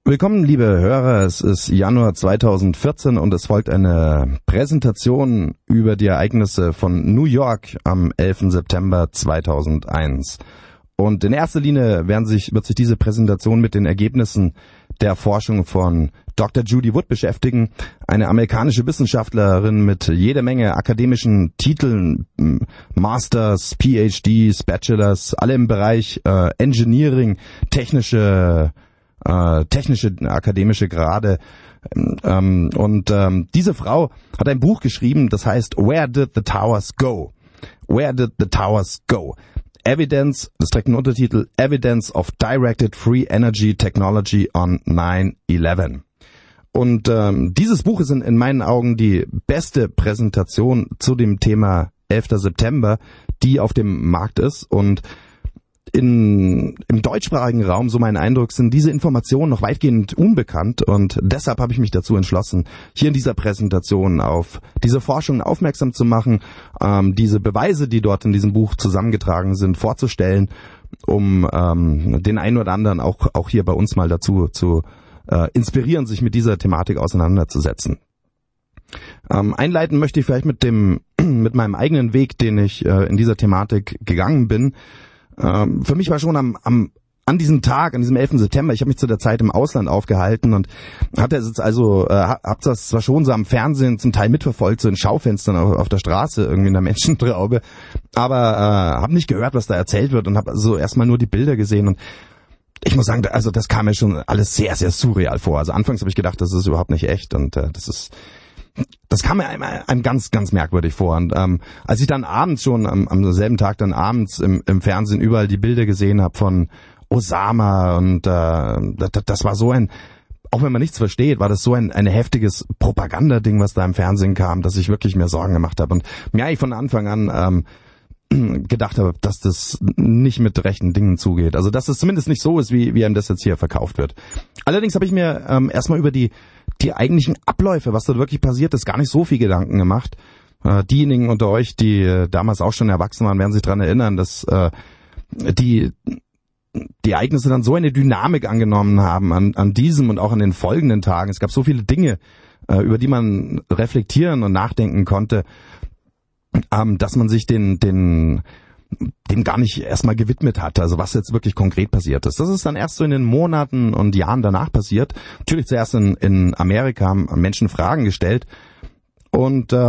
Willkommen, liebe Hörer. Es ist Januar 2014 und es folgt eine Präsentation über die Ereignisse von New York am 11. September 2001. Und in erster Linie wird sich diese Präsentation mit den Ergebnissen der Forschung von Dr. Judy Wood beschäftigen, eine amerikanische Wissenschaftlerin mit jede Menge akademischen Titeln, Masters, PhDs, Bachelors, alle im Bereich Engineering, technische akademische Grade. Diese Frau hat ein Buch geschrieben, das heißt Where Did the Towers Go? Where Did the Towers Go? Evidence, das trägt einen Untertitel, Evidence of Directed Free Energy Technology on 9/11. Und dieses Buch ist in meinen Augen die beste Präsentation zu dem Thema 11. September, die auf dem Markt ist. Und im deutschsprachigen Raum, so mein Eindruck, sind diese Informationen noch weitgehend unbekannt und deshalb habe ich mich dazu entschlossen, hier in dieser Präsentation auf diese Forschung aufmerksam zu machen, diese Beweise, die dort in diesem Buch zusammengetragen sind, vorzustellen, um den einen oder anderen auch hier bei uns mal dazu zu inspirieren, sich mit dieser Thematik auseinanderzusetzen. Einleiten möchte ich vielleicht mit meinem eigenen Weg, den ich in dieser Thematik gegangen bin. Für mich war schon an diesem Tag, an diesem 11. September, ich habe mich zu der Zeit im Ausland aufgehalten und hab das zwar schon so am Fernsehen zum Teil mitverfolgt, so in Schaufenstern auf der Straße, irgendwie in der Menschentraube, aber habe nicht gehört, was da erzählt wird und habe also erstmal nur die Bilder gesehen und ich muss sagen, also das kam mir schon alles sehr, sehr surreal vor. Also anfangs habe ich gedacht, das ist überhaupt nicht echt und das kam mir einem ganz, ganz merkwürdig vor. Und als ich dann abends schon, am selben Tag dann abends im Fernsehen überall die Bilder gesehen habe von Osama und das war so auch wenn man nichts versteht, war das so ein heftiges Propagandading, was da im Fernsehen kam, dass ich wirklich mir Sorgen gemacht habe. Und mir eigentlich von Anfang an gedacht habe, dass das nicht mit rechten Dingen zugeht. Also dass es zumindest nicht so ist, wie einem das jetzt hier verkauft wird. Allerdings habe ich mir erstmal über die eigentlichen Abläufe, was da wirklich passiert ist, gar nicht so viel Gedanken gemacht. Diejenigen unter euch, die damals auch schon erwachsen waren, werden sich daran erinnern, dass die Ereignisse dann so eine Dynamik angenommen haben an diesem und auch an den folgenden Tagen. Es gab so viele Dinge, über die man reflektieren und nachdenken konnte, dass man sich dem gar nicht erstmal gewidmet hat, also was jetzt wirklich konkret passiert ist. Das ist dann erst so in den Monaten und Jahren danach passiert. Natürlich zuerst in Amerika haben Menschen Fragen gestellt und so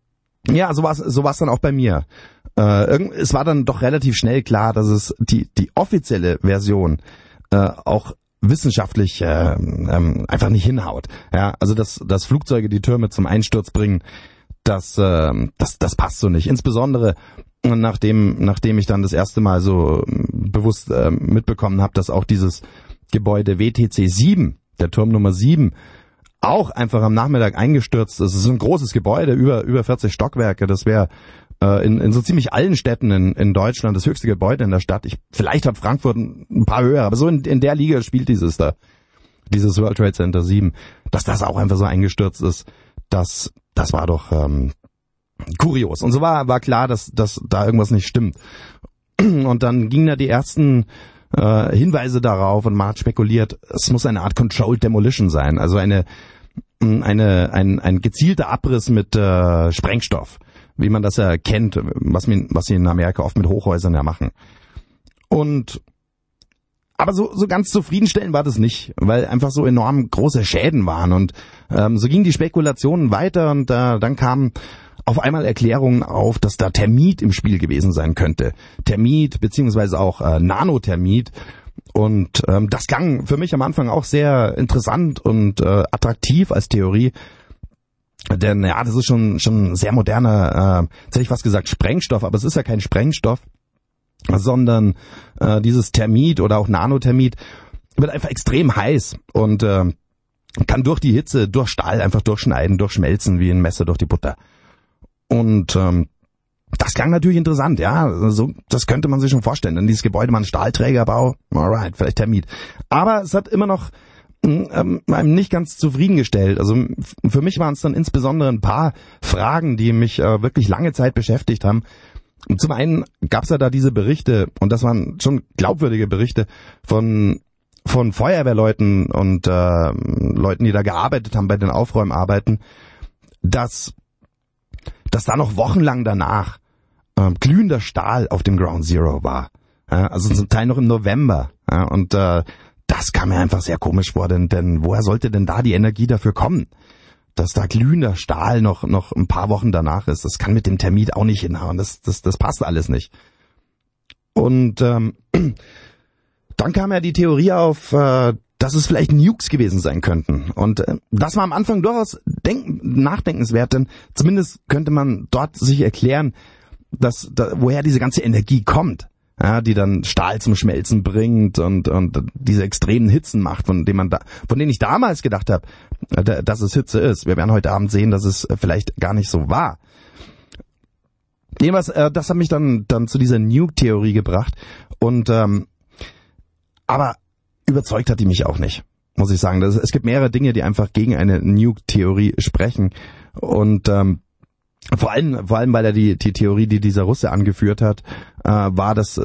war's dann auch bei mir. Es war dann doch relativ schnell klar, dass es die offizielle Version auch wissenschaftlich einfach nicht hinhaut. Ja, also dass Flugzeuge die Türme zum Einsturz bringen, das passt so nicht. Insbesondere nachdem ich dann das erste Mal so bewusst mitbekommen habe, dass auch dieses Gebäude WTC 7, der Turm Nummer 7, auch einfach am Nachmittag eingestürzt ist. Es ist ein großes Gebäude, über 40 Stockwerke. Das wäre in so ziemlich allen Städten in Deutschland das höchste Gebäude in der Stadt. Vielleicht hat Frankfurt ein paar höher, aber so in der Liga spielt dieses World Trade Center 7. Dass das auch einfach so eingestürzt ist, das war doch kurios. Und so war klar, dass da irgendwas nicht stimmt. Und dann gingen da die ersten Hinweise darauf und man hat spekuliert, es muss eine Art Controlled Demolition sein, also ein gezielter Abriss mit Sprengstoff, wie man das ja kennt, was sie in Amerika oft mit Hochhäusern ja machen. Aber so ganz zufriedenstellend war das nicht, weil einfach so enorm große Schäden waren und so gingen die Spekulationen weiter und dann kamen auf einmal Erklärungen auf, dass da Thermit im Spiel gewesen sein könnte. Thermit beziehungsweise auch Nanothermit. Und das klang für mich am Anfang auch sehr interessant und attraktiv als Theorie. Denn ja, das ist schon sehr moderner, jetzt hätte ich fast gesagt Sprengstoff, aber es ist ja kein Sprengstoff, sondern dieses Thermit oder auch Nanothermit wird einfach extrem heiß und kann durch die Hitze, durch Stahl einfach durchschneiden, durchschmelzen wie ein Messer durch die Butter. Und das klang natürlich interessant, ja, so, das könnte man sich schon vorstellen. Denn dieses Gebäude mal ein Stahlträgerbau, alright, vielleicht Thermit. Aber es hat immer noch einem nicht ganz zufriedengestellt. Also für mich waren es dann insbesondere ein paar Fragen, die mich wirklich lange Zeit beschäftigt haben. Und zum einen gab es ja da diese Berichte, und das waren schon glaubwürdige Berichte von von Feuerwehrleuten und Leuten, die da gearbeitet haben bei den Aufräumarbeiten, dass da noch wochenlang danach glühender Stahl auf dem Ground Zero war. Ja, also zum Teil noch im November. Ja, und das kam mir einfach sehr komisch vor, denn woher sollte denn da die Energie dafür kommen? Dass da glühender Stahl noch ein paar Wochen danach ist. Das kann mit dem Termit auch nicht hinhauen. Das passt alles nicht. Und dann kam ja die Theorie auf, dass es vielleicht Nukes gewesen sein könnten. Und das war am Anfang durchaus nachdenkenswert, denn zumindest könnte man dort sich erklären, woher diese ganze Energie kommt. Ja, die dann Stahl zum Schmelzen bringt und diese extremen Hitzen macht, von denen ich damals gedacht habe, dass es Hitze ist. Wir werden heute Abend sehen, dass es vielleicht gar nicht so war. Jedenfalls, das hat mich dann zu dieser Nuke-Theorie gebracht und aber überzeugt hat die mich auch nicht, muss ich sagen. Es gibt mehrere Dinge, die einfach gegen eine Nuke-Theorie sprechen und vor allem, weil er die Theorie, die dieser Russe angeführt hat, war, dass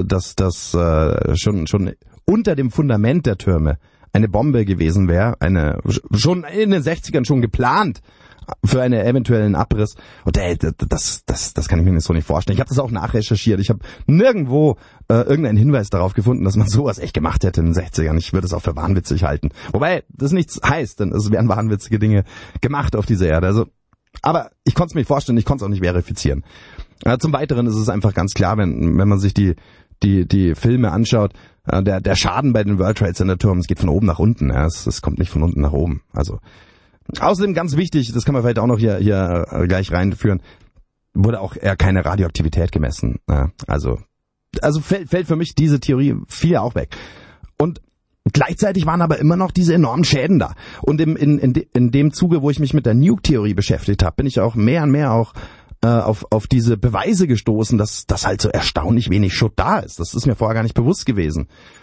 schon unter dem Fundament der Türme eine Bombe gewesen wäre, schon in den 60ern schon geplant für einen eventuellen Abriss. Und das kann ich mir so nicht vorstellen. Ich habe das auch nachrecherchiert. Ich habe nirgendwo irgendeinen Hinweis darauf gefunden, dass man sowas echt gemacht hätte in den 60ern. Ich würde es auch für wahnwitzig halten. Wobei das nichts heißt, denn es werden wahnwitzige Dinge gemacht auf dieser Erde. Also aber ich konnte es mir nicht vorstellen, ich konnte es auch nicht verifizieren. Zum Weiteren ist es einfach ganz klar, wenn man sich die Filme anschaut, der Schaden bei den World Trade Center Türmen, es geht von oben nach unten, ja, es kommt nicht von unten nach oben. Also außerdem ganz wichtig, das kann man vielleicht auch noch hier gleich reinführen, wurde auch eher keine Radioaktivität gemessen. Ja, also fällt für mich diese Theorie viel auch weg. Und gleichzeitig waren aber immer noch diese enormen Schäden da. Und in dem Zuge, wo ich mich mit der Nuke-Theorie beschäftigt habe, bin ich auch mehr und mehr auch auf diese Beweise gestoßen, dass halt so erstaunlich wenig Schutt da ist. Das ist mir vorher gar nicht bewusst gewesen.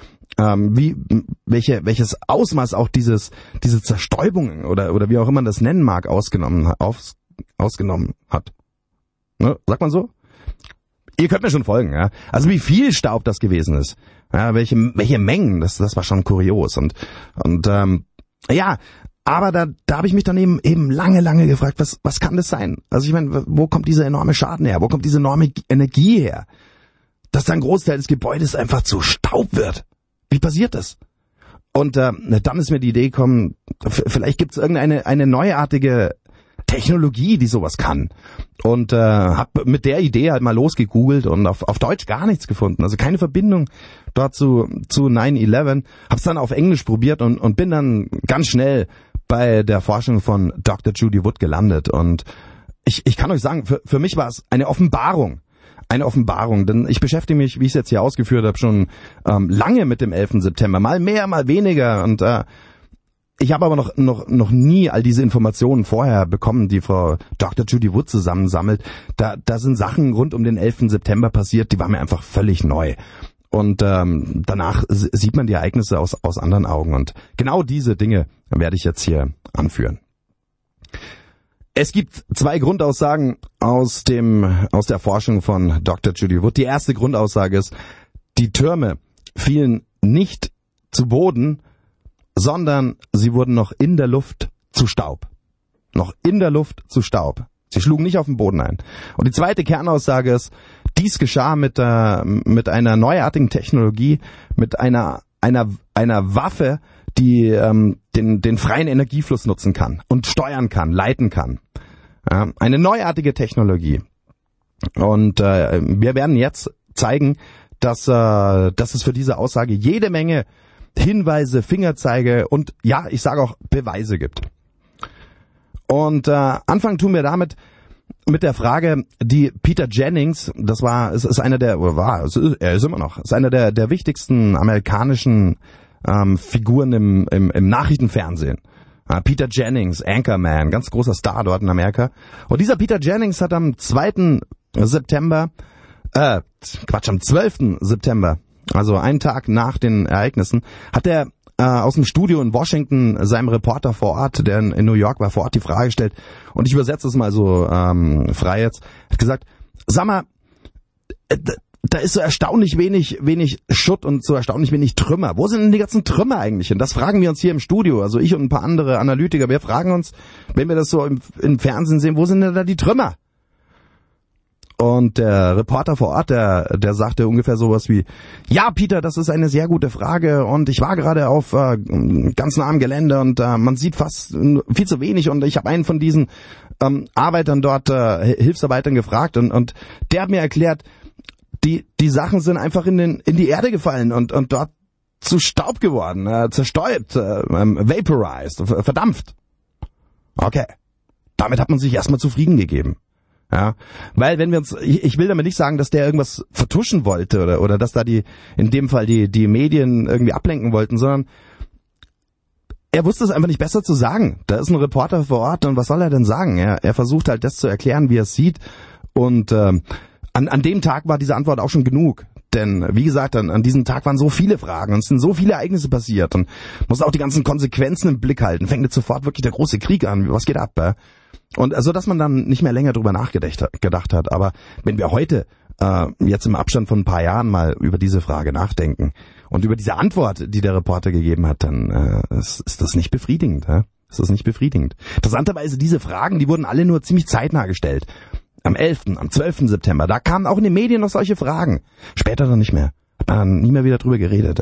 Welches Ausmaß auch diese Zerstäubung oder wie auch immer man das nennen mag, ausgenommen hat. Ne? Sagt man so? Ihr könnt mir schon folgen, ja. Also wie viel Staub das gewesen ist. Ja, welche Mengen, das war schon kurios. Und ja, aber da habe ich mich dann eben lange gefragt, was kann das sein? Also ich meine, wo kommt dieser enorme Schaden her? Wo kommt diese enorme Energie her? Dass dann ein Großteil des Gebäudes einfach zu Staub wird. Wie passiert das? Und dann ist mir die Idee gekommen, vielleicht gibt es eine neuartige Technologie, die sowas kann. Und habe mit der Idee halt mal losgegoogelt und auf Deutsch gar nichts gefunden. Also keine Verbindung dort zu 9/11. Hab's dann auf Englisch probiert und bin dann ganz schnell bei der Forschung von Dr. Judy Wood gelandet. Und ich kann euch sagen, für mich war es eine Offenbarung. Eine Offenbarung, denn ich beschäftige mich, wie ich es jetzt hier ausgeführt habe, schon lange mit dem 11. September. Mal mehr, mal weniger. Und ich habe aber noch nie all diese Informationen vorher bekommen, die Frau Dr. Judy Wood zusammensammelt. Da sind Sachen rund um den 11. September passiert, die waren mir einfach völlig neu. Und danach sieht man die Ereignisse aus anderen Augen. Und genau diese Dinge werde ich jetzt hier anführen. Es gibt 2 Grundaussagen aus der Forschung von Dr. Judy Wood. Die erste Grundaussage ist, die Türme fielen nicht zu Boden, sondern sie wurden noch in der Luft zu Staub. Noch in der Luft zu Staub. Sie schlugen nicht auf den Boden ein. Und die zweite Kernaussage ist, dies geschah mit einer neuartigen Technologie, mit einer Waffe, die den freien Energiefluss nutzen kann und steuern kann, leiten kann. Ja, eine neuartige Technologie. Und wir werden jetzt zeigen, dass es für diese Aussage jede Menge Hinweise, Fingerzeige und ja, ich sage auch Beweise gibt. Und anfangen tun wir damit mit der Frage, die Peter Jennings, er ist einer der wichtigsten amerikanischen Figuren im Nachrichtenfernsehen. Peter Jennings, Anchorman, ganz großer Star dort in Amerika. Und dieser Peter Jennings hat am 12. September, also einen Tag nach den Ereignissen, hat er aus dem Studio in Washington seinem Reporter vor Ort, der in New York war, vor Ort die Frage gestellt, und ich übersetze es mal so frei jetzt, hat gesagt, sag mal, da ist so erstaunlich wenig Schutt und so erstaunlich wenig Trümmer. Wo sind denn die ganzen Trümmer eigentlich hin? Das fragen wir uns hier im Studio. Also ich und ein paar andere Analytiker, wir fragen uns, wenn wir das so im Fernsehen sehen, wo sind denn da die Trümmer? Und der Reporter vor Ort, der sagte ungefähr sowas wie, ja Peter, das ist eine sehr gute Frage und ich war gerade auf ganz nah am Gelände und man sieht fast viel zu wenig und ich habe einen von diesen Arbeitern dort, Hilfsarbeitern gefragt und der hat mir erklärt, die Sachen sind einfach in die Erde gefallen und dort zu Staub geworden, zerstäubt, vaporized, verdampft. Okay, damit hat man sich erstmal zufrieden gegeben. Ja, weil wenn wir uns, ich will damit nicht sagen, dass der irgendwas vertuschen wollte oder dass da in dem Fall die Medien irgendwie ablenken wollten, sondern er wusste es einfach nicht besser zu sagen. Da ist ein Reporter vor Ort und was soll er denn sagen? Er versucht halt das zu erklären, wie er es sieht und an dem Tag war diese Antwort auch schon genug. Denn, wie gesagt, an diesem Tag waren so viele Fragen und es sind so viele Ereignisse passiert und muss auch die ganzen Konsequenzen im Blick halten. Fängt jetzt sofort wirklich der große Krieg an. Was geht ab? Und also, dass man dann nicht mehr länger drüber nachgedacht hat. Aber wenn wir heute, jetzt im Abstand von ein paar Jahren mal über diese Frage nachdenken und über diese Antwort, die der Reporter gegeben hat, dann ist das nicht befriedigend. Ist das nicht befriedigend. Interessanterweise, diese Fragen, die wurden alle nur ziemlich zeitnah gestellt. Am 11., am 12. September, da kamen auch in den Medien noch solche Fragen. Später dann nicht mehr. Hat man dann nie mehr wieder drüber geredet.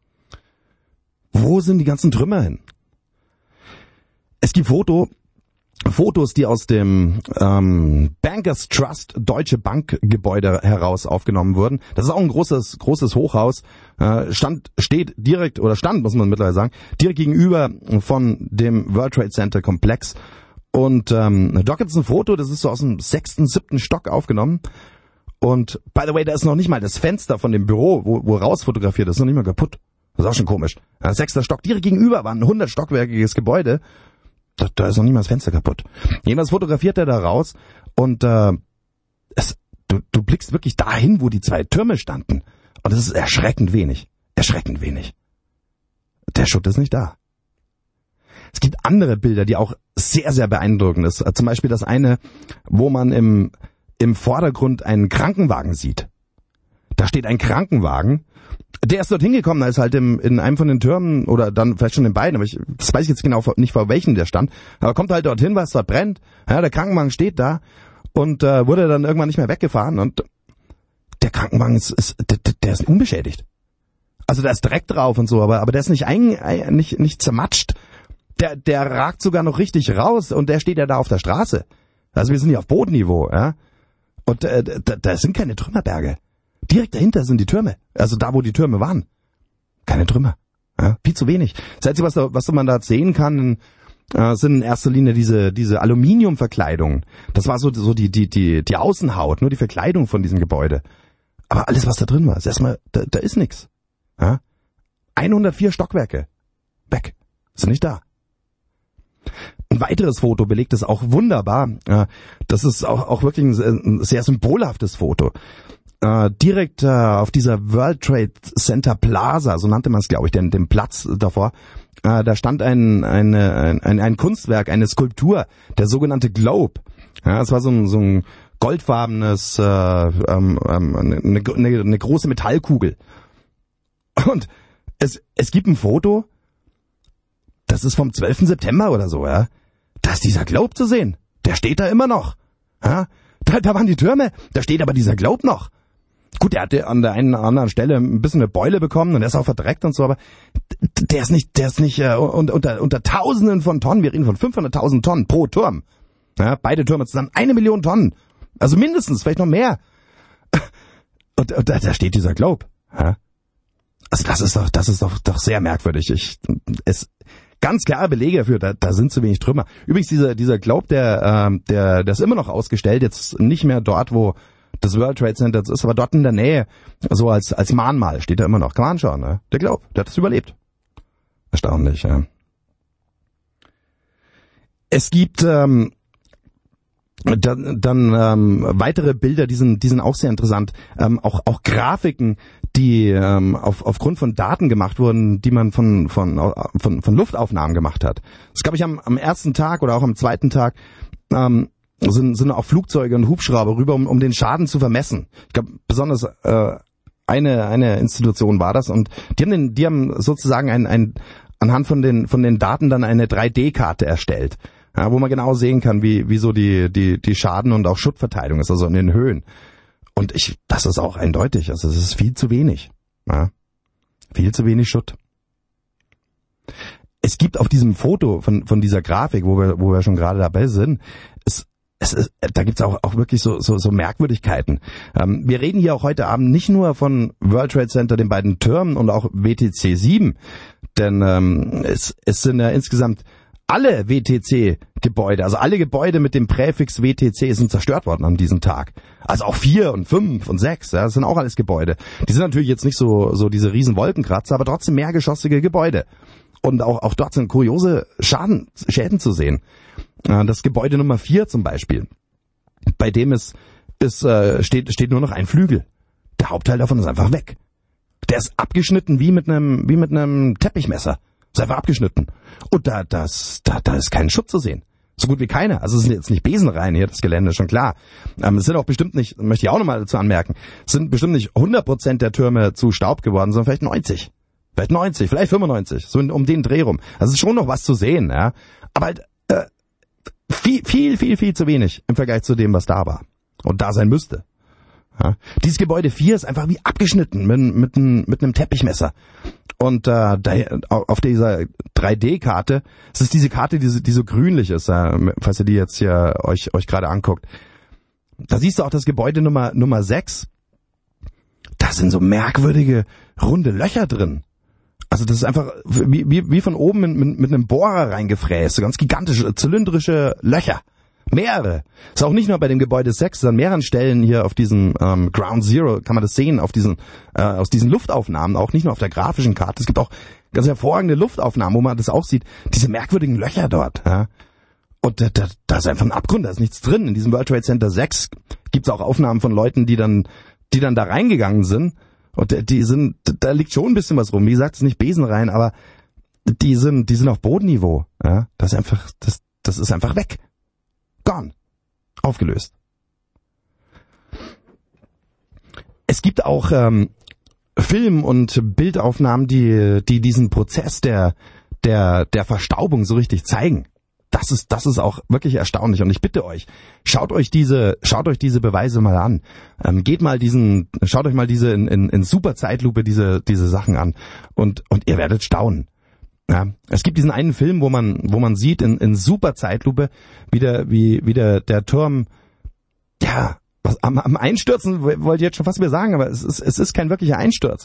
Wo sind die ganzen Trümmer hin? Es gibt Fotos, die aus dem Bankers Trust Deutsche Bank Gebäude heraus aufgenommen wurden. Das ist auch ein großes Hochhaus. Steht direkt, oder stand, muss man mittlerweile sagen, direkt gegenüber von dem World Trade Center Komplex. Und da gibt's ein Foto, das ist so aus dem 6., 7. Stock aufgenommen. Und by the way, da ist noch nicht mal das Fenster von dem Büro, wo raus fotografiert ist, noch nicht mal kaputt. Das ist auch schon komisch. 6. Stock, direkt gegenüber war ein 100-stockwerkiges Gebäude. Da ist noch nicht mal das Fenster kaputt. Jedenfalls fotografiert er da raus und du blickst wirklich dahin, wo die 2 Türme standen. Und es ist erschreckend wenig. Erschreckend wenig. Der Schutt ist nicht da. Es gibt andere Bilder, die auch sehr, sehr beeindruckend ist. Zum Beispiel das eine, wo man im Vordergrund einen Krankenwagen sieht. Da steht ein Krankenwagen. Der ist dort hingekommen, da ist halt in einem von den Türmen oder dann vielleicht schon in beiden, aber das weiß ich jetzt genau nicht, vor welchen der stand. Aber kommt halt dorthin, weil es dort brennt. Ja, der Krankenwagen steht da und wurde dann irgendwann nicht mehr weggefahren und der Krankenwagen der ist unbeschädigt. Also da ist Dreck drauf und so, aber der ist nicht zermatscht. Der ragt sogar noch richtig raus und der steht ja da auf der Straße. Also wir sind hier auf Bodenniveau, ja. Und da sind keine Trümmerberge. Direkt dahinter sind die Türme. Also da, wo die Türme waren. Keine Trümmer. Ja, viel zu wenig. Das Einzige, was man da sehen kann, sind in erster Linie diese Aluminiumverkleidungen. Das war so die Außenhaut, nur die Verkleidung von diesem Gebäude. Aber alles, was da drin war, ist erstmal, da ist nichts. Ja? 104 Stockwerke. Weg. Sind nicht da. Ein weiteres Foto belegt es auch wunderbar. Das ist auch wirklich ein sehr symbolhaftes Foto. Direkt auf dieser World Trade Center Plaza, so nannte man es, glaube ich, den Platz davor, da stand ein Kunstwerk, eine Skulptur, der sogenannte Globe. Ja, es war so ein goldfarbenes, eine große Metallkugel. Und es gibt ein Foto, das ist vom 12. September oder so, ja. Da ist dieser Globe zu sehen. Der steht da immer noch. Ja. Da waren die Türme, da steht aber dieser Globe noch. Gut, der hatte an der einen oder anderen Stelle ein bisschen eine Beule bekommen und der ist auch verdreckt und so, aber der ist nicht unter Tausenden von Tonnen, wir reden von 500.000 Tonnen pro Turm. Ja, beide Türme zusammen 1 Million Tonnen. Also mindestens, vielleicht noch mehr. Und da steht dieser Globe. Ja. Also das ist doch sehr merkwürdig. Ganz klare Belege dafür, da sind zu wenig Trümmer. Übrigens, dieser Globe, der ist immer noch ausgestellt, jetzt nicht mehr dort, wo das World Trade Center ist, aber dort in der Nähe, so als Mahnmal steht er immer noch. Kann man anschauen, ne? Der Globe, der hat das überlebt. Erstaunlich, ja. Es gibt dann weitere Bilder, die sind auch sehr interessant. Auch Grafiken, die aufgrund von Daten gemacht wurden, die man von Luftaufnahmen gemacht hat. Das glaube ich am ersten Tag oder auch am zweiten Tag sind auch Flugzeuge und Hubschrauber rüber, um den Schaden zu vermessen. Ich glaube, besonders eine Institution war das, und die haben sozusagen anhand von den Daten dann eine 3D-Karte erstellt, ja, wo man genau sehen kann, wie so die Schaden- und auch Schuttverteilung ist, also in den Höhen. Und das ist auch eindeutig, also es ist viel zu wenig. Ja, viel zu wenig Schutt. Es gibt auf diesem Foto von dieser Grafik, wo wir schon gerade dabei sind, da gibt's auch wirklich so Merkwürdigkeiten. Wir reden hier auch heute Abend nicht nur von World Trade Center, den beiden Türmen, und auch WTC 7, denn es sind ja insgesamt alle WTC-Gebäude, also alle Gebäude mit dem Präfix WTC sind zerstört worden an diesem Tag. Also auch 4 und 5 und 6, ja, das sind auch alles Gebäude. Die sind natürlich jetzt nicht so diese riesen Wolkenkratzer, aber trotzdem mehrgeschossige Gebäude. Und auch dort sind kuriose Schäden zu sehen. Das Gebäude Nummer 4 zum Beispiel, bei dem steht nur noch ein Flügel. Der Hauptteil davon ist einfach weg. Der ist abgeschnitten wie mit einem Teppichmesser. Ist einfach abgeschnitten. Und da ist kein Schutz zu sehen. So gut wie keiner. Also es sind jetzt nicht Besenreihen hier, das Gelände, ist schon klar. Es sind auch bestimmt nicht, möchte ich auch nochmal dazu anmerken, es sind bestimmt nicht 100% der Türme zu Staub geworden, sondern vielleicht 90. Vielleicht 90, vielleicht 95, so um den Dreh rum. Also es ist schon noch was zu sehen, ja. Aber halt viel zu wenig im Vergleich zu dem, was da war und da sein müsste. Ja. Dieses Gebäude 4 ist einfach wie abgeschnitten mit einem Teppichmesser. Und auf dieser 3D-Karte, es ist diese Karte, die so grünlich ist, falls ihr die jetzt hier euch gerade anguckt. Da siehst du auch das Gebäude Nummer 6. Da sind so merkwürdige runde Löcher drin. Also das ist einfach wie von oben mit einem Bohrer reingefräst, so ganz gigantische, zylindrische Löcher. Mehrere. Ist auch nicht nur bei dem Gebäude 6, sondern an mehreren Stellen hier auf diesem Ground Zero kann man das sehen, aus diesen Luftaufnahmen, auch nicht nur auf der grafischen Karte. Es gibt auch ganz hervorragende Luftaufnahmen, wo man das auch sieht, diese merkwürdigen Löcher dort. Ja. Und da ist einfach ein Abgrund, da ist nichts drin. In diesem World Trade Center 6 gibt es auch Aufnahmen von Leuten, die dann da reingegangen sind. Und da liegt schon ein bisschen was rum. Wie gesagt, es ist nicht Besenreihen, aber die sind auf Bodenniveau. Ja, das ist einfach weg. Gone. Aufgelöst. Es gibt auch Film- und Bildaufnahmen, die diesen Prozess der Verstaubung so richtig zeigen. Das ist auch wirklich erstaunlich, und ich bitte euch, schaut euch diese Beweise mal an. Schaut euch mal diese in super Zeitlupe diese Sachen an, und ihr werdet staunen. Ja, es gibt diesen einen Film, wo man sieht in super Zeitlupe, wie der Turm, ja, am Einstürzen, wollte ich jetzt schon fast mehr sagen, aber es ist kein wirklicher Einsturz.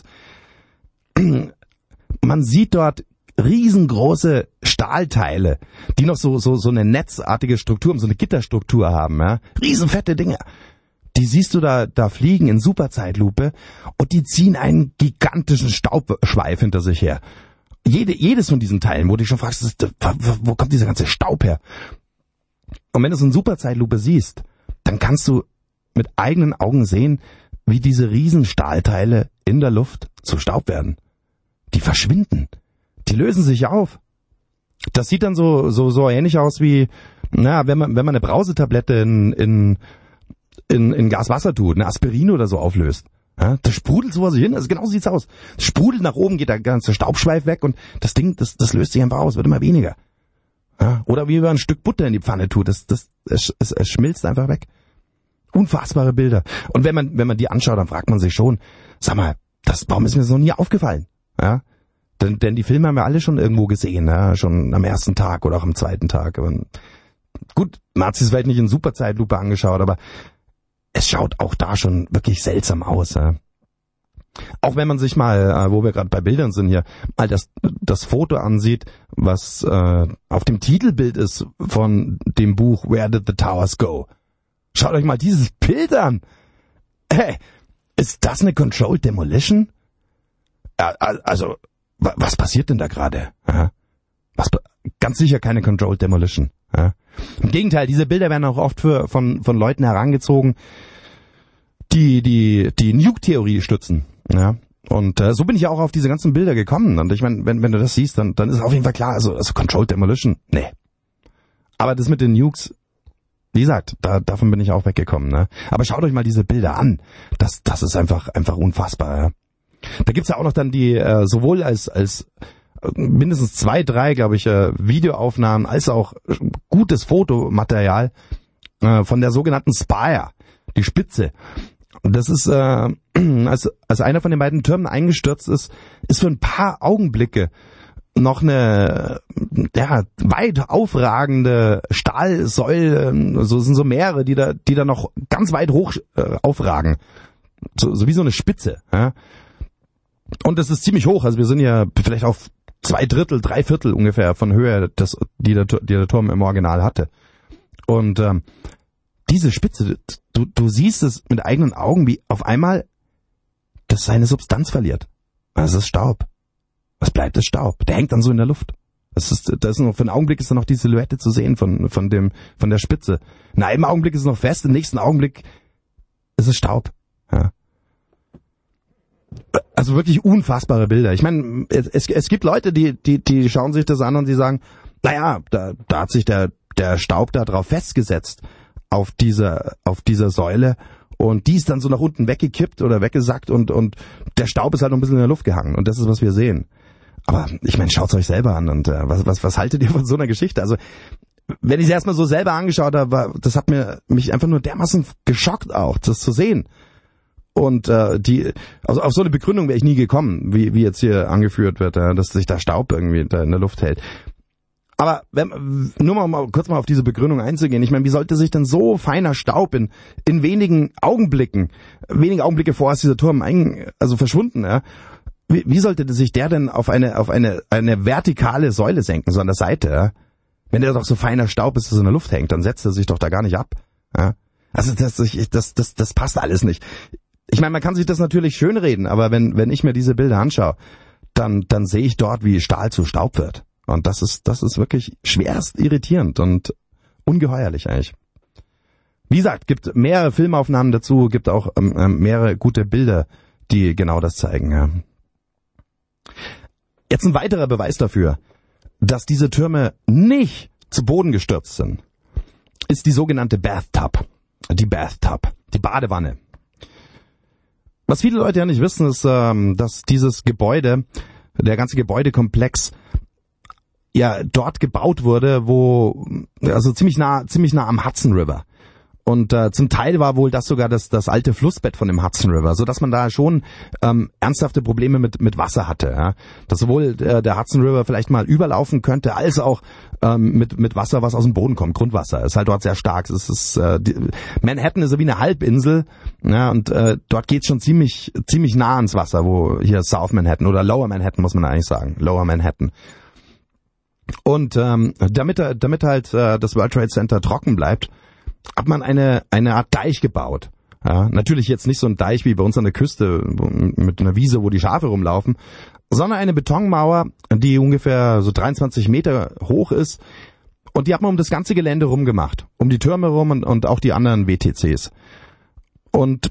Man sieht dort riesengroße Stahlteile, die noch so eine netzartige Struktur, so eine Gitterstruktur haben, ja. Riesenfette Dinge. Die siehst du da fliegen in Superzeitlupe, und die ziehen einen gigantischen Staubschweif hinter sich her. Jedes von diesen Teilen, wo du dich schon fragst, wo kommt dieser ganze Staub her? Und wenn du es in Superzeitlupe siehst, dann kannst du mit eigenen Augen sehen, wie diese Riesenstahlteile in der Luft zu Staub werden. Die verschwinden. Die lösen sich auf. Das sieht dann so ähnlich aus wie, wenn man eine Brausetablette in Gaswasser tut, eine Aspirin oder so auflöst. Ja, das sprudelt so vor sich hin, also genau so sieht's aus. Es sprudelt nach oben, geht der ganze Staubschweif weg, und das Ding, das löst sich einfach aus, wird immer weniger. Ja, oder wie man ein Stück Butter in die Pfanne tut, es schmilzt einfach weg. Unfassbare Bilder. Und wenn man die anschaut, dann fragt man sich schon, sag mal, warum ist mir das noch nie aufgefallen? Ja? Denn die Filme haben wir alle schon irgendwo gesehen, ja? Schon am ersten Tag oder auch am zweiten Tag. Aber gut, man hat sich vielleicht nicht in Superzeitlupe angeschaut, aber es schaut auch da schon wirklich seltsam aus. Ja? Auch wenn man sich mal, wo wir gerade bei Bildern sind hier, mal das Foto ansieht, was auf dem Titelbild ist von dem Buch Where Did the Towers Go? Schaut euch mal dieses Bild an. Hey, ist das eine Controlled Demolition? Ja, also, was passiert denn da gerade? Ja? Ganz sicher keine Controlled Demolition. Ja? Im Gegenteil, diese Bilder werden auch oft von Leuten herangezogen, die Nuke-Theorie stützen. Ja? Und so bin ich ja auch auf diese ganzen Bilder gekommen. Und ich meine, wenn du das siehst, dann ist auf jeden Fall klar, also Controlled Demolition, nee. Aber das mit den Nukes, wie gesagt, davon bin ich auch weggekommen, ne? Aber schaut euch mal diese Bilder an. Das ist einfach unfassbar, ja. Da gibt's ja auch noch dann die, sowohl als mindestens 2, 3, glaube ich, Videoaufnahmen, als auch gutes Fotomaterial von der sogenannten Spire, die Spitze. Und das ist, als einer von den beiden Türmen eingestürzt ist für ein paar Augenblicke noch eine weit aufragende Stahlsäule, so sind so mehrere, die da noch ganz weit hoch aufragen. So wie so eine Spitze, ja. Und das ist ziemlich hoch, also wir sind ja vielleicht auf 2/3, 3/4 ungefähr von Höhe, die der Turm im Original hatte. Und diese Spitze, du siehst es mit eigenen Augen, wie auf einmal das seine Substanz verliert. Also es ist Staub. Was bleibt, ist Staub. Der hängt dann so in der Luft. Da ist noch, für einen Augenblick ist da noch die Silhouette zu sehen von der Spitze. In einem Augenblick ist es noch fest, im nächsten Augenblick ist es Staub. Ja. Also wirklich unfassbare Bilder. Ich meine, es gibt Leute, die schauen sich das an und die sagen, naja, da hat sich der Staub da drauf festgesetzt auf dieser Säule und die ist dann so nach unten weggekippt oder weggesackt und der Staub ist halt noch ein bisschen in der Luft gehangen und das ist, was wir sehen. Aber ich meine, schaut's euch selber an und was haltet ihr von so einer Geschichte? Also wenn ich es erstmal so selber angeschaut habe, das hat mich einfach nur dermaßen geschockt auch, das zu sehen. Und also auf so eine Begründung wäre ich nie gekommen, wie jetzt hier angeführt wird, dass sich da Staub irgendwie da in der Luft hält. Aber nur mal kurz mal auf diese Begründung einzugehen. Ich meine, wie sollte sich denn so feiner Staub in wenige Augenblicke vorher ist dieser Turm verschwunden, ja? Wie sollte sich der denn auf eine vertikale Säule senken, so an der Seite, ja? Wenn der doch so feiner Staub ist, dass er in der Luft hängt, dann setzt er sich doch da gar nicht ab, ja? Also das passt alles nicht. Ich meine, man kann sich das natürlich schönreden, aber wenn ich mir diese Bilder anschaue, dann sehe ich dort, wie Stahl zu Staub wird. Und das ist wirklich schwerst irritierend und ungeheuerlich eigentlich. Wie gesagt, gibt mehrere Filmaufnahmen dazu, gibt auch mehrere gute Bilder, die genau das zeigen. Ja. Jetzt ein weiterer Beweis dafür, dass diese Türme nicht zu Boden gestürzt sind, ist die sogenannte Bathtub. Die Badewanne. Was viele Leute ja nicht wissen, ist, dass dieses Gebäude, der ganze Gebäudekomplex, ja dort gebaut wurde, also ziemlich nah am Hudson River. Und zum Teil war wohl das sogar das alte Flussbett von dem Hudson River, so dass man da schon ernsthafte Probleme mit Wasser hatte. Ja? Dass sowohl der Hudson River vielleicht mal überlaufen könnte, als auch mit Wasser, was aus dem Boden kommt. Grundwasser ist halt dort sehr stark. Manhattan ist so wie eine Halbinsel, ja, und dort geht's schon ziemlich nah ans Wasser, wo hier South Manhattan oder Lower Manhattan muss man eigentlich sagen, Lower Manhattan. Und damit halt das World Trade Center trocken bleibt, hat man eine Art Deich gebaut. Ja, natürlich jetzt nicht so ein Deich wie bei uns an der Küste mit einer Wiese, wo die Schafe rumlaufen, sondern eine Betonmauer, die ungefähr so 23 Meter hoch ist. Und die hat man um das ganze Gelände rumgemacht. Um die Türme rum und auch die anderen WTCs. Und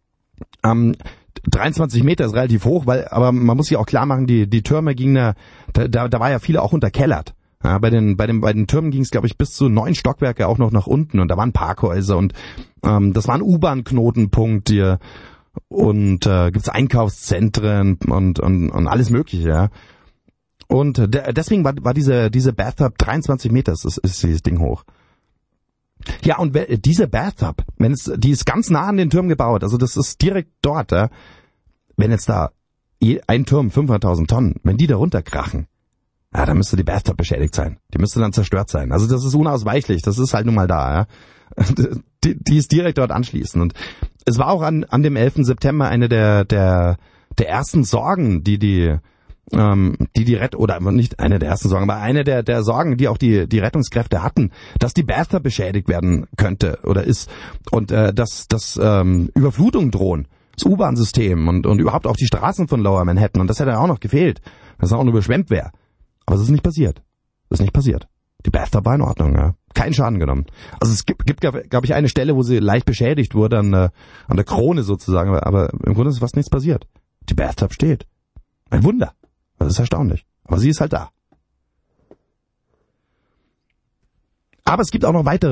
23 Meter ist relativ hoch, aber man muss sich auch klar machen, die Türme gingen da war ja viele auch unterkellert. Ja, bei den Türmen ging es, glaube ich, bis zu 9 Stockwerke auch noch nach unten und da waren Parkhäuser und das war ein U-Bahn-Knotenpunkt hier und gibt's Einkaufszentren und alles Mögliche, ja. Und deswegen war diese Bathtub 23 Meter ist dieses Ding hoch. Ja, und diese Bathtub, die ist ganz nah an den Türmen gebaut, also das ist direkt dort, ja. Wenn jetzt da ein Turm 500.000 Tonnen, wenn die da runterkrachen, ja, dann müsste die Bathtub beschädigt sein. Die müsste dann zerstört sein. Also das ist unausweichlich. Das ist halt nun mal da. Ja. Die ist direkt dort anschließend. Und es war auch an dem 11. September eine der ersten Sorgen, die oder nicht eine der ersten Sorgen, aber eine der Sorgen, die auch die Rettungskräfte hatten, dass die Bathtub beschädigt werden könnte oder ist und dass Überflutungen drohen. Das U-Bahn-System und überhaupt auch die Straßen von Lower Manhattan. Und das hätte auch noch gefehlt, dass es auch nur überschwemmt wäre. Aber es ist nicht passiert. Die Bathtub war in Ordnung, ja. Kein Schaden genommen. Also es gibt glaube ich, eine Stelle, wo sie leicht beschädigt wurde an der Krone sozusagen, aber im Grunde ist fast nichts passiert. Die Bathtub steht. Ein Wunder. Das ist erstaunlich. Aber sie ist halt da. Aber es gibt auch noch weitere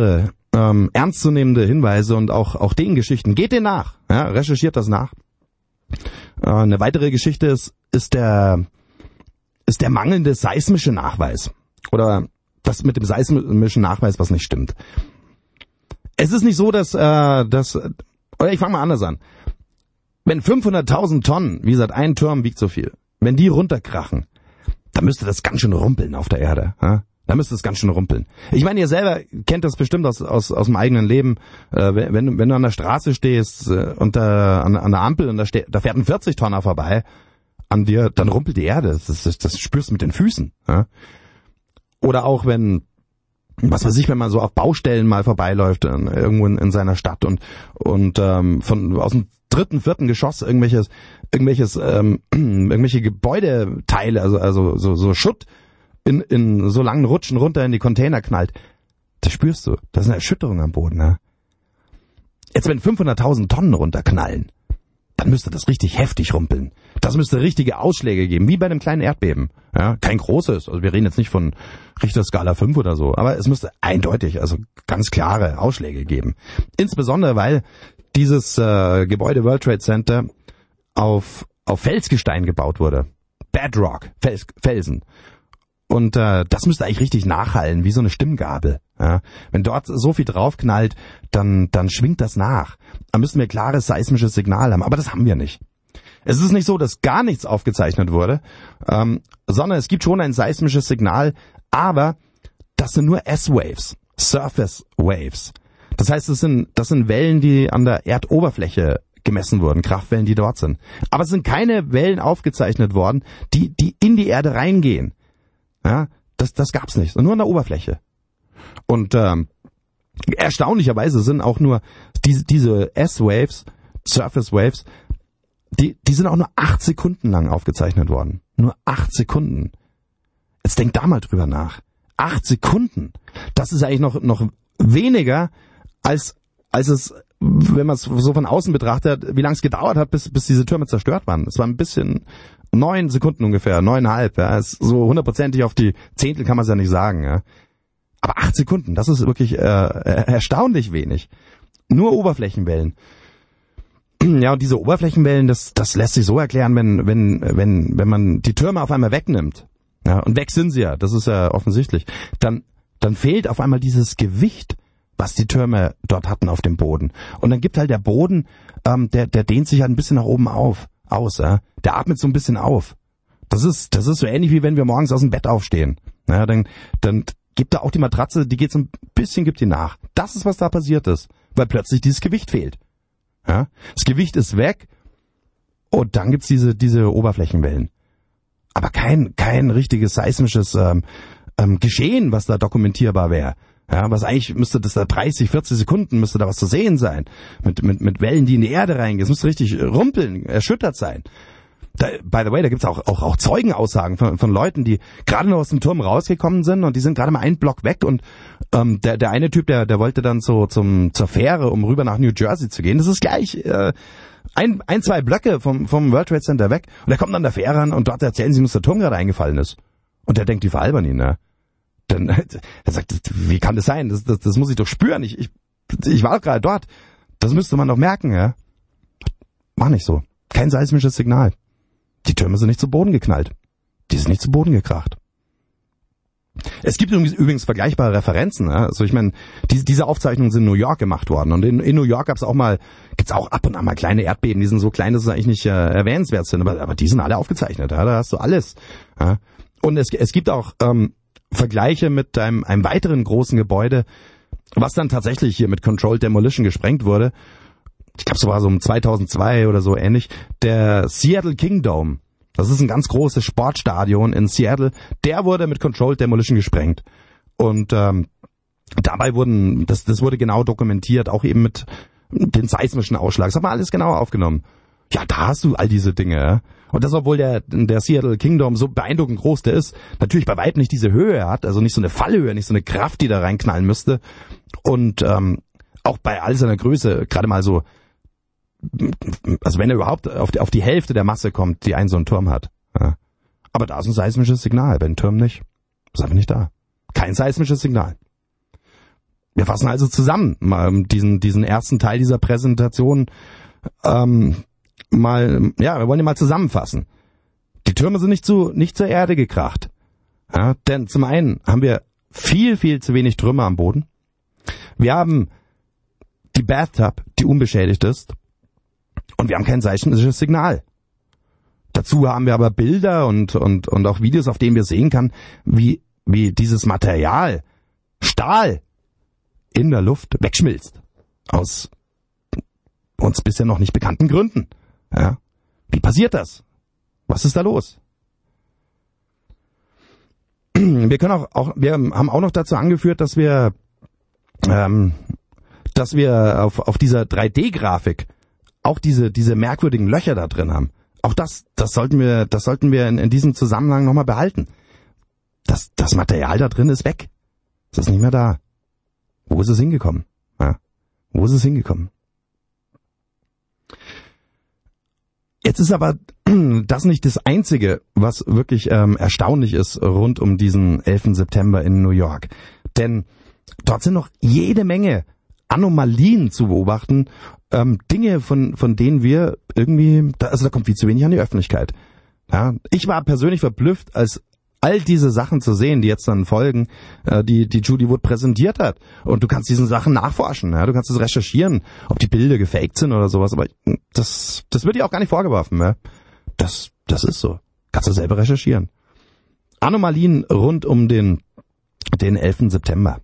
ernstzunehmende Hinweise und auch den Geschichten. Geht denen nach, ja, recherchiert das nach. Eine weitere Geschichte ist der mangelnde seismische Nachweis. Oder das mit dem seismischen Nachweis, was nicht stimmt. Es ist nicht so, oder ich fange mal anders an. Wenn 500.000 Tonnen, wie gesagt, ein Turm wiegt so viel, wenn die runterkrachen, dann müsste das ganz schön rumpeln auf der Erde. Ja? Da müsste es ganz schön rumpeln. Ich meine, ihr selber kennt das bestimmt aus dem eigenen Leben. Wenn du an der Straße stehst und an der Ampel und da fährt ein 40-Tonner vorbei an dir, dann rumpelt die Erde. Das spürst du mit den Füßen. Ja? Oder auch wenn man so auf Baustellen mal vorbeiläuft, irgendwo in seiner Stadt und aus dem 3., 4. Geschoss irgendwelche Gebäudeteile, also so Schutt in so langen Rutschen runter in die Container knallt. Das spürst du. Das ist eine Erschütterung am Boden. Ne? Jetzt, wenn 500.000 Tonnen runterknallen, dann müsste das richtig heftig rumpeln. Das müsste richtige Ausschläge geben, wie bei einem kleinen Erdbeben. Ja, kein großes, also wir reden jetzt nicht von Richterskala 5 oder so, aber es müsste eindeutig, also ganz klare Ausschläge geben. Insbesondere, weil dieses Gebäude World Trade Center auf Felsgestein gebaut wurde. Bedrock, Felsen. Und das müsste eigentlich richtig nachhallen, wie so eine Stimmgabel. Ja? Wenn dort so viel draufknallt, dann schwingt das nach. Da müssen wir klares seismisches Signal haben, aber das haben wir nicht. Es ist nicht so, dass gar nichts aufgezeichnet wurde, sondern es gibt schon ein seismisches Signal, aber das sind nur S-Waves, Surface Waves. Das heißt, das sind Wellen, die an der Erdoberfläche gemessen wurden, Kraftwellen, die dort sind. Aber es sind keine Wellen aufgezeichnet worden, die in die Erde reingehen. Ja, das gab's nicht, nur an der Oberfläche. Und erstaunlicherweise sind auch nur diese S-Waves, Surface Waves, die sind auch nur 8 Sekunden lang aufgezeichnet worden. Nur 8 Sekunden. Jetzt denkt da mal drüber nach. 8 Sekunden. Das ist eigentlich noch weniger als es, wenn man es so von außen betrachtet, wie lange es gedauert hat, bis diese Türme zerstört waren. Es war ein bisschen 9 Sekunden ungefähr, 9,5. Ja. Ist so 100%ig auf die Zehntel kann man es ja nicht sagen. Ja. Aber 8 Sekunden, das ist wirklich erstaunlich wenig. Nur Oberflächenwellen. Ja, und diese Oberflächenwellen, das lässt sich so erklären, wenn man die Türme auf einmal wegnimmt. Ja, und weg sind sie ja, das ist ja offensichtlich. Dann fehlt auf einmal dieses Gewicht, was die Türme dort hatten auf dem Boden. Und dann gibt halt der Boden, der dehnt sich halt ein bisschen nach oben aus. Ja? Der atmet so ein bisschen auf. Das ist so ähnlich wie wenn wir morgens aus dem Bett aufstehen. Ja, dann gibt da auch die Matratze, die geht so ein bisschen, gibt die nach. Das ist, was da passiert ist, weil plötzlich dieses Gewicht fehlt. Ja? Das Gewicht ist weg und dann gibt's diese Oberflächenwellen. Aber kein richtiges seismisches Geschehen, was da dokumentierbar wäre. Ja, was eigentlich müsste das da 30, 40 Sekunden müsste da was zu sehen sein. Mit Wellen, die in die Erde reingehen. Es müsste richtig rumpeln, erschüttert sein. By the way, da gibt's auch Zeugenaussagen von Leuten, die gerade noch aus dem Turm rausgekommen sind und die sind gerade mal einen Block weg und der eine Typ, der wollte dann zur Fähre, um rüber nach New Jersey zu gehen. Das ist gleich 2 Blöcke vom World Trade Center weg und der kommt an der Fähre an und dort erzählen sie ihm, dass der Turm gerade eingefallen ist. Und der denkt, die veralbern ihn, ne? Dann er sagt, wie kann das sein? Das muss ich doch spüren. Ich war gerade dort. Das müsste man doch merken, ja? War nicht so. Kein seismisches Signal. Die Türme sind nicht zu Boden geknallt. Die sind nicht zu Boden gekracht. Es gibt übrigens vergleichbare Referenzen. Ja? Also ich meine, diese Aufzeichnungen sind in New York gemacht worden. Und in New York gibt's auch ab und an mal kleine Erdbeben. Die sind so klein, dass sie eigentlich nicht erwähnenswert sind. Aber die sind alle aufgezeichnet. Ja? Da hast du alles. Ja? Und es gibt auch Vergleiche mit einem weiteren großen Gebäude, was dann tatsächlich hier mit Controlled Demolition gesprengt wurde. Ich glaube, es war so um 2002 oder so ähnlich. Der Seattle Kingdome. Das ist ein ganz großes Sportstadion in Seattle. Der wurde mit Controlled Demolition gesprengt. Und dabei das wurde genau dokumentiert, auch eben mit den seismischen Ausschlag. Das hat man alles genau aufgenommen. Ja, da hast du all diese Dinge. Ja? Und das, obwohl der Seattle Kingdome so beeindruckend groß der ist, natürlich bei weitem nicht diese Höhe hat, also nicht so eine Fallhöhe, nicht so eine Kraft, die da reinknallen müsste. Und auch bei all seiner Größe gerade mal so, also wenn er überhaupt auf die Hälfte der Masse kommt, die so ein Turm hat. Ja. Aber da ist ein seismisches Signal, bei den Türmen nicht. Das ist einfach nicht da. Kein seismisches Signal. Wir fassen also zusammen mal diesen ersten Teil dieser Präsentation wir wollen ihn mal zusammenfassen. Die Türme sind nicht zur Erde gekracht. Ja, denn zum einen haben wir viel, viel zu wenig Trümmer am Boden. Wir haben die Bathtub, die unbeschädigt ist. Und wir haben kein seismisches Signal. Dazu haben wir aber Bilder und auch Videos, auf denen wir sehen kann, wie dieses Material, Stahl, in der Luft wegschmilzt. Aus uns bisher noch nicht bekannten Gründen. Ja? Wie passiert das? Was ist da los? Wir haben auch noch dazu angeführt, dass wir auf dieser 3D-Grafik auch diese merkwürdigen Löcher da drin haben. Auch das sollten wir in diesem Zusammenhang nochmal behalten. Das Material da drin ist weg. Es ist nicht mehr da. Wo ist es hingekommen? Ja, wo ist es hingekommen? Jetzt ist aber das nicht das Einzige, was wirklich erstaunlich ist rund um diesen 11. September in New York. Denn dort sind noch jede Menge Anomalien zu beobachten, Dinge, von denen wir irgendwie, da kommt viel zu wenig an die Öffentlichkeit. Ja, ich war persönlich verblüfft, als all diese Sachen zu sehen, die jetzt dann folgen, die Judy Wood präsentiert hat. Und du kannst diesen Sachen nachforschen, ja? Du kannst es recherchieren, ob die Bilder gefaked sind oder sowas, aber das wird dir auch gar nicht vorgeworfen. Ja? Das ist so. Kannst du selber recherchieren. Anomalien rund um den 11. September.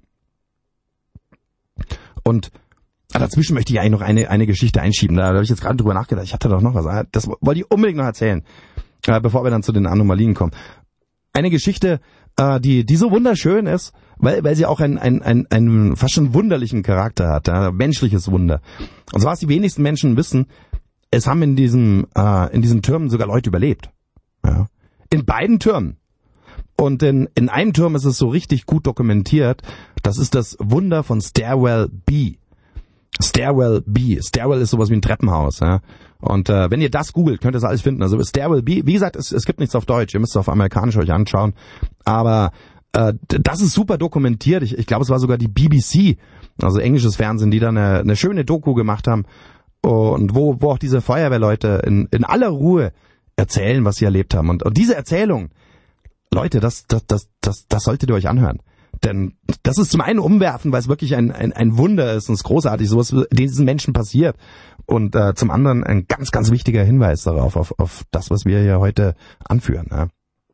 Und dazwischen möchte ich eigentlich noch eine Geschichte einschieben. Da habe ich jetzt gerade drüber nachgedacht. Ich hatte doch noch was. Das wollte ich unbedingt noch erzählen, bevor wir dann zu den Anomalien kommen. Eine Geschichte, die so wunderschön ist, weil sie auch einen fast schon wunderlichen Charakter hat, menschliches Wunder. Und zwar, was die wenigsten Menschen wissen, es haben in diesen Türmen sogar Leute überlebt. Ja. In beiden Türmen. Und in einem Turm ist es so richtig gut dokumentiert. Das ist das Wunder von Stairwell B. Stairwell B. Stairwell ist sowas wie ein Treppenhaus. Ja. Und wenn ihr das googelt, könnt ihr das alles finden. Also Stairwell B, wie gesagt, es gibt nichts auf Deutsch. Ihr müsst es auf Amerikanisch euch anschauen. Aber das ist super dokumentiert. Ich glaube, es war sogar die BBC, also englisches Fernsehen, die da eine schöne Doku gemacht haben. Und wo auch diese Feuerwehrleute in aller Ruhe erzählen, was sie erlebt haben. Und diese Erzählung, Leute, das solltet ihr euch anhören. Denn das ist zum einen umwerfend, weil es wirklich ein Wunder ist und es ist großartig, sowas diesen Menschen passiert. Und zum anderen ein ganz, ganz wichtiger Hinweis darauf, auf das, was wir hier heute anführen. Ja.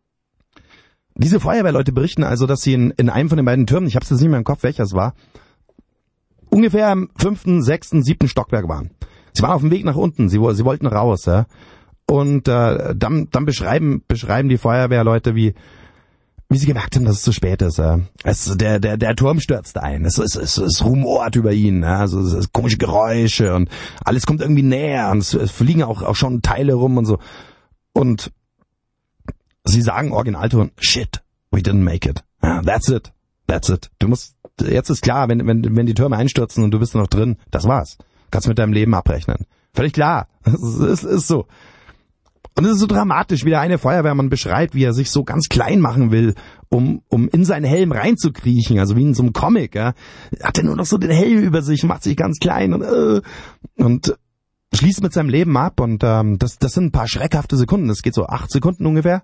Diese Feuerwehrleute berichten also, dass sie in einem von den beiden Türmen, ich habe es jetzt nicht mehr im Kopf, welcher es war, ungefähr im 5., 6., 7. Stockwerk waren. Sie waren auf dem Weg nach unten, sie wollten raus. Ja. Und dann beschreiben die Feuerwehrleute, wie sie gemerkt haben, dass es zu spät ist. Der Turm stürzt ein. Es rumort über ihn. Also es komische Geräusche und alles kommt irgendwie näher und es fliegen auch schon Teile rum und so. Und sie sagen Originalton, shit, we didn't make it. That's it. Jetzt ist klar, wenn die Türme einstürzen und du bist noch drin, das war's. Kannst mit deinem Leben abrechnen. Völlig klar. Es ist so. Und es ist so dramatisch, wie der eine Feuerwehrmann beschreibt, wie er sich so ganz klein machen will, um in seinen Helm reinzukriechen, also wie in so einem Comic. Ja. Hat er nur noch so den Helm über sich, macht sich ganz klein und schließt mit seinem Leben ab. Und das sind ein paar schreckhafte Sekunden. Das geht so 8 Sekunden ungefähr.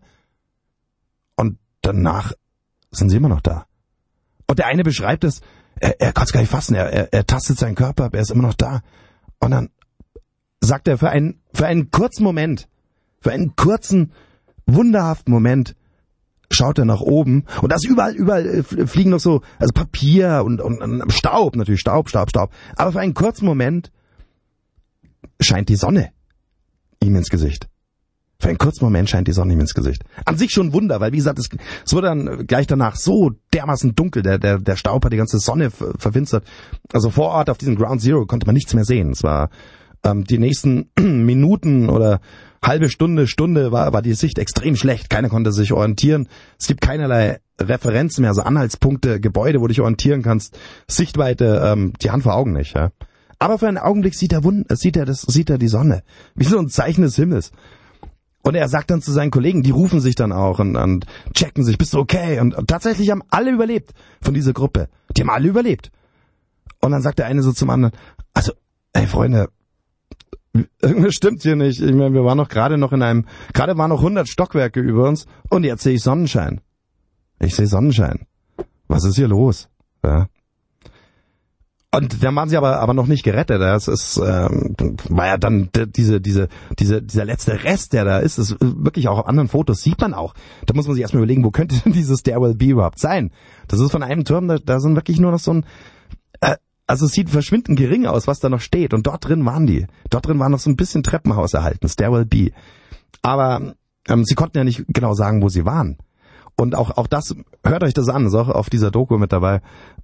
Und danach sind sie immer noch da. Und der eine beschreibt es, er kann es gar nicht fassen, er tastet seinen Körper ab, er ist immer noch da. Und dann sagt er für einen kurzen Moment, für einen kurzen, wunderhaften Moment schaut er nach oben und da ist überall fliegen noch so, also Papier und Staub, natürlich Staub. Aber für einen kurzen Moment scheint die Sonne ihm ins Gesicht. Für einen kurzen Moment scheint die Sonne ihm ins Gesicht. An sich schon ein Wunder, weil wie gesagt, es wurde dann gleich danach so dermaßen dunkel, der Staub hat die ganze Sonne verfinstert. Also vor Ort auf diesem Ground Zero konnte man nichts mehr sehen. Es war die nächsten Minuten oder halbe Stunde war die Sicht extrem schlecht. Keiner konnte sich orientieren. Es gibt keinerlei Referenzen mehr, also Anhaltspunkte, Gebäude, wo du dich orientieren kannst. Sichtweite, die Hand vor Augen nicht. Ja. Aber für einen Augenblick sieht er die Sonne. Wie so ein Zeichen des Himmels. Und er sagt dann zu seinen Kollegen, die rufen sich dann auch und checken sich, bist du okay? Und tatsächlich haben alle überlebt von dieser Gruppe. Die haben alle überlebt. Und dann sagt der eine so zum anderen, also, ey Freunde, irgendwas stimmt hier nicht. Ich meine, wir waren noch gerade waren noch 100 Stockwerke über uns und jetzt sehe ich Sonnenschein. Ich sehe Sonnenschein. Was ist hier los? Ja. Und dann waren sie aber noch nicht gerettet. Das war ja dann dieser letzte Rest, der da ist wirklich auch auf anderen Fotos sieht man auch. Da muss man sich erstmal überlegen, wo könnte denn dieses Stairwell B überhaupt sein? Das ist von einem Turm, da sind wirklich nur noch so ein, also es sieht verschwindend gering aus, was da noch steht. Und dort drin waren die. Dort drin war noch so ein bisschen Treppenhaus erhalten, Stairwell B. Aber sie konnten ja nicht genau sagen, wo sie waren. Und auch das, hört euch das an, ist auch auf dieser Doku mit dabei.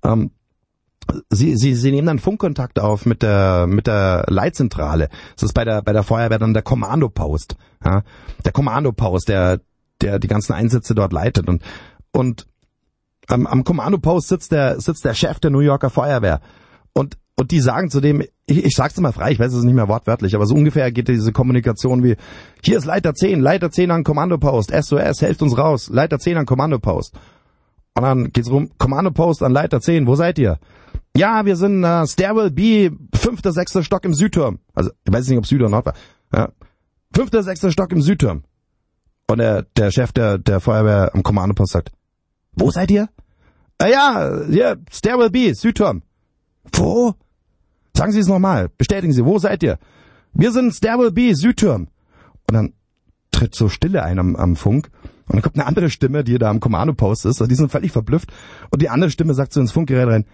Sie nehmen dann Funkkontakt auf mit der Leitzentrale. Das ist bei der Feuerwehr dann der Kommandopost. Ja? Der Kommandopost, der die ganzen Einsätze dort leitet. Und am Kommandopost sitzt der Chef der New Yorker Feuerwehr. Und die sagen zu dem, ich sag's mal frei, ich weiß es nicht mehr wortwörtlich, aber so ungefähr geht diese Kommunikation wie, hier ist Leiter 10 an Kommandopost, SOS, helft uns raus, Leiter 10 an Kommandopost. Und dann geht's rum, Kommandopost an Leiter 10, wo seid ihr? Ja, wir sind Stairwell B, 5., 6. Stock im Südturm. Also, ich weiß nicht, ob Süd oder Nord war. Ja. 5., 6. Stock im Südturm. Und der Chef der Feuerwehr am Kommandopost sagt, wo seid ihr? Ja, hier, Stairwell B, Südturm. Wo? Sagen Sie es nochmal. Bestätigen Sie, wo seid ihr? Wir sind Stairwell B, Südturm. Und dann tritt so Stille ein am Funk. Und dann kommt eine andere Stimme, die da am Kommandopost ist. Also die sind völlig verblüfft. Und die andere Stimme sagt so ins Funkgerät rein,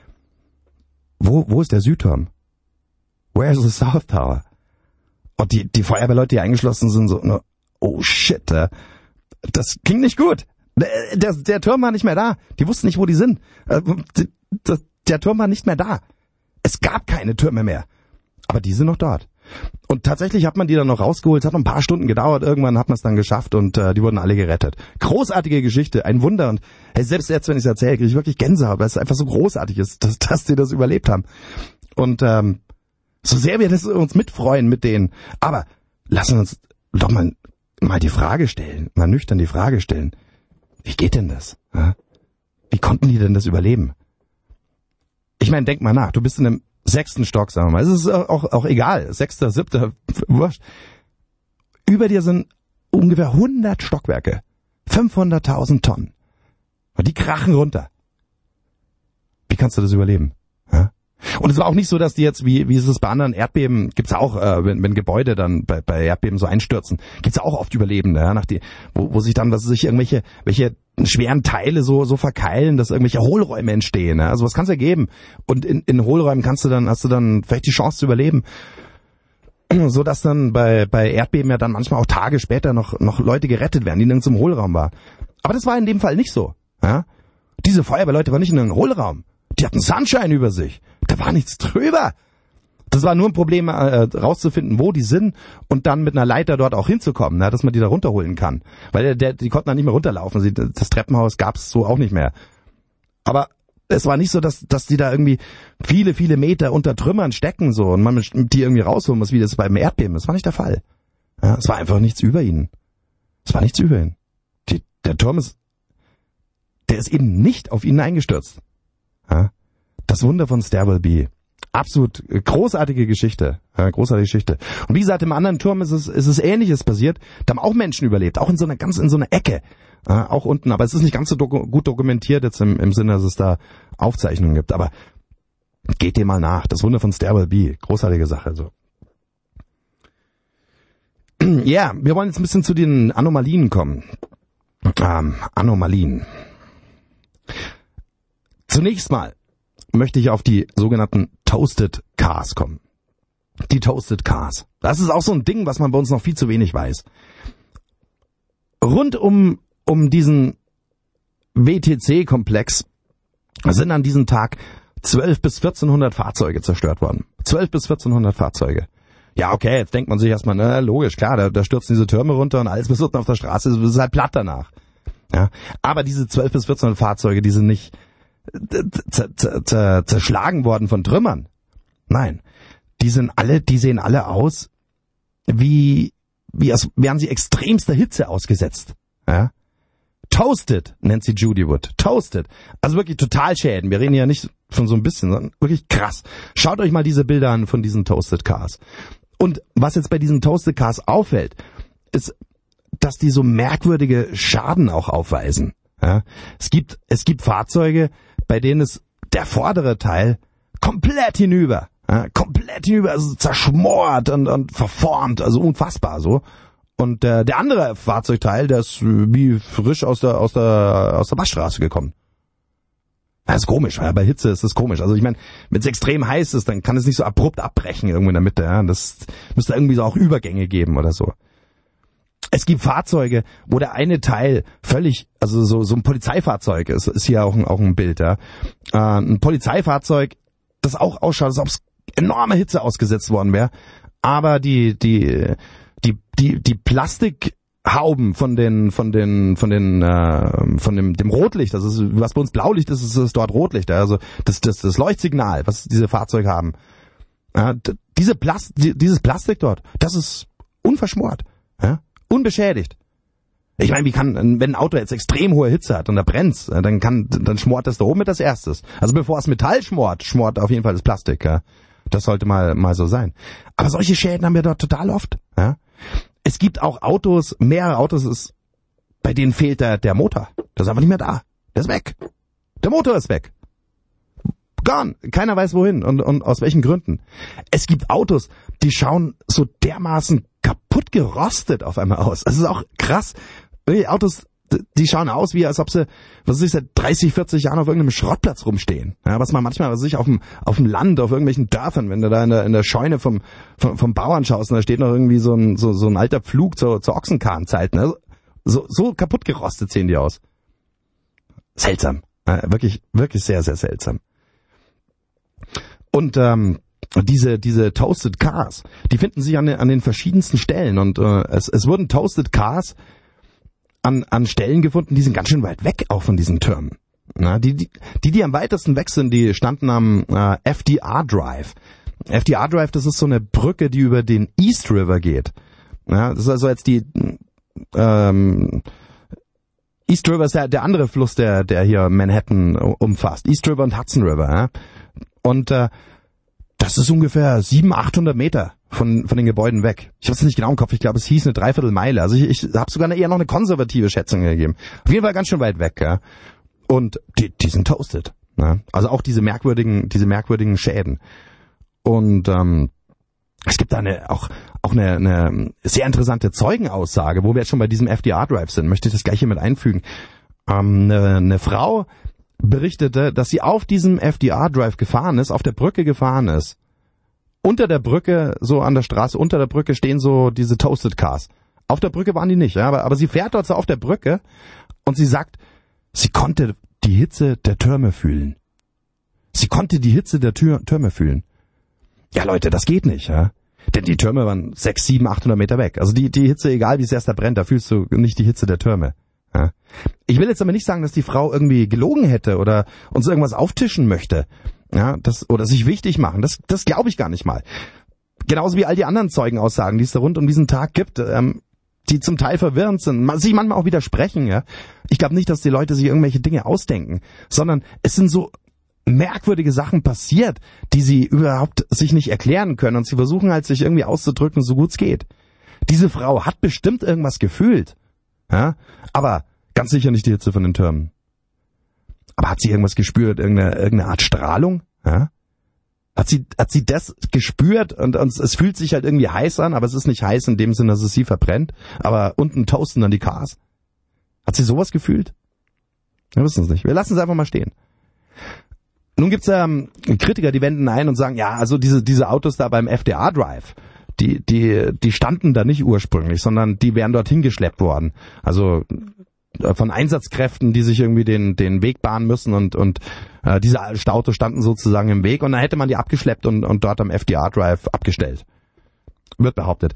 wo ist der Südturm? Where is the South Tower? Und die Feuerwehrleute, die eingeschlossen sind, so, oh shit, das klingt nicht gut. Der Turm war nicht mehr da. Die wussten nicht, wo die sind. Der Turm war nicht mehr da. Es gab keine Türme mehr. Aber die sind noch dort. Und tatsächlich hat man die dann noch rausgeholt. Es hat noch ein paar Stunden gedauert. Irgendwann hat man es dann geschafft und die wurden alle gerettet. Großartige Geschichte, ein Wunder. Und hey, selbst jetzt, wenn ich es erzähle, kriege ich wirklich Gänsehaut, weil es einfach so großartig ist, dass die das überlebt haben. Und so sehr wir uns mitfreuen mit denen. Aber lassen wir uns doch mal die Frage stellen, mal nüchtern die Frage stellen. Wie geht denn das? Ja? Wie konnten die denn das überleben? Ich meine, denk mal nach, du bist in einem 6. Stock, sagen wir mal. Es ist auch egal, 6., 7., wurscht. Über dir sind ungefähr 100 Stockwerke, 500.000 Tonnen. Und die krachen runter. Wie kannst du das überleben? Ja? Und es war auch nicht so, dass die jetzt, wie ist es bei anderen Erdbeben, gibt's auch, wenn Gebäude dann bei Erdbeben so einstürzen, gibt's auch oft Überlebende, ja, wo sich dann, welche schweren Teile so verkeilen, dass irgendwelche Hohlräume entstehen. Ja? Also was kann's ja geben. Und in Hohlräumen hast du dann vielleicht die Chance zu überleben. So dass dann bei Erdbeben ja dann manchmal auch Tage später noch Leute gerettet werden, die nirgends im Hohlraum waren. Aber das war in dem Fall nicht so. Ja? Diese Feuerwehrleute waren nicht in einem Hohlraum. Die hatten Sunshine über sich. Da war nichts drüber. Das war nur ein Problem, rauszufinden, wo die sind und dann mit einer Leiter dort auch hinzukommen, dass man die da runterholen kann. Weil die konnten dann nicht mehr runterlaufen. Das Treppenhaus gab es so auch nicht mehr. Aber es war nicht so, dass die da irgendwie viele, viele Meter unter Trümmern stecken so und man die irgendwie rausholen muss, wie das beim Erdbeben. Das war nicht der Fall. Ja, es war einfach nichts über ihnen. Es war nichts über ihnen. Der Turm ist eben nicht auf ihnen eingestürzt. Ja? Das Wunder von Stairwell B. Absolut großartige Geschichte. Ja, großartige Geschichte. Und wie gesagt, im anderen Turm ist es Ähnliches passiert. Da haben auch Menschen überlebt. Auch in so einer Ecke. Ja, auch unten. Aber es ist nicht ganz so gut dokumentiert jetzt im Sinne, dass es da Aufzeichnungen gibt. Aber geht dem mal nach. Das Wunder von Stairwell B. Großartige Sache. So. Ja, wir wollen jetzt ein bisschen zu den Anomalien kommen. Anomalien. Zunächst mal möchte ich auf die sogenannten Toasted Cars kommen. Die Toasted Cars. Das ist auch so ein Ding, was man bei uns noch viel zu wenig weiß. Rund um diesen WTC-Komplex sind an diesem Tag 12 bis 1400 Fahrzeuge zerstört worden. 12 bis 1400 Fahrzeuge. Ja, okay, jetzt denkt man sich erstmal, logisch, klar, da stürzen diese Türme runter und alles, was unten auf der Straße ist halt platt danach. Ja, aber diese 12 bis 1400 Fahrzeuge, die sind nicht zerschlagen worden von Trümmern. Nein, die sehen alle aus, als wären sie extremster Hitze ausgesetzt. Ja? Toasted nennt sie Judy Wood. Toasted. Also wirklich Totalschäden. Wir reden ja nicht schon so ein bisschen, sondern wirklich krass. Schaut euch mal diese Bilder an von diesen Toasted Cars. Und was jetzt bei diesen Toasted Cars auffällt, ist, dass die so merkwürdige Schaden auch aufweisen. Ja? Es gibt Fahrzeuge, bei denen ist der vordere Teil komplett hinüber, also zerschmort und verformt, also unfassbar so. Und der andere Fahrzeugteil, der ist wie frisch aus der Waschstraße gekommen. Das ist komisch, weil bei Hitze ist das komisch. Also ich meine, wenn es extrem heiß ist, dann kann es nicht so abrupt abbrechen irgendwo in der Mitte. Ja? Das müsste irgendwie so auch Übergänge geben oder so. Es gibt Fahrzeuge, wo der eine Teil völlig, also so ein Polizeifahrzeug ist hier auch ein Bild, ja. Ein Polizeifahrzeug, das auch ausschaut, als ob es enorme Hitze ausgesetzt worden wäre, aber die Plastikhauben von dem Rotlicht, das ist, was bei uns Blaulicht ist, ist dort Rotlicht, ja? Also das Leuchtsignal, was diese Fahrzeuge haben. Ja, dieses Plastik dort, das ist unverschmort, ja? Unbeschädigt. Ich meine, wenn ein Auto jetzt extrem hohe Hitze hat und da brennt's, dann schmort das da oben mit als erstes. Also bevor es Metall schmort auf jeden Fall das Plastik, ja. Das sollte mal so sein. Aber solche Schäden haben wir dort total oft, ja. Es gibt auch mehrere Autos, bei denen fehlt der Motor. Der ist einfach nicht mehr da. Der ist weg. Der Motor ist weg. Gone. Keiner weiß wohin und aus welchen Gründen. Es gibt Autos, die schauen so dermaßen kaputt gerostet auf einmal aus. Das ist auch krass. Autos, die schauen aus, wie als ob sie, seit 30, 40 Jahren auf irgendeinem Schrottplatz rumstehen. Ja, was man manchmal auf dem Land, auf irgendwelchen Dörfern, wenn du da in der Scheune vom Bauern schaust und da steht noch irgendwie so ein alter Pflug zur Ochsenkarrenzeit. Ne? So kaputt gerostet sehen die aus. Seltsam. Wirklich, wirklich sehr, sehr seltsam. Und diese Toasted Cars, die finden sich an den verschiedensten Stellen und es wurden Toasted Cars an Stellen gefunden, die sind ganz schön weit weg auch von diesen Türmen. Na, die am weitesten weg sind, die standen am FDR Drive. FDR Drive, das ist so eine Brücke, die über den East River geht. Ja, das ist also jetzt die East River ist der andere Fluss, der hier Manhattan umfasst. East River und Hudson River. Ja? Und das ist ungefähr 700-800 Meter von den Gebäuden weg. Ich habe es nicht genau im Kopf. Ich glaube, es hieß eine Dreiviertelmeile. Also ich habe sogar eher noch eine konservative Schätzung gegeben. Auf jeden Fall ganz schön weit weg. Ja? Und die sind toasted. Ja? Also auch diese merkwürdigen Schäden. Und es gibt da auch eine sehr interessante Zeugenaussage, wo wir jetzt schon bei diesem FDR Drive sind. Möchte ich das gleich hier mit einfügen. Eine Frau berichtete, dass sie auf diesem FDR Drive auf der Brücke gefahren ist. Unter der Brücke, so an der Straße, unter der Brücke stehen so diese Toasted Cars. Auf der Brücke waren die nicht, ja, aber sie fährt dort so auf der Brücke und sie sagt, sie konnte die Hitze der Türme fühlen. Sie konnte die Hitze der Türme fühlen. Ja, Leute, das geht nicht, ja. Denn die Türme waren 600, 700, 800 Meter weg. Also die Hitze, egal wie es erst da brennt, da fühlst du nicht die Hitze der Türme. Ja. Ich will jetzt aber nicht sagen, dass die Frau irgendwie gelogen hätte oder uns irgendwas auftischen möchte. Ja, oder sich wichtig machen. Das glaube ich gar nicht mal. Genauso wie all die anderen Zeugenaussagen, die es da rund um diesen Tag gibt, die zum Teil verwirrend sind, sich manchmal auch widersprechen. Ja. Ich glaube nicht, dass die Leute sich irgendwelche Dinge ausdenken, sondern es sind so merkwürdige Sachen passiert, die sie überhaupt sich nicht erklären können und sie versuchen halt, sich irgendwie auszudrücken, so gut es geht. Diese Frau hat bestimmt irgendwas gefühlt, ja, aber ganz sicher nicht die Hitze von den Türmen. Aber hat sie irgendwas gespürt, irgendeine Art Strahlung, ja? Hat sie das gespürt und es fühlt sich halt irgendwie heiß an, aber es ist nicht heiß in dem Sinne, dass es sie verbrennt, aber unten toasten dann die Cars. Hat sie sowas gefühlt? Wir wissen es nicht. Wir lassen es einfach mal stehen. Nun gibt's Kritiker, die wenden ein und sagen, ja, also diese Autos da beim FDR Drive, die standen da nicht ursprünglich, sondern die wären dorthin geschleppt worden. Also von Einsatzkräften, die sich irgendwie den Weg bahnen müssen und diese Autos standen sozusagen im Weg und dann hätte man die abgeschleppt und dort am FDR Drive abgestellt. Wird behauptet.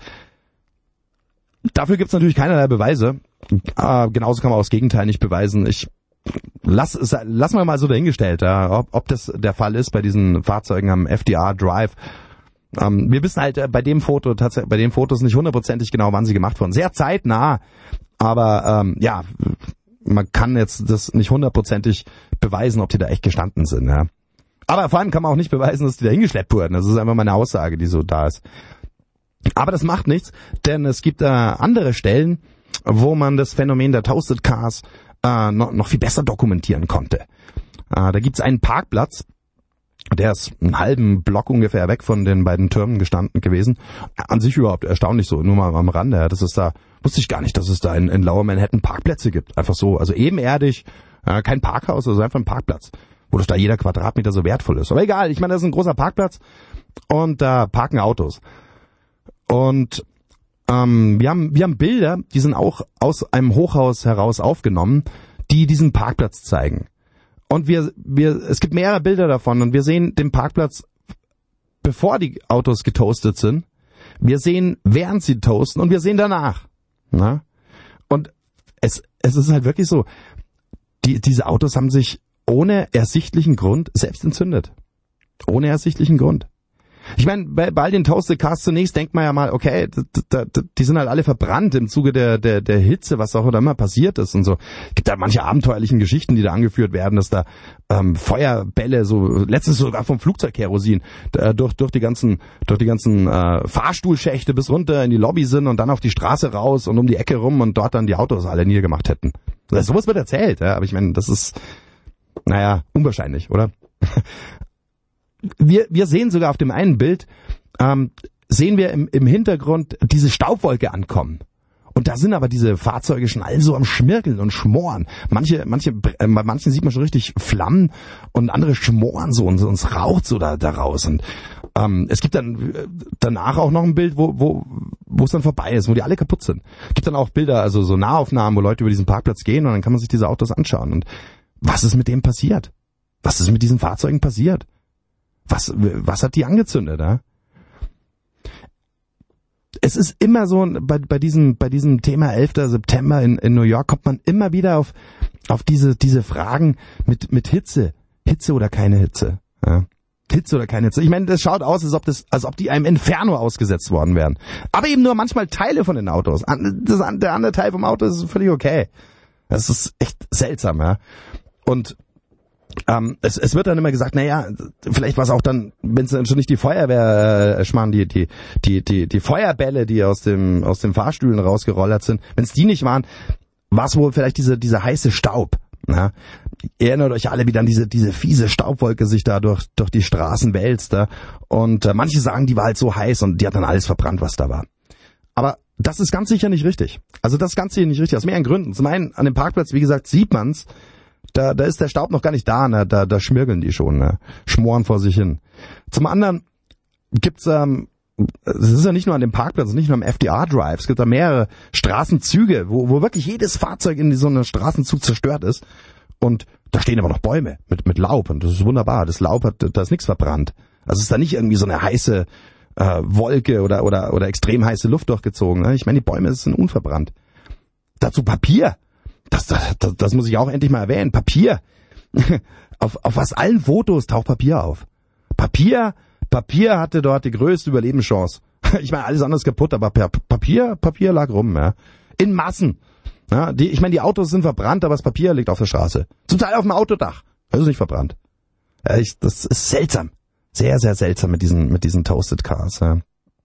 Dafür gibt's natürlich keinerlei Beweise. Genauso kann man auch das Gegenteil nicht beweisen. Lass mal so dahingestellt, ob das der Fall ist bei diesen Fahrzeugen am FDR Drive. Wir wissen halt bei den Fotos nicht hundertprozentig genau, wann sie gemacht wurden. Sehr zeitnah, aber man kann jetzt das nicht hundertprozentig beweisen, ob die da echt gestanden sind. Ja. Aber vor allem kann man auch nicht beweisen, dass die da hingeschleppt wurden. Das ist einfach mal eine Aussage, die so da ist. Aber das macht nichts, denn es gibt andere Stellen, wo man das Phänomen der Toasted Cars noch viel besser dokumentieren konnte. Da gibt's einen Parkplatz, der ist einen halben Block ungefähr weg von den beiden Türmen gestanden gewesen. An sich überhaupt erstaunlich so, nur mal am Rande. Ja, das ist da, wusste ich gar nicht, dass es da in Lower Manhattan Parkplätze gibt. Einfach so, also ebenerdig, kein Parkhaus, also einfach ein Parkplatz, wo doch da jeder Quadratmeter so wertvoll ist. Aber egal, ich meine, das ist ein großer Parkplatz und da parken Autos. Und wir haben Bilder, die sind auch aus einem Hochhaus heraus aufgenommen, die diesen Parkplatz zeigen. Und es gibt mehrere Bilder davon und wir sehen den Parkplatz, bevor die Autos getoastet sind. Wir sehen, während sie toasten und wir sehen danach. Na? Und es ist halt wirklich so, diese Autos haben sich ohne ersichtlichen Grund selbst entzündet. Ohne ersichtlichen Grund. Ich meine, bei all den Toasted Cars zunächst denkt man ja mal, okay, die sind halt alle verbrannt im Zuge der Hitze, was auch immer passiert ist und so. Es gibt da manche abenteuerlichen Geschichten, die da angeführt werden, dass da Feuerbälle, so letztens sogar vom Flugzeugkerosin, durch die ganzen Fahrstuhlschächte bis runter in die Lobby sind und dann auf die Straße raus und um die Ecke rum und dort dann die Autos alle niedergemacht hätten. Also sowas wird erzählt, ja, aber ich meine, das ist, unwahrscheinlich, oder? Wir sehen sogar auf dem einen Bild, sehen wir im Hintergrund diese Staubwolke ankommen. Und da sind aber diese Fahrzeuge schon alle so am Schmirgeln und Schmoren. Bei manchen sieht man schon richtig Flammen und andere schmoren so und es raucht so da raus. Und es gibt dann danach auch noch ein Bild, wo es dann vorbei ist, wo die alle kaputt sind. Es gibt dann auch Bilder, also so Nahaufnahmen, wo Leute über diesen Parkplatz gehen und dann kann man sich diese Autos anschauen. Und was ist mit dem passiert? Was ist mit diesen Fahrzeugen passiert? Was hat die angezündet, ja? Es ist immer so, bei diesem Thema 11. September in New York kommt man immer wieder auf diese Fragen mit Hitze. Hitze oder keine Hitze, ja? Hitze oder keine Hitze. Ich meine, das schaut aus, als ob die einem Inferno ausgesetzt worden wären. Aber eben nur manchmal Teile von den Autos. Der andere Teil vom Auto ist völlig okay. Das ist echt seltsam, ja? Und es wird dann immer gesagt, vielleicht war es auch dann, wenn es dann schon nicht die Feuerwehr, die Feuerbälle, die aus den Fahrstühlen rausgerollert sind, wenn es die nicht waren, war es wohl vielleicht dieser heiße Staub. Ja? Ihr erinnert euch alle, wie dann diese fiese Staubwolke sich da durch die Straßen wälzt. Da. Und manche sagen, die war halt so heiß und die hat dann alles verbrannt, was da war. Aber das ist ganz sicher nicht richtig. Also das ist ganz sicher nicht richtig, aus mehreren Gründen. Zum einen, an dem Parkplatz, wie gesagt, sieht man's, da ist der Staub noch gar nicht da, ne? Da schmirgeln die schon, ne? Schmoren vor sich hin. Zum anderen gibt's, es ist ja nicht nur an dem Parkplatz, nicht nur am FDR Drive, es gibt da mehrere Straßenzüge, wo wirklich jedes Fahrzeug in so einem Straßenzug zerstört ist. Und da stehen aber noch Bäume mit Laub und das ist wunderbar. Das Laub da ist nichts verbrannt. Also es ist da nicht irgendwie so eine heiße Wolke oder extrem heiße Luft durchgezogen. Ne? Ich meine, die Bäume sind unverbrannt. Dazu Papier. Das muss ich auch endlich mal erwähnen. Papier. Auf fast allen Fotos taucht Papier auf. Papier hatte dort die größte Überlebenschance. Ich meine, alles andere ist kaputt, aber Papier lag rum, ja. In Massen. Ja, die Autos sind verbrannt, aber das Papier liegt auf der Straße. Zum Teil auf dem Autodach. Das ist nicht verbrannt. Ja, das ist seltsam. Sehr, sehr seltsam mit diesen Toasted Cars, ja.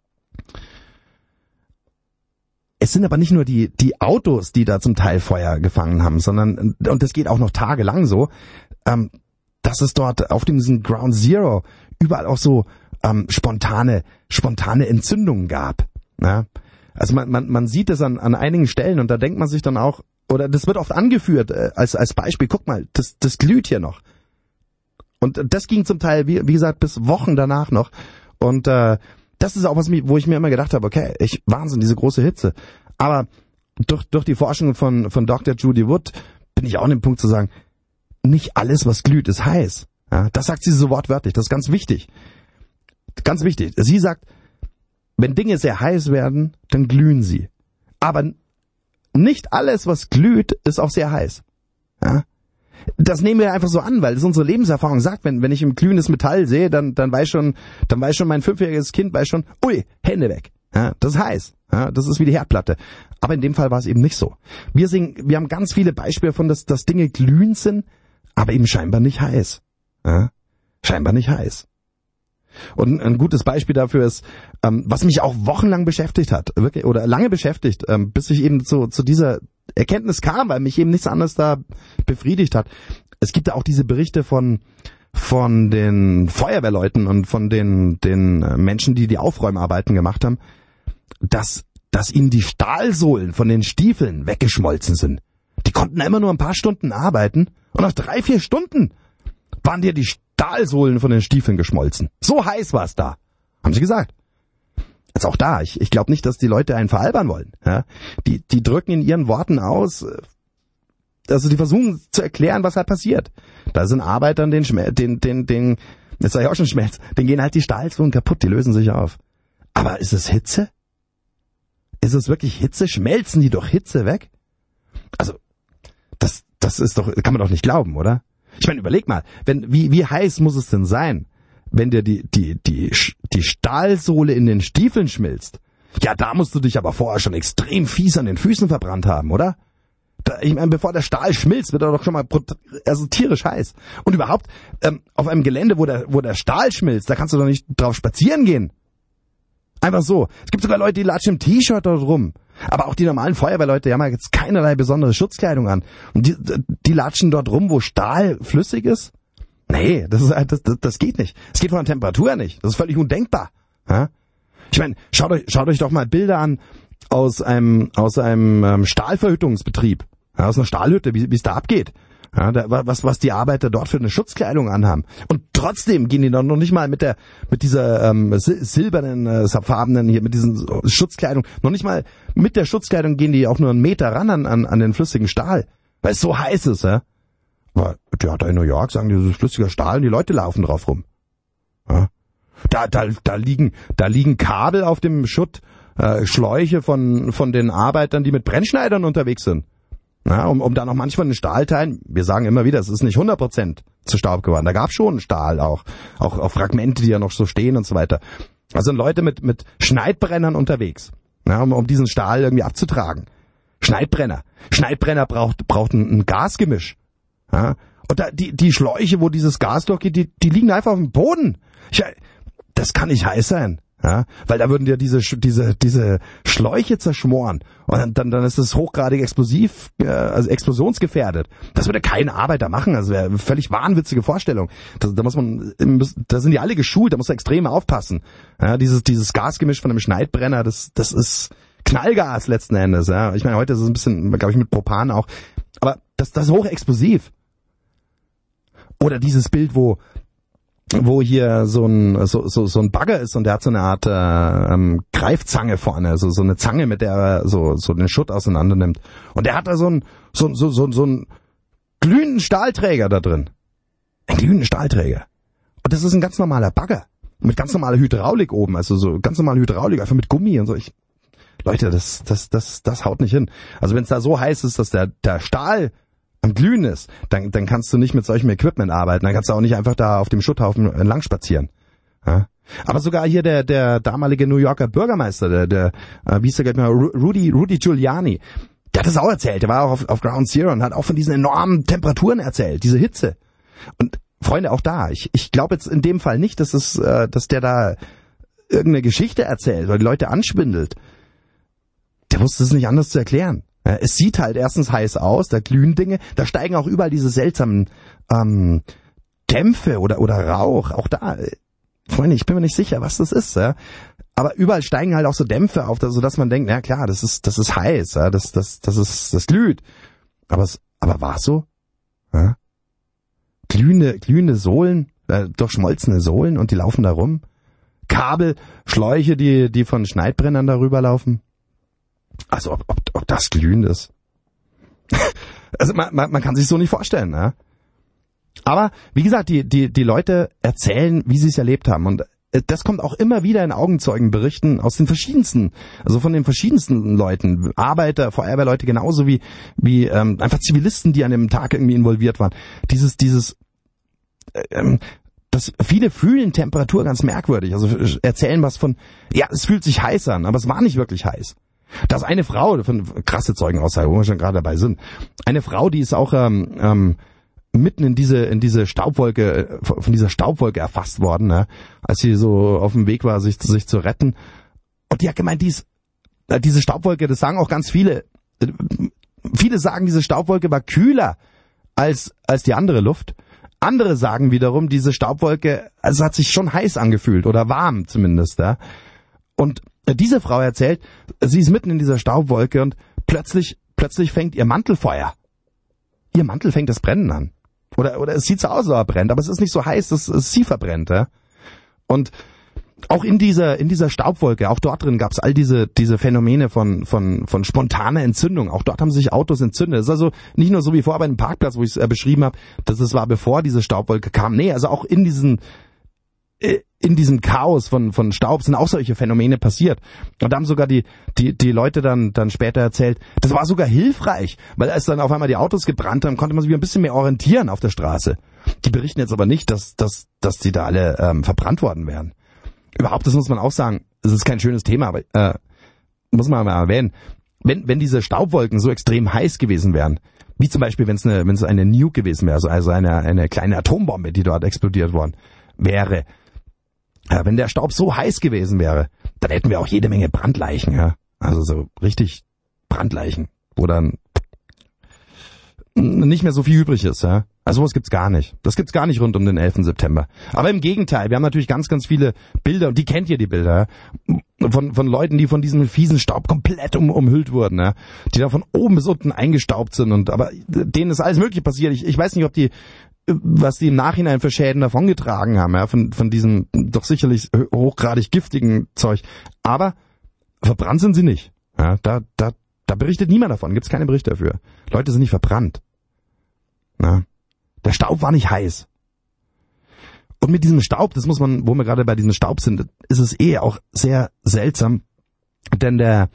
Es sind aber nicht nur die Autos, die da zum Teil Feuer gefangen haben, sondern, und das geht auch noch tagelang so, dass es dort auf diesem Ground Zero überall auch so spontane Entzündungen gab. Ja? Also man sieht es an einigen Stellen und da denkt man sich dann auch, oder das wird oft angeführt als Beispiel, guck mal, das glüht hier noch. Und das ging zum Teil, wie gesagt, bis Wochen danach noch. Und das ist auch was, wo ich mir immer gedacht habe, okay, Wahnsinn, diese große Hitze. Aber durch die Forschung von Dr. Judy Wood bin ich auch an dem Punkt zu sagen, nicht alles, was glüht, ist heiß. Ja, das sagt sie so wortwörtlich, das ist ganz wichtig. Ganz wichtig. Sie sagt, wenn Dinge sehr heiß werden, dann glühen sie. Aber nicht alles, was glüht, ist auch sehr heiß. Ja? Das nehmen wir einfach so an, weil es unsere Lebenserfahrung sagt, wenn ich ein glühendes Metall sehe, dann weiß schon mein 5-jähriges Kind schon, ui, Hände weg. Ja, das ist heiß. Ja, das ist wie die Herdplatte. Aber in dem Fall war es eben nicht so. Wir haben ganz viele Beispiele davon, dass Dinge glühend sind, aber eben scheinbar nicht heiß. Ja? scheinbar nicht heiß. Und ein gutes Beispiel dafür ist, was mich auch wochenlang beschäftigt hat, wirklich, oder lange beschäftigt, bis ich eben zu dieser Erkenntnis kam, weil mich eben nichts anderes da befriedigt hat. Es gibt ja auch diese Berichte von den Feuerwehrleuten und von den Menschen, die Aufräumarbeiten gemacht haben, dass ihnen die Stahlsohlen von den Stiefeln weggeschmolzen sind. Die konnten immer nur ein paar Stunden arbeiten und nach 3-4 Stunden waren dir die Stahlsohlen von den Stiefeln geschmolzen. So heiß war es da, haben sie gesagt. Jetzt auch da, ich glaube nicht, dass die Leute einen veralbern wollen. Ja? Die drücken in ihren Worten aus, also die versuchen zu erklären, was halt passiert. Da sind Arbeitern, jetzt sag ich auch schon Schmelz, denen gehen halt die Stahlsohlen kaputt, die lösen sich auf. Aber ist es Hitze? Ist es wirklich Hitze? Schmelzen die durch Hitze weg? Also, das ist doch, kann man doch nicht glauben, oder? Ich meine, überleg mal, wie heiß muss es denn sein, wenn dir die Stahlsohle in den Stiefeln schmilzt? Ja, da musst du dich aber vorher schon extrem fies an den Füßen verbrannt haben, oder? Ich meine, bevor der Stahl schmilzt, wird er doch schon mal tierisch heiß. Und überhaupt, auf einem Gelände, wo der Stahl schmilzt, da kannst du doch nicht drauf spazieren gehen. Einfach so. Es gibt sogar Leute, die latschen im T-Shirt dort rum. Aber auch die normalen Feuerwehrleute, die haben ja jetzt keinerlei besondere Schutzkleidung an. Und die latschen dort rum, wo Stahl flüssig ist? Nee, das geht nicht. Es geht von der Temperatur nicht. Das ist völlig undenkbar. Ja? Ich meine, schaut euch doch mal Bilder an aus einem Stahlverhüttungsbetrieb. Ja, aus einer Stahlhütte, wie es da abgeht. Ja, was die Arbeiter dort für eine Schutzkleidung anhaben. Und trotzdem gehen die doch noch nicht mal mit dieser silbernen, farbenen hier, mit diesen Schutzkleidung, noch nicht mal mit der Schutzkleidung gehen die auch nur einen Meter ran an den flüssigen Stahl. Weil es so heiß ist, ja. Aber da in New York sagen die, das ist flüssiger Stahl und die Leute laufen drauf rum. Ja. Da liegen Kabel auf dem Schutt, Schläuche von den Arbeitern, die mit Brennschneidern unterwegs sind. Ja, um da noch manchmal einen Stahlteilen, wir sagen immer wieder, es ist nicht 100% zu Staub geworden. Da gab es schon Stahl auch Fragmente, die ja noch so stehen und so weiter. Also sind Leute mit Schneidbrennern unterwegs, ja, um diesen Stahl irgendwie abzutragen. Schneidbrenner braucht ein Gasgemisch. Ja, und die Schläuche, wo dieses Gas durchgeht, die liegen einfach auf dem Boden. Das kann nicht heiß sein. Ja, weil da würden dir diese Schläuche zerschmoren und dann ist es hochgradig explosiv, also explosionsgefährdet. Das würde kein Arbeiter machen, also wäre eine völlig wahnwitzige Vorstellung. Da sind die alle geschult, da muss man extrem aufpassen. Ja, dieses Gasgemisch von einem Schneidbrenner, das ist Knallgas letzten Endes. Ja, ich meine, heute ist es ein bisschen, glaube ich, mit Propan auch, aber das ist hochexplosiv. Oder dieses Bild, wo hier so ein Bagger ist und der hat so eine Art Greifzange vorne, so eine Zange, mit der er so den Schutt auseinander nimmt. Und der hat da so einen glühenden Stahlträger da drin. Ein glühenden Stahlträger. Und das ist ein ganz normaler Bagger. Mit ganz normaler Hydraulik oben, also so ganz normale Hydraulik, einfach mit Gummi und so. Leute, das haut nicht hin. Also wenn es da so heiß ist, dass der Stahl am Glühen ist, dann kannst du nicht mit solchem Equipment arbeiten. Dann kannst du auch nicht einfach da auf dem Schutthaufen entlang spazieren. Ja? Aber sogar hier der damalige New Yorker Bürgermeister, der wie hieß der gleich mal, Rudy Giuliani, der hat das auch erzählt. Der war auch auf Ground Zero und hat auch von diesen enormen Temperaturen erzählt, diese Hitze. Und Freunde, auch da, ich glaube jetzt in dem Fall nicht, dass der da irgendeine Geschichte erzählt oder die Leute anschwindelt. Der wusste es nicht anders zu erklären. Es sieht halt erstens heiß aus, da glühen Dinge, da steigen auch überall diese seltsamen Dämpfe oder Rauch. Auch da, Freunde, ich bin mir nicht sicher, was das ist. Ja? Aber überall steigen halt auch so Dämpfe auf, sodass man denkt, ja klar, das ist heiß, ja? das glüht. Aber war es so? Ja? Glühende Sohlen, durchschmolzene Sohlen und die laufen da rum. Kabel, Schläuche, die von Schneidbrennern darüber laufen. Also ob das glühend ist. Also man kann sich so nicht vorstellen, ne? Aber wie gesagt, die Leute erzählen, wie sie es erlebt haben. Und das kommt auch immer wieder in Augenzeugenberichten aus den verschiedensten, also von den verschiedensten Leuten, Arbeiter, Feuerwehrleute, genauso wie einfach Zivilisten, die an dem Tag irgendwie involviert waren. Das viele fühlen Temperatur ganz merkwürdig. Also erzählen was von, ja, es fühlt sich heiß an, aber es war nicht wirklich heiß. Da ist eine Frau, krasse Zeugenaussage, wo wir schon gerade dabei sind, eine Frau, die ist auch mit mitten in diese Staubwolke, von dieser Staubwolke erfasst worden, ne? Als sie so auf dem Weg war, sich zu retten. Und die hat gemeint, diese Staubwolke, das sagen auch ganz viele. Viele sagen, diese Staubwolke war kühler als die andere Luft. Andere sagen wiederum, diese Staubwolke, also hat sich schon heiß angefühlt oder warm zumindest, ja. Und diese Frau erzählt, sie ist mitten in dieser Staubwolke und plötzlich fängt ihr Mantel Feuer. Ihr Mantel fängt das Brennen an. Oder es sieht so aus, als er brennt, aber es ist nicht so heiß, dass es sie verbrennt, ja. Und auch in dieser Staubwolke, auch dort drin gab es all diese Phänomene von spontaner Entzündung. Auch dort haben sich Autos entzündet. Das ist also nicht nur so wie vorher bei einem Parkplatz, wo ich es beschrieben habe, dass es war, bevor diese Staubwolke kam. Nee, also auch in diesem Chaos von Staub sind auch solche Phänomene passiert. Und da haben sogar die Leute dann später erzählt, das war sogar hilfreich, weil als dann auf einmal die Autos gebrannt haben, konnte man sich wieder ein bisschen mehr orientieren auf der Straße. Die berichten jetzt aber nicht, dass die da alle verbrannt worden wären. Überhaupt, das muss man auch sagen, es ist kein schönes Thema, aber muss man mal erwähnen, wenn diese Staubwolken so extrem heiß gewesen wären, wie zum Beispiel, wenn es eine Nuke gewesen wäre, also eine kleine Atombombe, die dort explodiert worden wäre, wenn der Staub so heiß gewesen wäre, dann hätten wir auch jede Menge Brandleichen, ja. Also so richtig Brandleichen, wo dann nicht mehr so viel übrig ist, ja. Also sowas gibt's gar nicht. Das gibt's gar nicht rund um den 11. September. Aber im Gegenteil, wir haben natürlich ganz, ganz viele Bilder, und die kennt ihr, die Bilder, ja, von Leuten, die von diesem fiesen Staub komplett umhüllt wurden, ja, die da von oben bis unten eingestaubt sind, aber denen ist alles Mögliche passiert. Ich weiß nicht, was die im Nachhinein für Schäden davongetragen haben, ja, von diesem doch sicherlich hochgradig giftigen Zeug. Aber verbrannt sind sie nicht. Ja, da berichtet niemand davon, gibt's keine Berichte dafür. Leute sind nicht verbrannt. Na, der Staub war nicht heiß. Und mit diesem Staub, das muss man, wo wir gerade bei diesem Staub sind, ist es auch sehr seltsam, denn der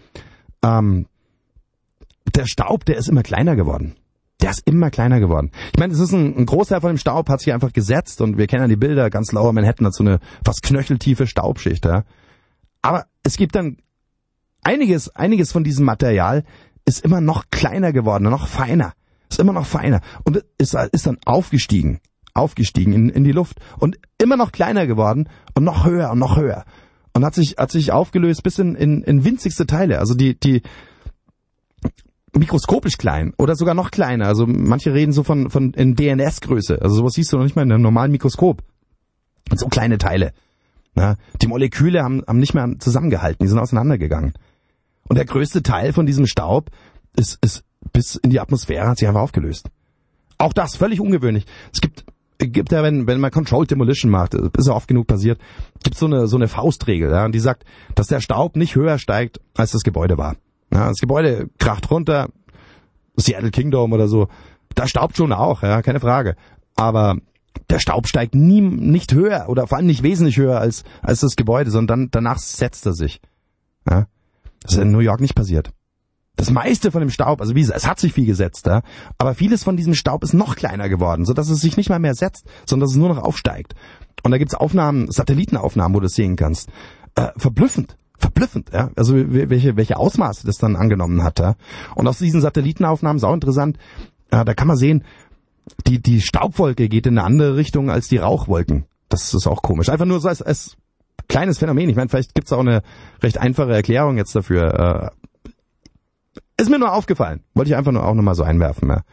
Staub, der ist immer kleiner geworden. Der ist immer kleiner geworden. Ich meine, es ist ein Großteil von dem Staub hat sich einfach gesetzt, und wir kennen ja die Bilder, ganz Lower Manhattan hat so eine fast knöcheltiefe Staubschicht, ja. Aber es gibt dann einiges von diesem Material ist immer noch kleiner geworden, noch feiner. Ist immer noch feiner. Und ist dann aufgestiegen in die Luft und immer noch kleiner geworden und noch höher und noch höher. Und hat sich aufgelöst bis in winzigste Teile. Also die mikroskopisch klein oder sogar noch kleiner. Also manche reden so von in DNS-Größe. Also sowas siehst du noch nicht mal in einem normalen Mikroskop. Und so kleine Teile. Ja, die Moleküle haben nicht mehr zusammengehalten, die sind auseinandergegangen. Und der größte Teil von diesem Staub ist bis in die Atmosphäre, hat sich einfach aufgelöst. Auch das völlig ungewöhnlich. Es gibt ja, wenn man Controlled Demolition macht, ist ja oft genug passiert, gibt so eine Faustregel, ja, und die sagt, dass der Staub nicht höher steigt, als das Gebäude war. Ja, das Gebäude kracht runter, Seattle Kingdom oder so, da staubt schon auch, ja, keine Frage. Aber der Staub steigt nicht höher oder vor allem nicht wesentlich höher als das Gebäude, sondern danach setzt er sich. Ja, das ist in New York nicht passiert. Das meiste von dem Staub, also es hat sich viel gesetzt, ja, aber vieles von diesem Staub ist noch kleiner geworden, sodass es sich nicht mal mehr setzt, sondern dass es nur noch aufsteigt. Und da gibt's Satellitenaufnahmen, wo du das sehen kannst. Verblüffend, ja. Also welche Ausmaße das dann angenommen hat, ja. Und aus diesen Satellitenaufnahmen ist auch interessant, da kann man sehen, die Staubwolke geht in eine andere Richtung als die Rauchwolken. Das ist auch komisch. Einfach nur so als kleines Phänomen. Ich meine, vielleicht gibt's auch eine recht einfache Erklärung jetzt dafür. Ist mir nur aufgefallen. Wollte ich einfach nur auch nochmal so einwerfen. Ja.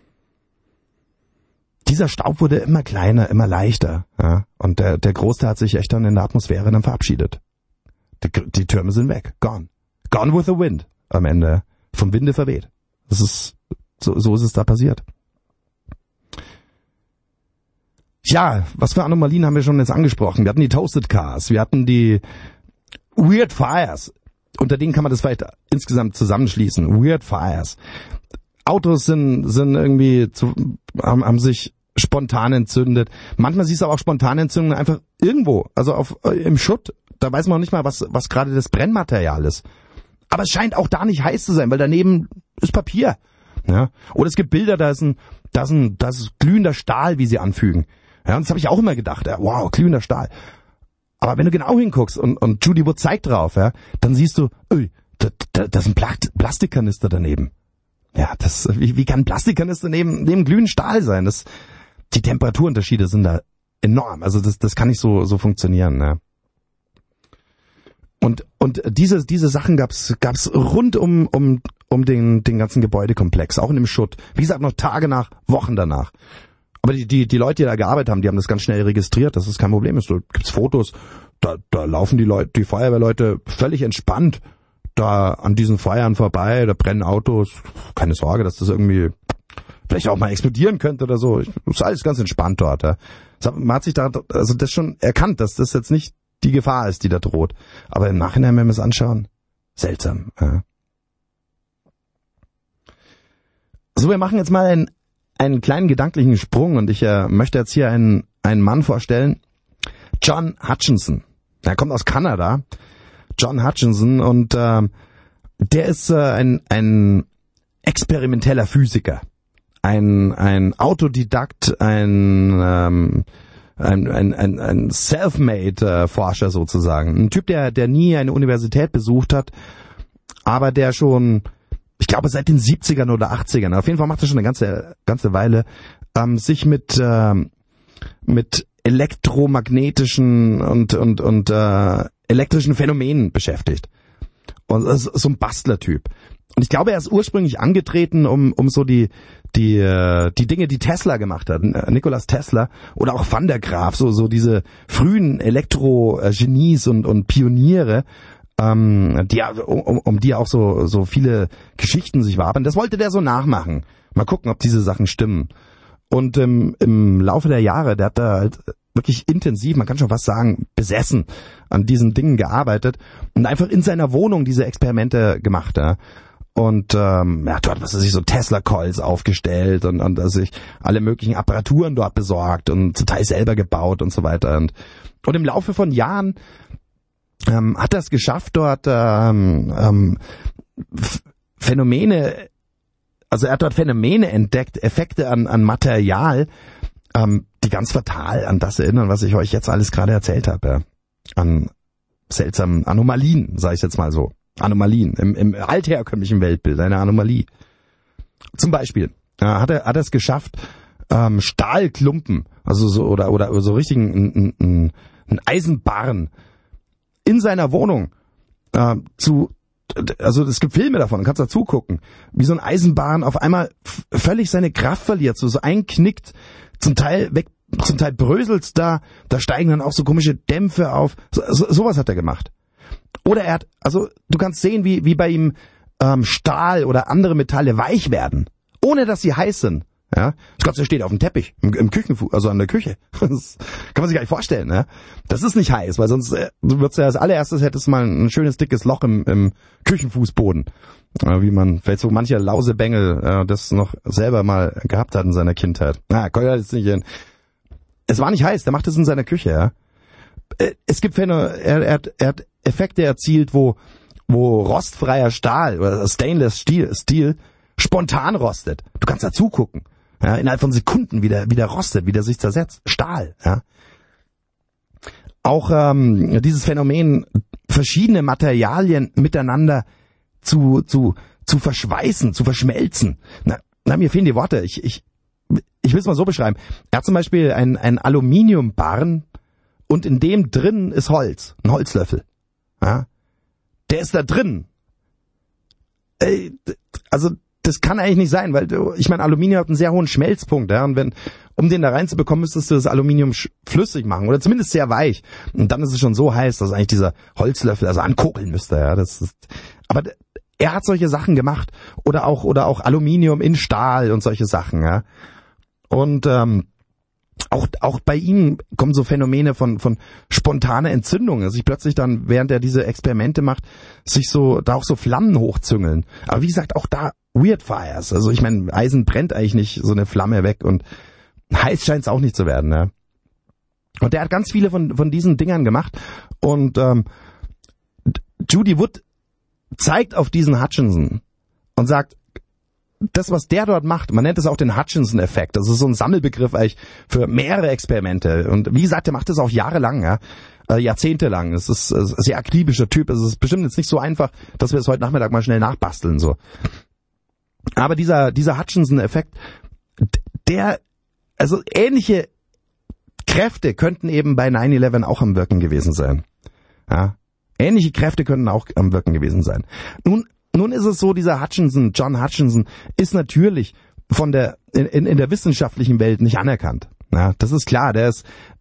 Dieser Staub wurde immer kleiner, immer leichter. Ja. Und der Großteil hat sich echt dann in der Atmosphäre dann verabschiedet. Die Türme sind weg. Gone. Gone with the wind. Am Ende. Vom Winde verweht. Das ist, so ist es da passiert. Ja, was für Anomalien haben wir schon jetzt angesprochen? Wir hatten die Toasted Cars. Wir hatten die Weird Fires. Unter denen kann man das vielleicht insgesamt zusammenschließen. Weird Fires. Autos sind irgendwie haben sich spontan entzündet. Manchmal siehst du aber auch spontane Entzündungen einfach irgendwo, also im Schutt. Da weiß man noch nicht mal, was gerade das Brennmaterial ist. Aber es scheint auch da nicht heiß zu sein, weil daneben ist Papier. Ja? Oder es gibt Bilder, da ist glühender Stahl, wie sie anfügen. Ja, und das habe ich auch immer gedacht. Ja, wow, glühender Stahl. Aber wenn du genau hinguckst und Judy Wood zeigt drauf, ja, dann siehst du, da ist ein Plastikkanister daneben. Ja, wie kann ein Plastikkanister neben glühenden Stahl sein? Das die Temperaturunterschiede sind da enorm. Also das kann nicht so funktionieren, ne? Und diese Sachen gab's rund um den ganzen Gebäudekomplex, auch in dem Schutt. Wie gesagt, noch Tage nach, Wochen danach. Aber die Leute, die da gearbeitet haben, die haben das ganz schnell registriert, dass es kein Problem ist. Da gibt's Fotos, da laufen die Feuerwehrleute völlig entspannt da an diesen Feuern vorbei, da brennen Autos. Keine Sorge, dass das irgendwie vielleicht auch mal explodieren könnte oder so. Ist alles ganz entspannt dort. Ja. Man hat sich da also das schon erkannt, dass das jetzt nicht die Gefahr ist, die da droht. Aber im Nachhinein, wenn wir es anschauen, seltsam. Ja. So, wir machen jetzt mal einen kleinen gedanklichen Sprung und ich möchte jetzt hier einen Mann vorstellen, John Hutchinson. Er kommt aus Kanada, John Hutchinson, und der ist ein experimenteller Physiker, ein Autodidakt, ein self-made Forscher sozusagen. Ein Typ, der nie eine Universität besucht hat, aber der schon, ich glaube, seit den 70ern oder 80ern, auf jeden Fall macht er schon eine ganze Weile, sich mit elektromagnetischen und elektrischen Phänomenen beschäftigt. Und so ein Bastler-Typ. Und ich glaube, er ist ursprünglich angetreten, um so die Dinge, die Tesla gemacht hat, Nikolaus Tesla oder auch Van der Graaf, so diese frühen Elektro-Genies und Pioniere, um die auch so viele Geschichten sich wabern. Das wollte der so nachmachen. Mal gucken, ob diese Sachen stimmen. Und im Laufe der Jahre, der hat da halt wirklich intensiv, man kann schon fast sagen, besessen an diesen Dingen gearbeitet und einfach in seiner Wohnung diese Experimente gemacht. Ja. Und er hat dort, was weiß ich, so Tesla-Coils aufgestellt und sich alle möglichen Apparaturen dort besorgt und zum Teil selber gebaut und so weiter. Und im Laufe von Jahren hat er es geschafft, dort Phänomene, also er hat dort Phänomene entdeckt, Effekte an Material, die ganz fatal an das erinnern, was ich euch jetzt alles gerade erzählt habe. Ja. An seltsamen Anomalien, sage ich jetzt mal so. Anomalien im altherkömmlichen Weltbild, eine Anomalie. Zum Beispiel hat er es geschafft, Stahlklumpen, also so oder so richtig ein Eisenbarren in seiner Wohnung also es gibt Filme davon, kannst dazu gucken, wie so ein Eisenbahn auf einmal völlig seine Kraft verliert, so einknickt, zum Teil bröselt's da steigen dann auch so komische Dämpfe auf, sowas hat er gemacht. Oder du kannst sehen, wie bei ihm Stahl oder andere Metalle weich werden, ohne dass sie heiß sind. Ja, das Ganze steht auf dem Teppich, im Küchenfuß, also an der Küche. Das kann man sich gar nicht vorstellen, ne? Das ist nicht heiß, weil sonst wird's ja als allererstes hättest mal ein schönes dickes Loch im Küchenfußboden. Wie man vielleicht so mancher Lausebengel das noch selber mal gehabt hat in seiner Kindheit. Kommt ja jetzt nicht hin. Es war nicht heiß, der macht es in seiner Küche, ja. Es gibt er hat Effekte erzielt, wo rostfreier Stahl oder Stainless Steel spontan rostet. Du kannst da zugucken. Ja, innerhalb von Sekunden wieder rostet, wieder sich zersetzt. Stahl, ja. Auch dieses Phänomen, verschiedene Materialien miteinander zu verschweißen, zu verschmelzen. Na, mir fehlen die Worte. Ich will es mal so beschreiben. Er hat zum Beispiel ein Aluminiumbarren und in dem drin ist Holz, ein Holzlöffel. Ja. Der ist da drin. Also das kann eigentlich nicht sein, weil ich meine, Aluminium hat einen sehr hohen Schmelzpunkt, ja, und um den da reinzubekommen, müsstest du das Aluminium flüssig machen oder zumindest sehr weich. Und dann ist es schon so heiß, dass eigentlich dieser Holzlöffel also ankokeln müsste, ja. Aber er hat solche Sachen gemacht oder auch Aluminium in Stahl und solche Sachen, ja. Und auch bei ihm kommen so Phänomene von spontaner Entzündung, dass sich plötzlich dann, während er diese Experimente macht, sich da auch so Flammen hochzüngeln. Aber wie gesagt, auch da Weird Fires. Also ich meine, Eisen brennt eigentlich nicht so eine Flamme weg und heiß scheint es auch nicht zu werden. Ne? Und der hat ganz viele von diesen Dingern gemacht und Judy Wood zeigt auf diesen Hutchinson und sagt, das, was der dort macht, man nennt es auch den Hutchinson-Effekt. Das ist so ein Sammelbegriff eigentlich für mehrere Experimente. Und wie gesagt, der macht das auch jahrelang, ja, jahrzehntelang. Es ist ein sehr akribischer Typ. Es ist bestimmt jetzt nicht so einfach, dass wir es heute Nachmittag mal schnell nachbasteln, so. Aber dieser Hutchinson-Effekt, der Also ähnliche Kräfte könnten eben bei 9/11 auch am Wirken gewesen sein. Ja? Ähnliche Kräfte könnten auch am Wirken gewesen sein. Nun ist es so, dieser John Hutchinson, ist natürlich in der wissenschaftlichen Welt nicht anerkannt. Ja, das ist klar, der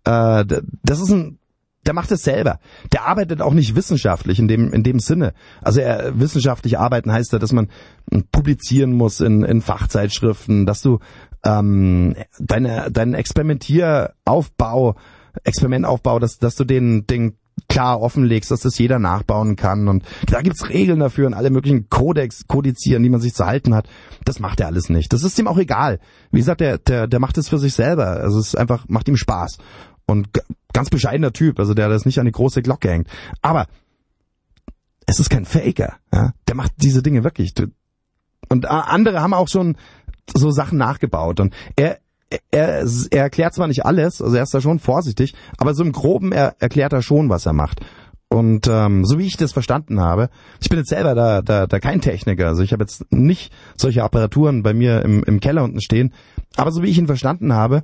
macht es selber. Der arbeitet auch nicht wissenschaftlich in dem Sinne. Also wissenschaftlich arbeiten heißt ja, dass man publizieren muss in Fachzeitschriften, dass du deinen Experimentaufbau, dass du den klar offenlegst, dass das jeder nachbauen kann. Und da gibt's Regeln dafür und alle möglichen Kodex kodizieren, die man sich zu halten hat. Das macht er alles nicht. Das ist ihm auch egal. Wie gesagt, der macht es für sich selber. Also es ist einfach, macht ihm Spaß. Und ganz bescheidener Typ, also der das nicht an die große Glocke hängt. Aber es ist kein Faker. Ja? Der macht diese Dinge wirklich. Und andere haben auch schon so Sachen nachgebaut. Und er erklärt zwar nicht alles, also er ist da schon vorsichtig, aber so im Groben erklärt er schon, was er macht. Und so wie ich das verstanden habe, ich bin jetzt selber da kein Techniker, also ich habe jetzt nicht solche Apparaturen bei mir im Keller unten stehen, aber so wie ich ihn verstanden habe,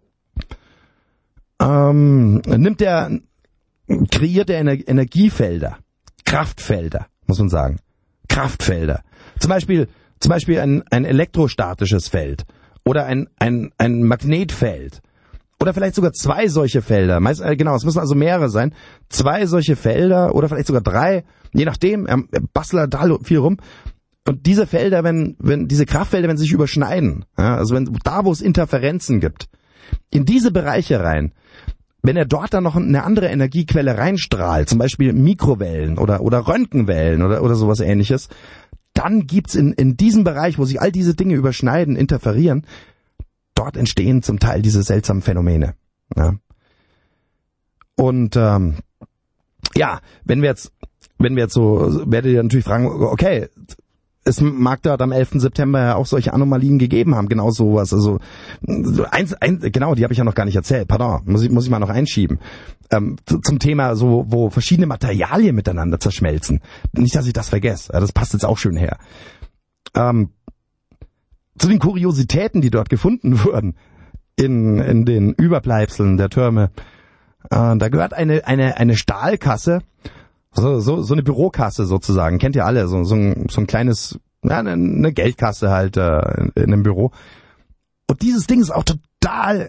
kreiert er Energiefelder, Kraftfelder, muss man sagen, Kraftfelder. Zum Beispiel ein elektrostatisches Feld. Oder ein Magnetfeld. Oder vielleicht sogar 2 solche Felder. Genau, es müssen also mehrere sein. 2 solche Felder oder vielleicht sogar 3. Je nachdem, er bastelt da viel rum. Und diese Felder, wenn diese Kraftfelder, wenn sie sich überschneiden, ja, also wo es Interferenzen gibt, in diese Bereiche rein, wenn er dort dann noch eine andere Energiequelle reinstrahlt, zum Beispiel Mikrowellen oder Röntgenwellen oder sowas ähnliches, dann gibt's in diesem Bereich, wo sich all diese Dinge überschneiden, interferieren, dort entstehen zum Teil diese seltsamen Phänomene. Ja. Und wenn wir jetzt so, werdet ihr natürlich fragen, okay, es mag dort am 11. September ja auch solche Anomalien gegeben haben, genau sowas. Also genau, die habe ich ja noch gar nicht erzählt. Pardon, muss ich mal noch einschieben. Zum Thema so, wo verschiedene Materialien miteinander zerschmelzen. Nicht, dass ich das vergesse. Ja, das passt jetzt auch schön her. Zu den Kuriositäten, die dort gefunden wurden in den Überbleibseln der Türme, da gehört eine Stahlkasse. So eine Bürokasse sozusagen, kennt ihr alle, so ein kleines, ja, eine Geldkasse halt in einem Büro. Und dieses Ding ist auch total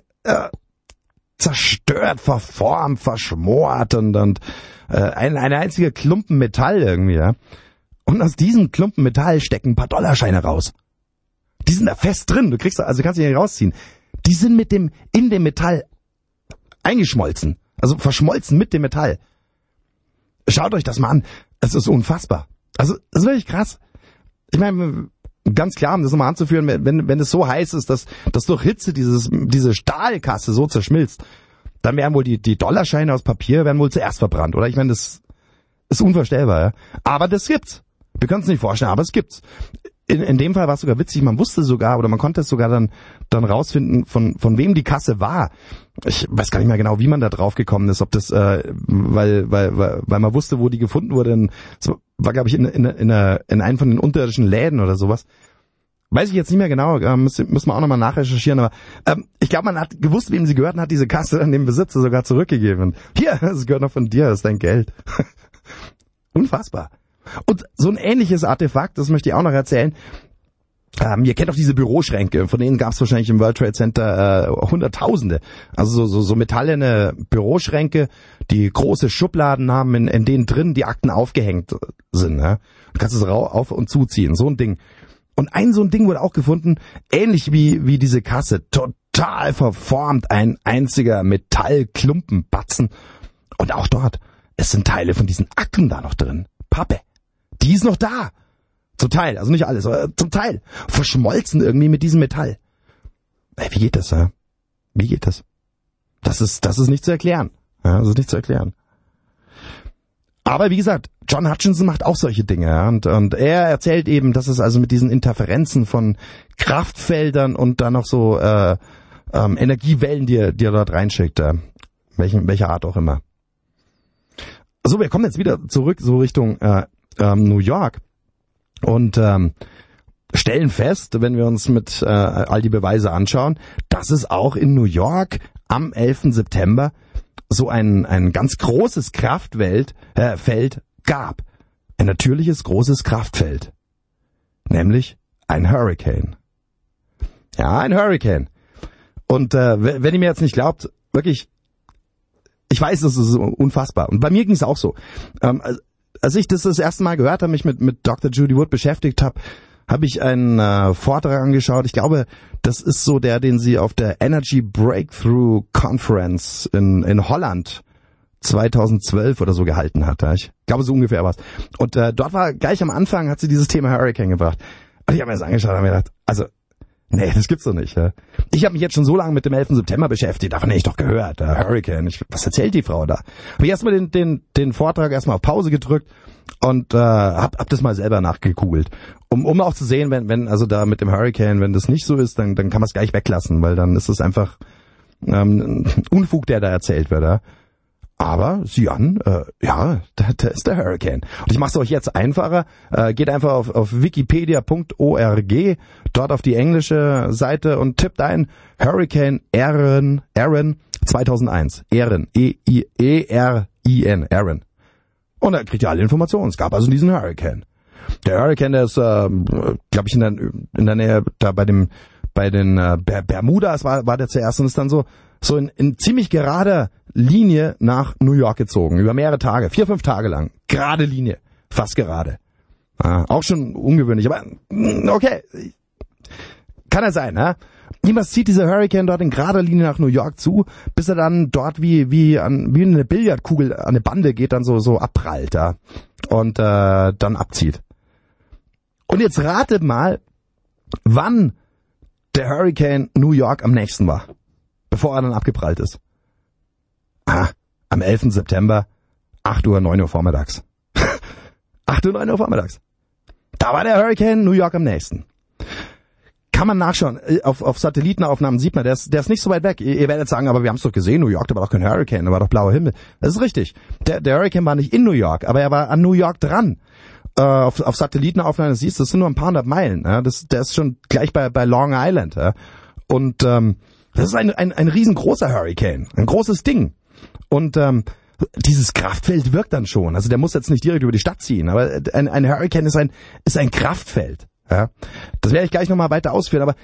zerstört, verformt, verschmort und ein einziger Klumpen Metall irgendwie, ja. Und aus diesem Klumpen Metall stecken ein paar Dollarscheine raus. Die sind da fest drin, du kannst sie nicht rausziehen. Die sind in dem Metall eingeschmolzen, also verschmolzen mit dem Metall. Schaut euch das mal an. Es ist unfassbar. Also, das ist wirklich krass. Ich meine, ganz klar, um das nochmal anzuführen, wenn es so heiß ist, dass durch Hitze diese Stahlkasse so zerschmilzt, dann werden wohl die Dollarscheine aus Papier werden wohl zuerst verbrannt, oder? Ich meine, das ist unvorstellbar, ja. Aber das gibt's. Wir können es nicht vorstellen, aber es gibt's. In dem Fall war es sogar witzig, man wusste sogar, oder man konnte es sogar dann rausfinden, von wem die Kasse war. Ich weiß gar nicht mehr genau, wie man da drauf gekommen ist, ob das, weil man wusste, wo die gefunden wurde. Das war, glaube ich, in einem von den unterirdischen Läden oder sowas. Weiß ich jetzt nicht mehr genau, müssen wir auch nochmal nachrecherchieren, aber ich glaube, man hat gewusst, wem sie gehört und hat diese Kasse an den Besitzer sogar zurückgegeben. Und hier, das gehört noch von dir, das ist dein Geld. Unfassbar. Und so ein ähnliches Artefakt, das möchte ich auch noch erzählen. Ihr kennt auch diese Büroschränke, von denen gab es wahrscheinlich im World Trade Center Hunderttausende. Also so metallene Büroschränke, die große Schubladen haben, in denen drin die Akten aufgehängt sind. Ja? Du kannst es auf- und zuziehen, so ein Ding. Und so ein Ding wurde auch gefunden, ähnlich wie diese Kasse, total verformt, ein einziger Metallklumpenbatzen. Und auch dort, es sind Teile von diesen Akten da noch drin. Pappe. Die ist noch da. Zum Teil, also nicht alles, aber zum Teil. Verschmolzen irgendwie mit diesem Metall. Wie geht das, ja? Wie geht das? Das ist nicht zu erklären. Ja, das ist nicht zu erklären. Aber wie gesagt, John Hutchinson macht auch solche Dinge. Ja? Und er erzählt eben, dass es also mit diesen Interferenzen von Kraftfeldern und dann noch so Energiewellen, die er dort reinschickt. Welcher Art auch immer. So, wir kommen jetzt wieder zurück, so Richtung New York. Und stellen fest, wenn wir uns mit all die Beweise anschauen, dass es auch in New York am 11. September so ein ganz großes Feld gab. Ein natürliches großes Kraftfeld. Nämlich ein Hurricane. Ja, ein Hurricane. Und wenn ihr mir jetzt nicht glaubt, wirklich, ich weiß, das ist unfassbar. Und bei mir ging es auch so. Als ich das erste Mal gehört habe, mich mit Dr. Judy Wood beschäftigt habe ich einen Vortrag angeschaut. Ich glaube, das ist so den sie auf der Energy Breakthrough Conference in Holland 2012 oder so gehalten hat. Ich glaube, so ungefähr war's. Und dort war gleich am Anfang, hat sie dieses Thema Hurricane gebracht. Und ich habe mir das angeschaut und habe mir gedacht, also, nee, das gibt's doch nicht. Ja. Ich habe mich jetzt schon so lange mit dem 11. September beschäftigt, davon hätte ich doch gehört. Hurricane, was erzählt die Frau da? Habe ich erstmal den Vortrag erstmal auf Pause gedrückt und hab das mal selber nachgegoogelt. Um auch zu sehen, wenn also da mit dem Hurricane, wenn das nicht so ist, dann kann man es gleich weglassen, weil dann ist es einfach Unfug, der da erzählt wird. Ja. Aber sieh an, da ist der Hurricane. Und ich mache es euch jetzt einfacher. Geht einfach auf wikipedia.org, dort auf die englische Seite und tippt ein Hurricane Erin 2001. Erin, E-I-E-R-I-N, Erin. Und da kriegt ihr alle Informationen. Es gab also diesen Hurricane. Der Hurricane, der ist, glaube ich, in der Nähe, da bei den Bermudas war der zuerst und ist dann so in ziemlich gerader Linie nach New York gezogen. Über mehrere Tage, 4-5 Tage lang. Gerade Linie. Fast gerade. Auch schon ungewöhnlich, aber okay. Kann ja sein, ne? Niemals zieht dieser Hurricane dort in gerader Linie nach New York zu, bis er dann dort wie eine Billardkugel an eine Bande geht, dann so abprallt, ja. Und dann abzieht. Und jetzt ratet mal, wann der Hurricane New York am nächsten war, bevor er dann abgeprallt ist. Am 11. September, 8 Uhr, 9 Uhr vormittags. 8 Uhr, 9 Uhr vormittags. Da war der Hurricane New York am nächsten. Kann man nachschauen. Auf Satellitenaufnahmen sieht man, der ist nicht so weit weg. Ihr werdet sagen, aber wir haben es doch gesehen, New York, da war doch kein Hurricane, da war doch blauer Himmel. Das ist richtig. Der Hurricane war nicht in New York, aber er war an New York dran. Auf Satellitenaufnahmen, das siehst du, das sind nur ein paar hundert Meilen. Ja? Der ist schon gleich bei Long Island. Ja? Und das ist ein riesengroßer Hurricane, ein großes Ding. Und dieses Kraftfeld wirkt dann schon. Also der muss jetzt nicht direkt über die Stadt ziehen, aber ein Hurricane ist ein Kraftfeld. Ja? Das werde ich gleich nochmal weiter ausführen. Aber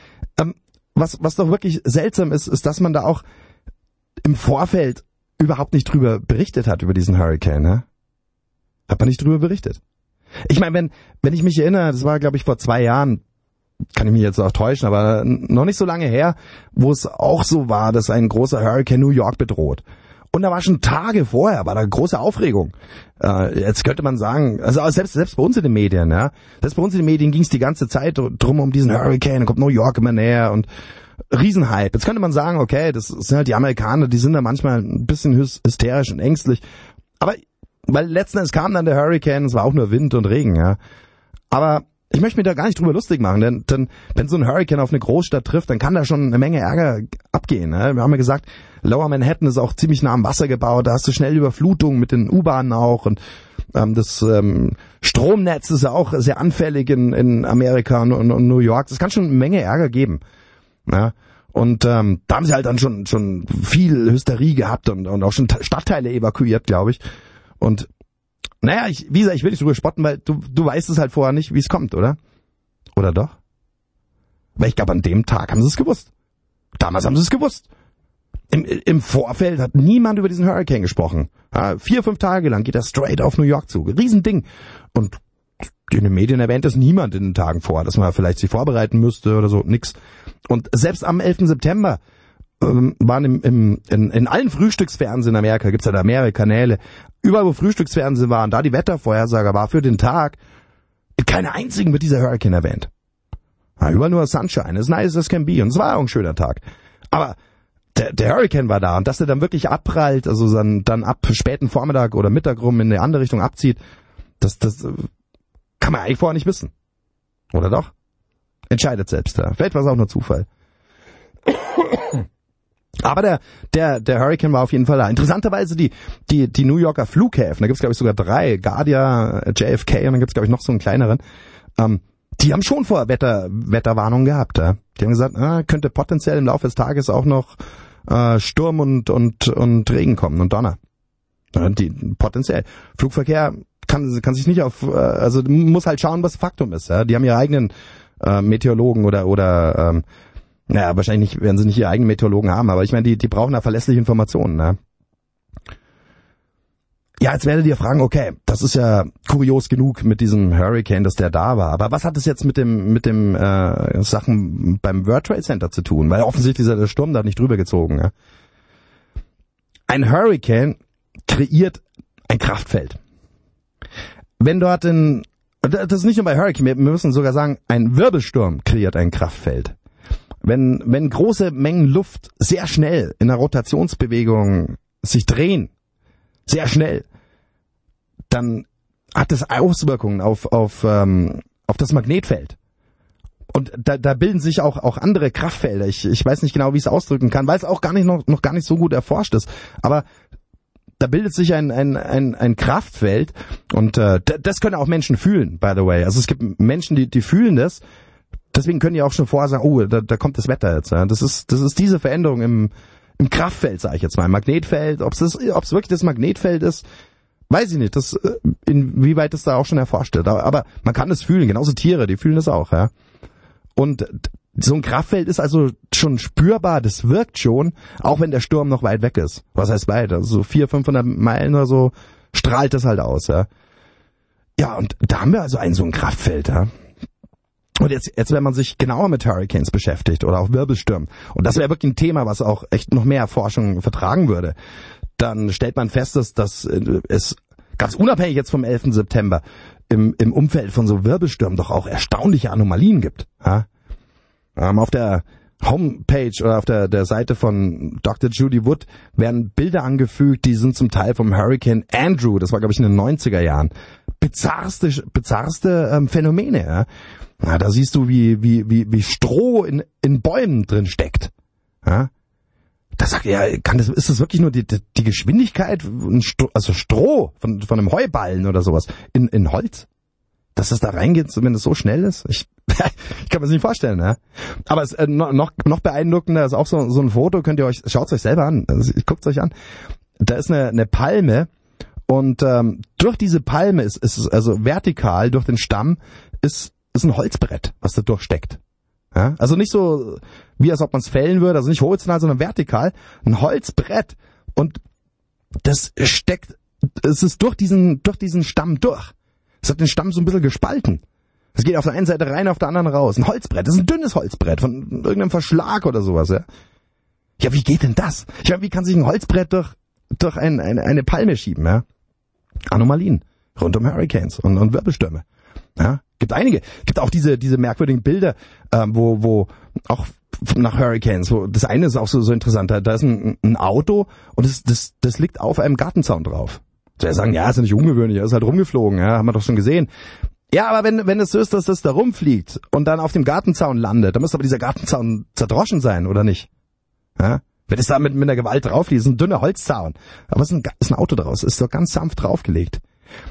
was doch wirklich seltsam ist, dass man da auch im Vorfeld überhaupt nicht drüber berichtet hat, über diesen Hurricane. Ja? Hat man nicht drüber berichtet. Ich meine, wenn ich mich erinnere, das war, glaube ich, vor 2 Jahren, kann ich mich jetzt auch täuschen, aber noch nicht so lange her, wo es auch so war, dass ein großer Hurricane New York bedroht. Und da war schon Tage vorher, war da große Aufregung. Jetzt könnte man sagen, also selbst bei uns in den Medien, ja, selbst bei uns in den Medien ging es die ganze Zeit drum um diesen Hurricane, dann kommt New York immer näher und Riesenhype. Jetzt könnte man sagen, okay, das sind halt die Amerikaner, die sind da manchmal ein bisschen hysterisch und ängstlich. Aber weil letzten Endes kam dann der Hurricane, es war auch nur Wind und Regen, ja. Aber ich möchte mir da gar nicht drüber lustig machen, denn wenn so ein Hurricane auf eine Großstadt trifft, dann kann da schon eine Menge Ärger abgehen. Ne? Wir haben ja gesagt, Lower Manhattan ist auch ziemlich nah am Wasser gebaut, da hast du schnell Überflutung mit den U-Bahnen auch und das Stromnetz ist ja auch sehr anfällig in Amerika und New York. Das kann schon eine Menge Ärger geben. Ja? Und da haben sie halt dann schon viel Hysterie gehabt und auch schon Stadtteile evakuiert, glaube ich. Und naja, wie gesagt, ich will nicht drüber spotten, weil du weißt es halt vorher nicht, wie es kommt, oder? Oder doch? Weil ich glaube, an dem Tag haben sie es gewusst. Damals haben sie es gewusst. Im Vorfeld hat niemand über diesen Hurricane gesprochen. 4-5 Tage lang geht er straight auf New York zu. Riesending. Und in den Medien erwähnt es niemand in den Tagen vor, dass man vielleicht sich vorbereiten müsste oder so. Nix. Und selbst am 11. September waren in allen Frühstücksfernsehen in Amerika, gibt's ja da mehrere Kanäle, überall wo Frühstücksfernsehen waren, da die Wettervorhersage war für den Tag, in keiner einzigen wird dieser Hurricane erwähnt. Überall nur Sunshine, as nice as can be, und es war auch ein schöner Tag. Aber der Hurricane war da, und dass der dann wirklich abprallt, also dann ab späten Vormittag oder Mittag rum in eine andere Richtung abzieht, das kann man eigentlich vorher nicht wissen. Oder doch? Entscheidet selbst, ja. Vielleicht war es auch nur Zufall. Aber der Hurricane war auf jeden Fall da. Interessanterweise die New Yorker Flughäfen, da gibt's glaube ich sogar 3, Guardia, JFK und dann gibt's glaube ich noch so einen kleineren, die haben schon vorher Wetterwarnungen gehabt. Ja? Die haben gesagt, könnte potenziell im Laufe des Tages auch noch Sturm und Regen kommen und Donner. Ja, potenziell. Flugverkehr kann sich nicht also muss halt schauen, was Faktum ist. Ja? Die haben ihre eigenen Meteorologen oder wahrscheinlich werden sie nicht ihre eigenen Meteorologen haben, aber ich meine, die brauchen da verlässliche Informationen. Ne? Ja, jetzt werdet ihr fragen, okay, das ist ja kurios genug mit diesem Hurricane, dass der da war. Aber was hat es jetzt mit dem Sachen beim World Trade Center zu tun? Weil offensichtlich ist der Sturm da nicht drüber gezogen. Ja? Ein Hurricane kreiert ein Kraftfeld. Wenn dort das ist nicht nur bei Hurricane, wir müssen sogar sagen, ein Wirbelsturm kreiert ein Kraftfeld. Wenn große Mengen Luft sehr schnell in einer Rotationsbewegung sich drehen, sehr schnell, dann hat das Auswirkungen auf das Magnetfeld. Und da bilden sich auch andere Kraftfelder. Ich weiß nicht genau, wie ich es ausdrücken kann, weil es auch noch gar nicht so gut erforscht ist. Aber da bildet sich ein Kraftfeld und das können auch Menschen fühlen, by the way. Also es gibt Menschen, die fühlen das. Deswegen können die auch schon vorher sagen, da kommt das Wetter jetzt. Ja. Das ist diese Veränderung im Kraftfeld, sage ich jetzt mal, im Magnetfeld. Ob es wirklich das Magnetfeld ist, weiß ich nicht. Inwieweit das da auch schon erforscht wird. Aber man kann es fühlen. Genauso Tiere, die fühlen das auch. Ja. Und so ein Kraftfeld ist also schon spürbar. Das wirkt schon, auch wenn der Sturm noch weit weg ist. Was heißt weit? Also so 400-500 Meilen oder so strahlt das halt aus. Ja. Ja, und da haben wir also so ein Kraftfeld. Ja. Und jetzt, wenn man sich genauer mit Hurricanes beschäftigt oder auch Wirbelstürmen, und das wäre wirklich ein Thema, was auch echt noch mehr Forschung vertragen würde, dann stellt man fest, dass es ganz unabhängig jetzt vom 11. September im Umfeld von so Wirbelstürmen doch auch erstaunliche Anomalien gibt. Ja? Auf der Homepage oder auf der Seite von Dr. Judy Wood werden Bilder angefügt, die sind zum Teil vom Hurricane Andrew, das war glaube ich in den 90er Jahren. Bizarrste Phänomene, ja. Na, da siehst du, wie Stroh in Bäumen drin steckt. Ja? Da sagt er, ist das wirklich nur die Geschwindigkeit, also Stroh von einem Heuballen oder sowas in Holz? Dass das da reingeht, wenn es so schnell ist? Ich kann mir das nicht vorstellen, ja. Aber es noch beeindruckender ist auch so ein Foto, schaut es euch selber an, also, guckt es euch an. Da ist eine Palme und durch diese Palme ist also vertikal durch den Stamm ist ein Holzbrett, was da durchsteckt. Ja? Also nicht so, wie als ob man es fällen würde, also nicht horizontal, sondern vertikal. Ein Holzbrett. Und es ist durch diesen Stamm durch. Es hat den Stamm so ein bisschen gespalten. Es geht auf der einen Seite rein, auf der anderen raus. Ein Holzbrett, das ist ein dünnes Holzbrett von irgendeinem Verschlag oder sowas. Ja, ja, wie geht denn das? Ich meine, wie kann sich ein Holzbrett durch eine Palme schieben? Ja? Anomalien rund um Hurricanes und Wirbelstürme. Ja? Gibt einige. Gibt auch diese merkwürdigen Bilder, wo auch nach Hurricanes, wo das eine ist auch so interessant, da ist ein Auto und das liegt auf einem Gartenzaun drauf. Sie sagen, ja, ist ja nicht ungewöhnlich, er ist halt rumgeflogen, ja, haben wir doch schon gesehen. Ja, aber wenn es so ist, dass das da rumfliegt und dann auf dem Gartenzaun landet, dann muss aber dieser Gartenzaun zerdroschen sein, oder nicht? Ja? Wenn es da mit einer Gewalt drauf liegt, ist ein dünner Holzzaun. Aber es ist ein Auto draus, ist doch ganz sanft draufgelegt.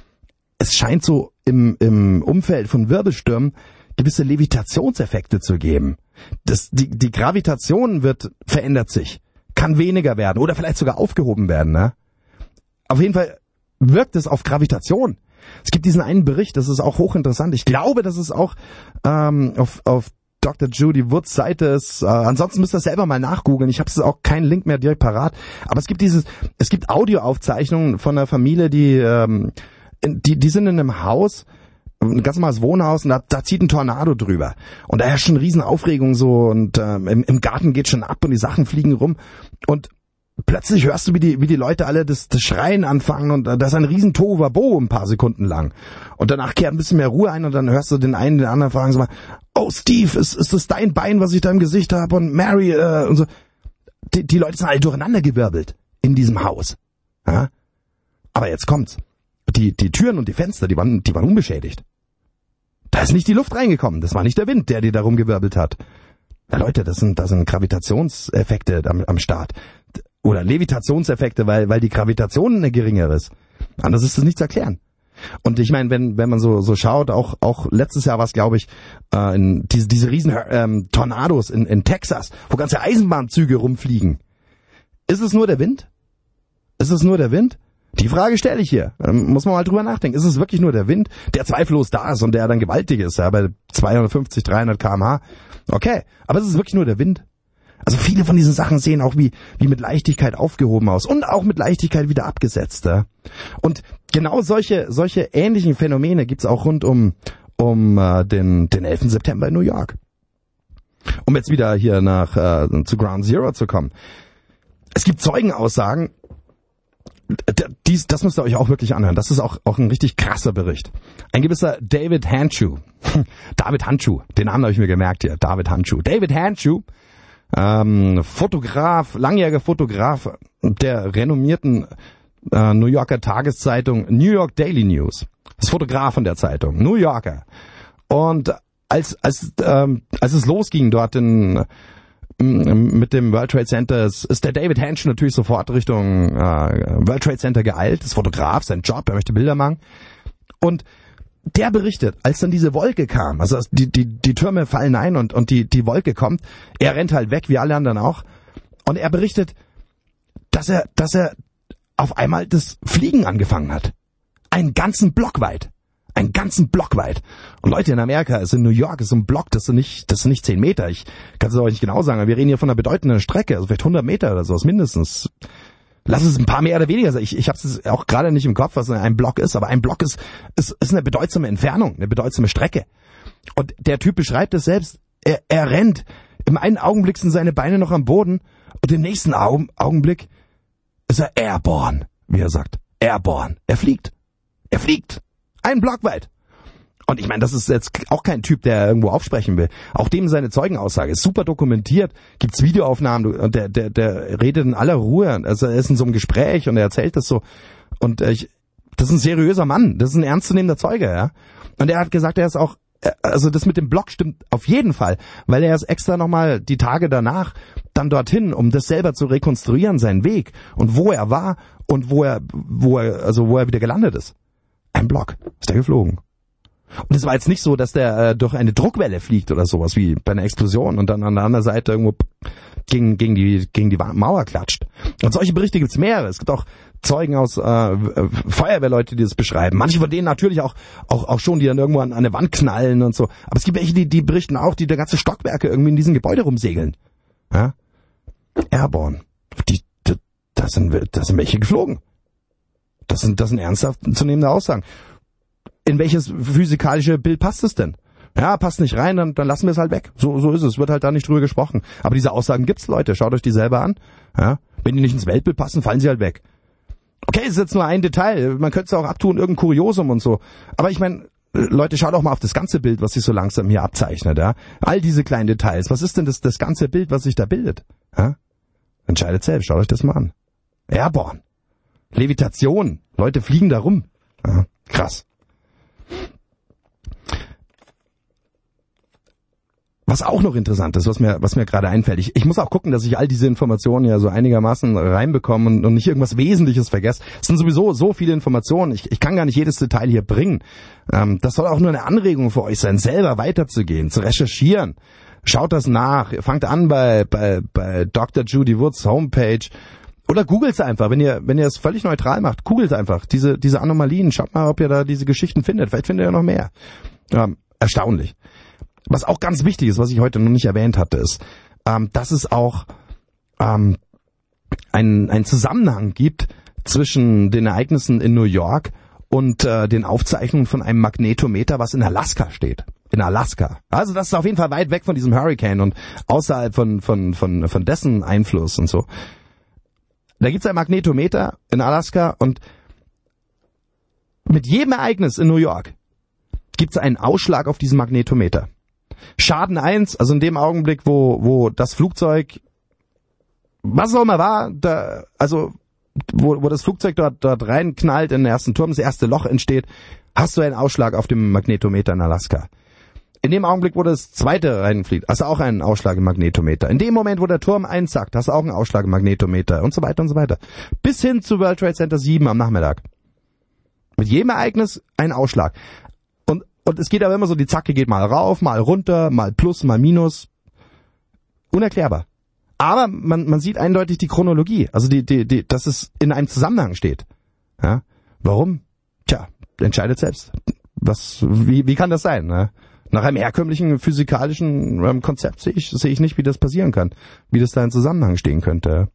Es scheint so im Umfeld von Wirbelstürmen gewisse Levitationseffekte zu geben. Die Gravitation verändert sich, kann weniger werden oder vielleicht sogar aufgehoben werden. Ne? Auf jeden Fall wirkt es auf Gravitation. Es gibt diesen einen Bericht, das ist auch hochinteressant. Ich glaube, dass es auch auf Dr. Judy Woods Seite ist. Ansonsten müsst ihr selber mal nachgoogeln. Ich habe auch keinen Link mehr direkt parat. Aber es gibt Audioaufzeichnungen von einer Familie, die sind in einem Haus, ein ganz normales Wohnhaus, und da zieht ein Tornado drüber. Und da herrscht schon riesen Aufregung so und im Garten geht schon ab und die Sachen fliegen rum. Und plötzlich hörst du, wie die Leute alle das Schreien anfangen und da ist ein riesen Tohuwabohu ein paar Sekunden lang. Und danach kehrt ein bisschen mehr Ruhe ein und dann hörst du den einen, den anderen fragen so mal, oh Steve, ist das dein Bein, was ich da im Gesicht habe? Und Mary und so. Die Leute sind alle durcheinandergewirbelt in diesem Haus. Ja? Aber jetzt kommt's. Die Türen und die Fenster, die waren unbeschädigt. Da ist nicht die Luft reingekommen. Das war nicht der Wind, der die da rumgewirbelt hat. Ja, Leute, das sind Gravitationseffekte am Start. Oder Levitationseffekte, weil die Gravitation eine geringere ist. Anders ist das nicht zu erklären. Und ich meine, wenn man so schaut, auch letztes Jahr war es, glaube ich, diese riesen Tornados in Texas, wo ganze Eisenbahnzüge rumfliegen. Ist es nur der Wind? Ist es nur der Wind? Die Frage stelle ich hier. Muss man mal drüber nachdenken. Ist es wirklich nur der Wind, der zweifellos da ist und der dann gewaltig ist, ja, bei 250, 300 km/h? Okay, aber ist es wirklich nur der Wind? Also viele von diesen Sachen sehen auch wie mit Leichtigkeit aufgehoben aus und auch mit Leichtigkeit wieder abgesetzt. Ja? Und genau solche ähnlichen Phänomene gibt's auch rund um den 11. September in New York. Um jetzt wieder hier zu Ground Zero zu kommen. Es gibt Zeugenaussagen, das müsst ihr euch auch wirklich anhören. Das ist auch ein richtig krasser Bericht. Ein gewisser David Handschuh, den Namen habe ich mir gemerkt hier, David Handschuh. David Handschuh, Fotograf, langjähriger Fotograf der renommierten New Yorker Tageszeitung New York Daily News. Das Fotograf von der Zeitung, New Yorker. Und als es losging dort mit dem World Trade Center, ist der David Handschuh natürlich sofort Richtung World Trade Center geeilt. Das Fotograf, sein Job, er möchte Bilder machen. Und der berichtet, als dann diese Wolke kam, also die Türme fallen ein und die Wolke kommt, er rennt halt weg, wie alle anderen auch. Und er berichtet, dass er auf einmal das Fliegen angefangen hat. Einen ganzen Block weit. Und Leute, in Amerika, in New York ist so ein Block, das sind nicht 10 Meter. Ich kann es euch nicht genau sagen, aber wir reden hier von einer bedeutenden Strecke, also vielleicht 100 Meter oder sowas mindestens. Lass es ein paar mehr oder weniger sein. Ich habe es auch gerade nicht im Kopf, was ein Block ist, aber ein Block ist eine bedeutsame Entfernung, eine bedeutsame Strecke. Und der Typ beschreibt es selbst, er rennt, im einen Augenblick sind seine Beine noch am Boden und im nächsten Augenblick ist er airborne, wie er sagt. Airborne. Er fliegt. Einen Block weit. Und ich meine, das ist jetzt auch kein Typ, der irgendwo aufsprechen will. Auch dem seine Zeugenaussage ist super dokumentiert. Gibt's Videoaufnahmen und der redet in aller Ruhe. Also er ist in so einem Gespräch und er erzählt das so. Und das ist ein seriöser Mann. Das ist ein ernstzunehmender Zeuge, ja. Und er hat gesagt, er ist auch, also das mit dem Block stimmt auf jeden Fall, weil er ist extra nochmal die Tage danach dann dorthin, um das selber zu rekonstruieren, seinen Weg und wo er war und wo er wieder gelandet ist. Ein Block ist er geflogen. Und es war jetzt nicht so, dass der durch eine Druckwelle fliegt oder sowas wie bei einer Explosion und dann an der anderen Seite irgendwo gegen die Mauer klatscht. Und solche Berichte gibt's mehrere. Es gibt auch Zeugen aus Feuerwehrleute, die das beschreiben. Manche von denen natürlich auch schon, die dann irgendwo an eine Wand knallen und so. Aber es gibt welche, die berichten auch, die da ganze Stockwerke irgendwie in diesem Gebäude rumsegeln. Ja? Airborne. Da sind welche geflogen. Das sind ernsthaft zu nehmende Aussagen. In welches physikalische Bild passt es denn? Ja, passt nicht rein, dann lassen wir es halt weg. So ist es, wird halt da nicht drüber gesprochen. Aber diese Aussagen gibt's, Leute, schaut euch die selber an. Ja, wenn die nicht ins Weltbild passen, fallen sie halt weg. Okay, es ist jetzt nur ein Detail, man könnte es auch abtun, irgendein Kuriosum und so. Aber ich meine, Leute, schaut doch mal auf das ganze Bild, was sich so langsam hier abzeichnet. Ja? All diese kleinen Details, was ist denn das ganze Bild, was sich da bildet? Ja? Entscheidet selbst, schaut euch das mal an. Airborne. Levitation. Leute fliegen da rum. Ja, krass. Was auch noch interessant ist, was mir gerade einfällt. Ich muss auch gucken, dass ich all diese Informationen ja so einigermaßen reinbekomme und nicht irgendwas Wesentliches vergesse. Es sind sowieso so viele Informationen. Ich kann gar nicht jedes Detail hier bringen. Das soll auch nur eine Anregung für euch sein, selber weiterzugehen, zu recherchieren. Schaut das nach. Fangt an bei Dr. Judy Woods Homepage. Oder googelt einfach, wenn ihr es völlig neutral macht, googelt einfach diese Anomalien, schaut mal, ob ihr da diese Geschichten findet, vielleicht findet ihr noch mehr. Erstaunlich. Was auch ganz wichtig ist, was ich heute noch nicht erwähnt hatte, ist, dass es auch einen Zusammenhang gibt zwischen den Ereignissen in New York und den Aufzeichnungen von einem Magnetometer, was in Alaska steht. In Alaska. Also das ist auf jeden Fall weit weg von diesem Hurricane und außerhalb von dessen Einfluss und so. Da gibt's ein Magnetometer in Alaska und mit jedem Ereignis in New York gibt's einen Ausschlag auf diesem Magnetometer. Schaden 1, also in dem Augenblick, wo das Flugzeug, was auch immer war, wo das Flugzeug dort reinknallt in den ersten Turm, das erste Loch entsteht, hast du einen Ausschlag auf dem Magnetometer in Alaska. In dem Augenblick, wo das zweite reinfliegt, hast du auch einen Ausschlag im Magnetometer. In dem Moment, wo der Turm einsackt, hast du auch einen Ausschlag im Magnetometer und so weiter und so weiter. Bis hin zu World Trade Center 7 am Nachmittag. Mit jedem Ereignis ein Ausschlag. Und es geht aber immer so, die Zacke geht mal rauf, mal runter, mal plus, mal minus. Unerklärbar. Aber man sieht eindeutig die Chronologie, also dass es in einem Zusammenhang steht. Ja? Warum? Tja, entscheidet selbst. Wie kann das sein? Ne? Nach einem herkömmlichen physikalischen Konzept sehe ich nicht, wie das passieren kann, wie das da in Zusammenhang stehen könnte.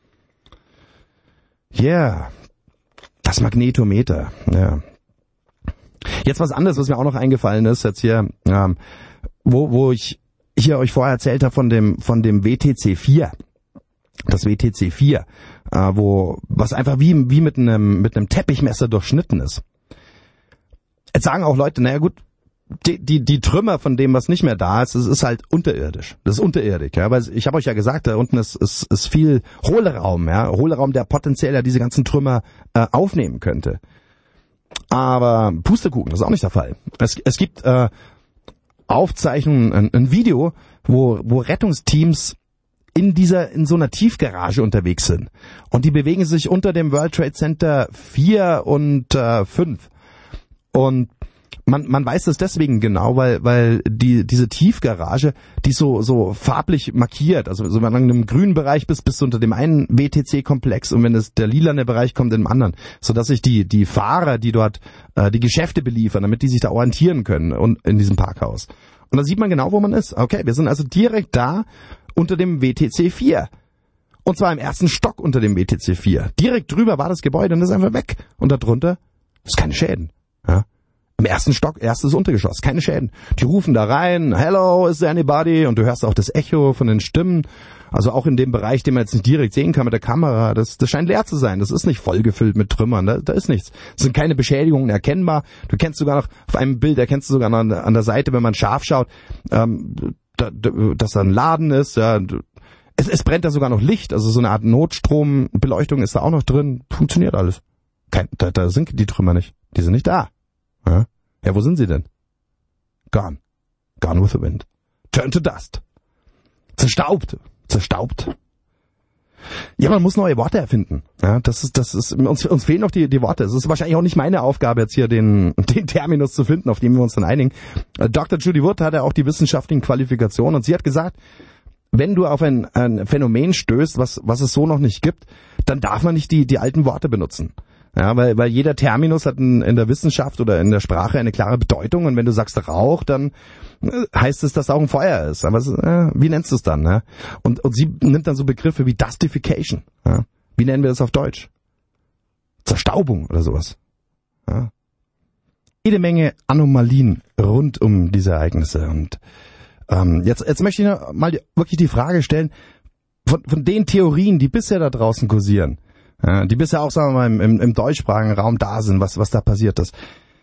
Yeah, das Magnetometer. Ja. Jetzt was anderes, was mir auch noch eingefallen ist, jetzt hier, wo ich hier euch vorher erzählt habe von dem WTC 4. Das WTC 4, was einfach wie mit einem Teppichmesser durchschnitten ist. Jetzt sagen auch Leute, naja gut, die Trümmer von dem, was nicht mehr da ist, das ist halt unterirdisch. Das ist unterirdisch, ja, weil ich habe euch ja gesagt, da unten ist viel Hohlraum, ja, Hohlraum, der potenziell ja diese ganzen Trümmer aufnehmen könnte. Aber Pustekuchen, das ist auch nicht der Fall. Es gibt Aufzeichnungen, ein Video, wo Rettungsteams in so einer Tiefgarage unterwegs sind. Und die bewegen sich unter dem World Trade Center 4 und 5. Und man weiß das deswegen genau, weil diese Tiefgarage, die ist so farblich markiert. Also so wenn du in einem grünen Bereich bist du unter dem einen WTC-Komplex und wenn der lilane Bereich kommt, in dem anderen. Sodass sich die Fahrer, die dort die Geschäfte beliefern, damit die sich da orientieren können und in diesem Parkhaus. Und da sieht man genau, wo man ist. Okay, wir sind also direkt da unter dem WTC 4. Und zwar im ersten Stock unter dem WTC 4. Direkt drüber war das Gebäude und das ist einfach weg. Und darunter ist keine Schäden. Ja? Im ersten Stock, erstes Untergeschoss, keine Schäden. Die rufen da rein, hello, is there anybody? Und du hörst auch das Echo von den Stimmen. Also auch in dem Bereich, den man jetzt nicht direkt sehen kann mit der Kamera, das scheint leer zu sein. Das ist nicht vollgefüllt mit Trümmern, da ist nichts. Es sind keine Beschädigungen erkennbar. Du kennst sogar noch, auf einem Bild erkennst du sogar noch an der Seite, wenn man scharf schaut, dass da ein Laden ist. Ja. Es brennt da sogar noch Licht, also so eine Art Notstrombeleuchtung ist da auch noch drin. Funktioniert alles. Da sind die Trümmer nicht. Die sind nicht da. Ja, wo sind sie denn? Gone. Gone with the wind. Turn to dust. Zerstaubt. Ja, man muss neue Worte erfinden. Ja, uns fehlen noch die Worte. Es ist wahrscheinlich auch nicht meine Aufgabe, jetzt hier den Terminus zu finden, auf den wir uns dann einigen. Dr. Judy Wood hatte auch die wissenschaftlichen Qualifikationen und sie hat gesagt, wenn du auf ein Phänomen stößt, was es so noch nicht gibt, dann darf man nicht die alten Worte benutzen. Ja, weil jeder Terminus hat in der Wissenschaft oder in der Sprache eine klare Bedeutung und wenn du sagst Rauch, dann heißt es, dass auch ein Feuer ist. Aber wie nennst du es dann? Ja? Und sie nimmt dann so Begriffe wie Dustification. Ja? Wie nennen wir das auf Deutsch? Zerstaubung oder sowas. Ja? Jede Menge Anomalien rund um diese Ereignisse. Und jetzt möchte ich noch mal wirklich die Frage stellen, von den Theorien, die bisher da draußen kursieren, ja, die bisher auch, sagen wir mal, im deutschsprachigen Raum da sind, was da passiert ist.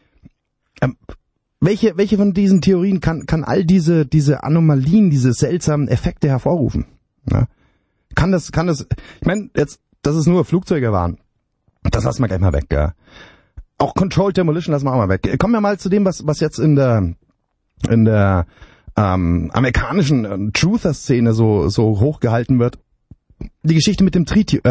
Welche von diesen Theorien kann all diese Anomalien, diese seltsamen Effekte hervorrufen? Ja? Kann das, ich meine, jetzt, dass es nur Flugzeuge waren, das lassen wir gleich mal weg, ja. Auch Controlled Demolition lassen wir auch mal weg. Kommen wir mal zu dem, was jetzt in der amerikanischen Truther-Szene so hochgehalten wird. Die Geschichte mit dem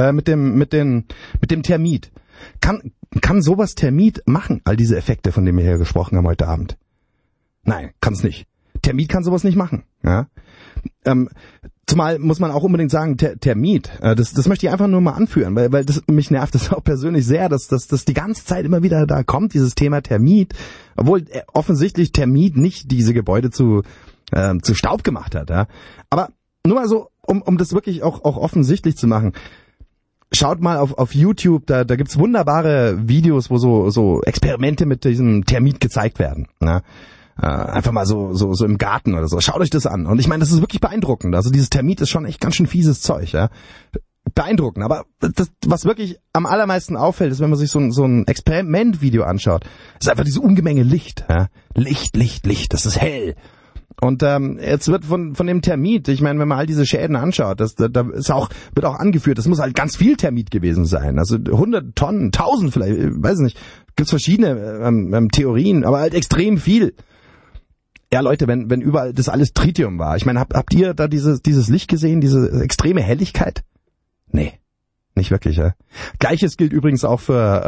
Termit. Kann sowas Termit machen, all diese Effekte, von denen wir hier gesprochen haben heute Abend? Nein, kann es nicht. Termit kann sowas nicht machen. Ja? Zumal muss man auch unbedingt sagen, Termit, das möchte ich einfach nur mal anführen, weil mich nervt das auch persönlich sehr, dass die ganze Zeit immer wieder da kommt, dieses Thema Termit, obwohl offensichtlich Termit nicht diese Gebäude zu Staub gemacht hat. Ja? Aber nur mal so, um das wirklich auch offensichtlich zu machen. Schaut mal auf YouTube, da gibt's wunderbare Videos, wo so Experimente mit diesem Termit gezeigt werden. Ne? Einfach mal so im Garten oder so. Schaut euch das an. Und ich meine, das ist wirklich beeindruckend. Also dieses Termit ist schon echt ganz schön fieses Zeug. Ja? Beeindruckend. Aber was wirklich am allermeisten auffällt, ist, wenn man sich so ein Experimentvideo anschaut, ist einfach diese Ungemenge Licht. Ja? Licht. Das ist hell. Und jetzt wird von dem Termit, ich meine, wenn man all diese Schäden anschaut, wird auch angeführt, das muss halt ganz viel Termit gewesen sein. Also 100 Tonnen, 1000 vielleicht, weiß nicht. Gibt's verschiedene Theorien, aber halt extrem viel. Ja, Leute, wenn überall das alles Tritium war. Ich meine, habt ihr da dieses Licht gesehen, diese extreme Helligkeit? Nee. Nicht wirklich, ja. Gleiches gilt übrigens auch für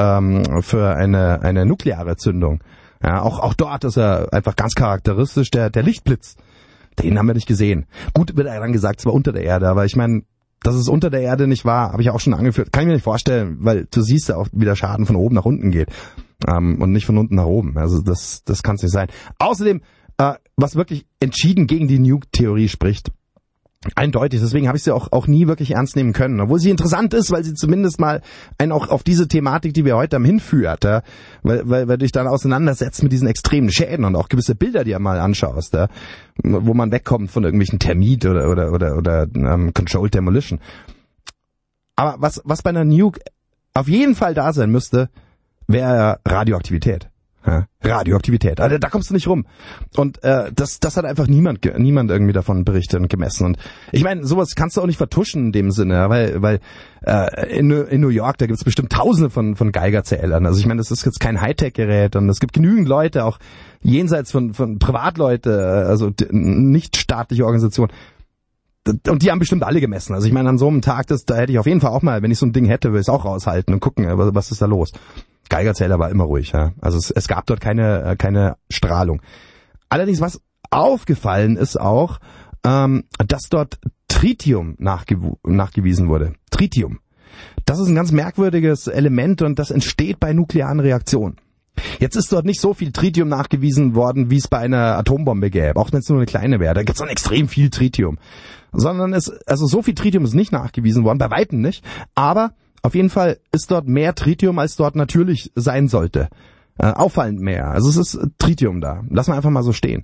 eine nukleare Zündung. Ja, auch dort ist er einfach ganz charakteristisch, der Lichtblitz. Den haben wir nicht gesehen. Gut, wird dann gesagt, es war unter der Erde, aber ich meine, dass es unter der Erde nicht war, habe ich auch schon angeführt. Kann ich mir nicht vorstellen, weil du siehst ja auch, wie der Schaden von oben nach unten geht und nicht von unten nach oben. Also das kann es nicht sein. Außerdem, was wirklich entschieden gegen die Nuke-Theorie spricht, eindeutig, deswegen habe ich sie auch nie wirklich ernst nehmen können, obwohl sie interessant ist, weil sie zumindest mal einen auch auf diese Thematik, die wir heute haben, hinführt, ja? weil du dich dann auseinandersetzt mit diesen extremen Schäden und auch gewisse Bilder, die du mal anschaust, ja? Wo man wegkommt von irgendwelchen Termit oder Controlled Demolition. Aber was bei einer Nuke auf jeden Fall da sein müsste, wäre Radioaktivität. Ja, Radioaktivität, also da kommst du nicht rum. Und das hat einfach niemand irgendwie davon berichtet und gemessen. Und ich meine, sowas kannst du auch nicht vertuschen in dem Sinne, weil in New York, da gibt's bestimmt Tausende von Geigerzählern. Also ich meine, das ist jetzt kein Hightech-Gerät und es gibt genügend Leute, auch jenseits von Privatleute, also nicht staatliche Organisationen. Und die haben bestimmt alle gemessen. Also ich meine, an so einem Tag, da hätte ich auf jeden Fall auch mal, wenn ich so ein Ding hätte, würde ich es auch raushalten und gucken, was ist da los. Geigerzähler war immer ruhig, ja. Also es gab dort keine Strahlung. Allerdings, was aufgefallen ist auch, dass dort Tritium nachgewiesen wurde. Tritium. Das ist ein ganz merkwürdiges Element und das entsteht bei nuklearen Reaktionen. Jetzt ist dort nicht so viel Tritium nachgewiesen worden, wie es bei einer Atombombe gäbe, auch wenn es nur eine kleine wäre. Da gibt es dann extrem viel Tritium. Sondern so viel Tritium ist nicht nachgewiesen worden, bei Weitem nicht, aber auf jeden Fall ist dort mehr Tritium, als dort natürlich sein sollte. Auffallend mehr. Also es ist Tritium da. Lass mal einfach mal so stehen.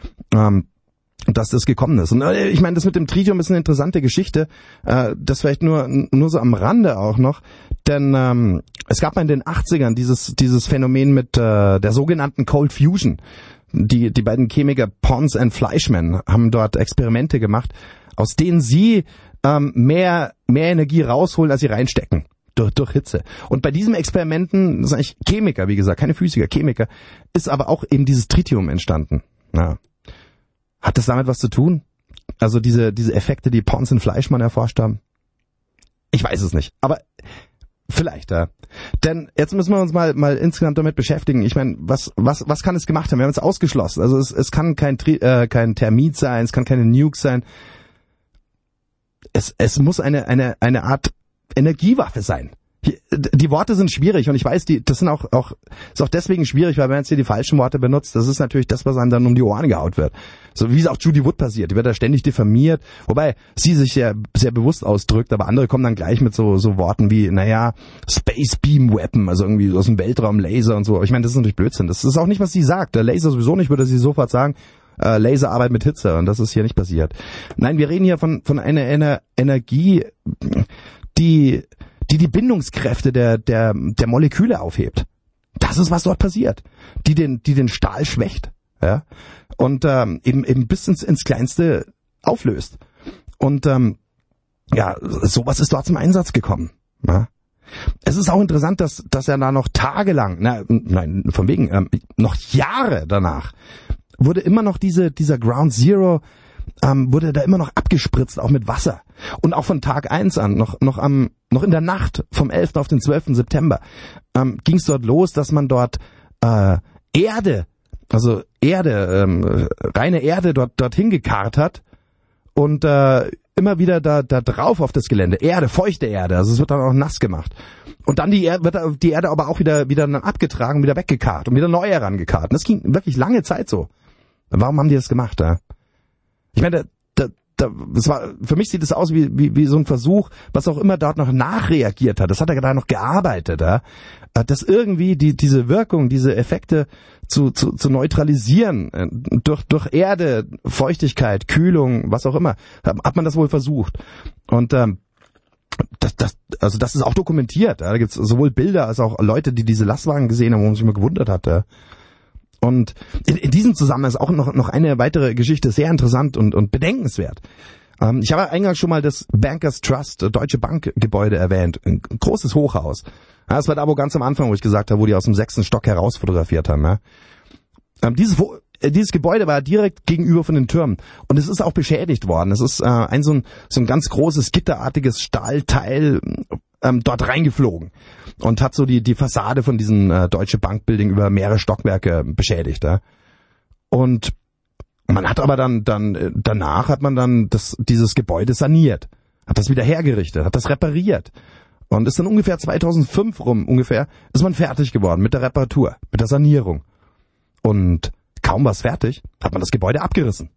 Dass das gekommen ist. Und ich meine, das mit dem Tritium ist eine interessante Geschichte. Das vielleicht nur so am Rande auch noch. Denn es gab mal in den 80ern dieses Phänomen mit der sogenannten Cold Fusion. Die beiden Chemiker Pons und Fleischmann haben dort Experimente gemacht, aus denen sie mehr Energie rausholen, als sie reinstecken. Durch Hitze. Und bei diesen Experimenten, das sind eigentlich Chemiker, wie gesagt, keine Physiker, Chemiker, ist aber auch eben dieses Tritium entstanden. Ja. Hat das damit was zu tun? Also diese Effekte, die Pons und Fleischmann erforscht haben? Ich weiß es nicht. Aber vielleicht, ja. Denn jetzt müssen wir uns mal insgesamt damit beschäftigen. Ich meine, was kann es gemacht haben? Wir haben es ausgeschlossen. Also es kann kein Termit sein, es kann keine Nuke sein. Es muss eine Art Energiewaffe sein. Die Worte sind schwierig und ich weiß, das sind ist auch deswegen schwierig, weil wenn man jetzt hier die falschen Worte benutzt, das ist natürlich das, was einem dann um die Ohren gehaut wird. So wie es auch Judy Wood passiert, die wird da ständig diffamiert, wobei sie sich sehr, sehr bewusst ausdrückt, aber andere kommen dann gleich mit so Worten wie, Space Beam Weapon, also irgendwie aus dem Weltraum Laser und so. Aber ich meine, das ist natürlich Blödsinn. Das ist auch nicht, was sie sagt. Der Laser sowieso nicht, würde sie sofort sagen. Laserarbeit mit Hitze und das ist hier nicht passiert. Nein, wir reden hier von einer Energie, die Bindungskräfte der Moleküle aufhebt. Das ist, was dort passiert. Die den Stahl schwächt, ja, und eben bis ins Kleinste auflöst. Und sowas ist dort zum Einsatz gekommen. Ja. Es ist auch interessant, dass er da noch tagelang, noch Jahre danach, wurde immer noch dieser Ground Zero wurde da immer noch abgespritzt, auch mit Wasser. Und auch von Tag 1 an, noch in der Nacht vom 11. auf den 12. September, ging es dort los, dass man dort reine Erde dorthin gekarrt hat und immer wieder da drauf auf das Gelände. Erde, feuchte Erde, also es wird dann auch nass gemacht. Und dann wird die Erde aber auch wieder dann abgetragen, wieder weggekarrt und wieder neu herangekarrt. Und das ging wirklich lange Zeit so. Warum haben die das gemacht? Ja? Ich meine, für mich sieht es aus wie so ein Versuch, was auch immer dort noch nachreagiert hat. Das hat er da noch gearbeitet, ja? Das irgendwie diese Wirkung, diese Effekte zu neutralisieren durch Erde, Feuchtigkeit, Kühlung, was auch immer, hat man das wohl versucht. Und das ist auch dokumentiert. Ja? Da gibt es sowohl Bilder als auch Leute, die diese Lastwagen gesehen haben, wo man sich immer gewundert hat. Ja? Und in diesem Zusammenhang ist auch noch eine weitere Geschichte sehr interessant und bedenkenswert. Ich habe eingangs schon mal das Bankers Trust, Deutsche Bankgebäude erwähnt. Ein großes Hochhaus. Ja, das war da, wo ganz am Anfang, wo ich gesagt habe, wo die aus dem 6. Stock heraus fotografiert haben. Ja. Dieses Gebäude war direkt gegenüber von den Türmen. Und es ist auch beschädigt worden. Es ist so ein ganz großes, gitterartiges Stahlteil, dort reingeflogen und hat so die Fassade von diesem Deutsche Bank Building über mehrere Stockwerke beschädigt. Ja. Und man hat aber danach hat man dann dieses Gebäude saniert, hat das wieder hergerichtet, hat das repariert. Und ist dann ungefähr 2005 ist man fertig geworden mit der Reparatur, mit der Sanierung. Und kaum war es fertig, hat man das Gebäude abgerissen.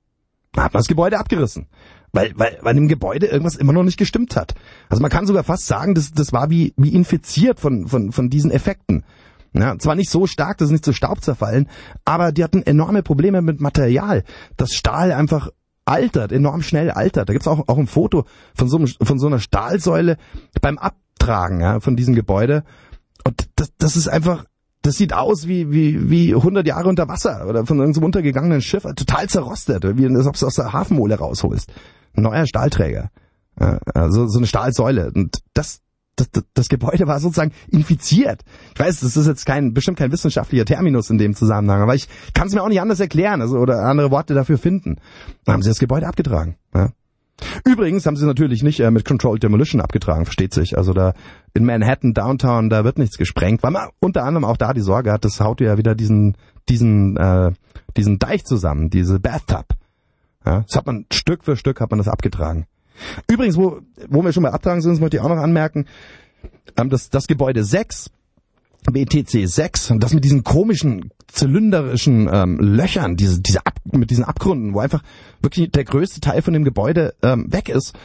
Weil im Gebäude irgendwas immer noch nicht gestimmt hat. Also man kann sogar fast sagen, das war wie infiziert von diesen Effekten. Ja, zwar nicht so stark, das ist nicht zu Staub zerfallen, aber die hatten enorme Probleme mit Material. Das Stahl einfach altert, enorm schnell altert. Da gibt's auch ein Foto von so einer Stahlsäule beim Abtragen, ja, von diesem Gebäude. Und das ist einfach, das sieht aus wie 100 Jahre unter Wasser oder von irgendeinem untergegangenen Schiff, total zerrostet, wie als ob du aus der Hafenmole rausholst. Ein neuer Stahlträger. Also so eine Stahlsäule. Und das Gebäude war sozusagen infiziert. Ich weiß, das ist jetzt bestimmt kein wissenschaftlicher Terminus in dem Zusammenhang, aber ich kann es mir auch nicht anders erklären, oder andere Worte dafür finden. Dann haben sie das Gebäude abgetragen. Ja. Übrigens haben sie natürlich nicht mit Controlled Demolition abgetragen, versteht sich. Also da in Manhattan, Downtown, da wird nichts gesprengt, weil man unter anderem auch da die Sorge hat, das haut ja wieder diesen Deich zusammen, diese Bathtub. Ja, das hat man Stück für Stück das abgetragen. Übrigens, wo wir schon bei Abtragen sind, möchte ich auch noch anmerken, das Gebäude 6, BTC 6, das mit diesen komischen zylinderischen Löchern, mit diesen Abgründen, wo einfach wirklich der größte Teil von dem Gebäude weg ist,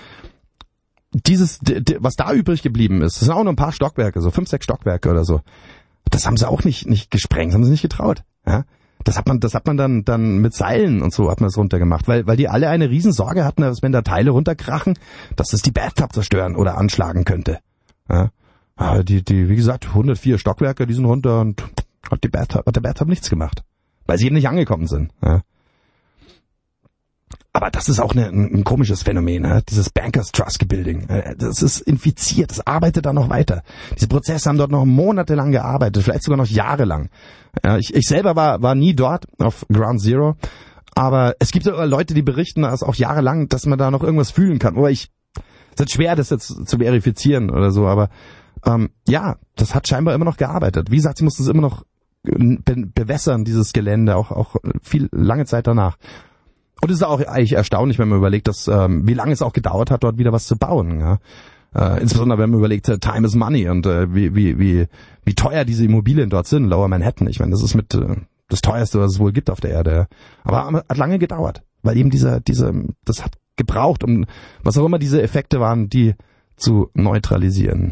was da übrig geblieben ist, das sind auch nur ein paar Stockwerke, so 5, 6 Stockwerke oder so. Das haben sie auch nicht gesprengt, das haben sie nicht getraut. Ja? Das hat man dann mit Seilen und so hat man das runtergemacht, weil die alle eine Riesensorge hatten, dass wenn da Teile runterkrachen, dass das die Bathtub zerstören oder anschlagen könnte. Ja? Aber wie gesagt, 104 Stockwerke, die sind runter und hat der Bathtub nichts gemacht, weil sie eben nicht angekommen sind. Ja? Aber das ist auch ein komisches Phänomen, ne? Dieses Bankers Trust Building. Das ist infiziert, das arbeitet da noch weiter. Diese Prozesse haben dort noch monatelang gearbeitet, vielleicht sogar noch jahrelang. Ja, ich selber war nie dort auf Ground Zero, aber es gibt ja Leute, die berichten, also auch jahrelang, dass man da noch irgendwas fühlen kann. Aber es ist schwer, das jetzt zu verifizieren oder so, aber ja, das hat scheinbar immer noch gearbeitet. Wie gesagt, sie mussten es immer noch bewässern, dieses Gelände, auch viel lange Zeit danach. Und es ist auch eigentlich erstaunlich, wenn man überlegt, wie lange es auch gedauert hat, dort wieder was zu bauen. Ja? Insbesondere wenn man überlegt, Time is Money und wie teuer diese Immobilien dort sind, Lower Manhattan. Ich meine, das ist mit das teuerste, was es wohl gibt auf der Erde. Aber hat lange gedauert, weil eben das hat gebraucht, um was auch immer diese Effekte waren, die zu neutralisieren.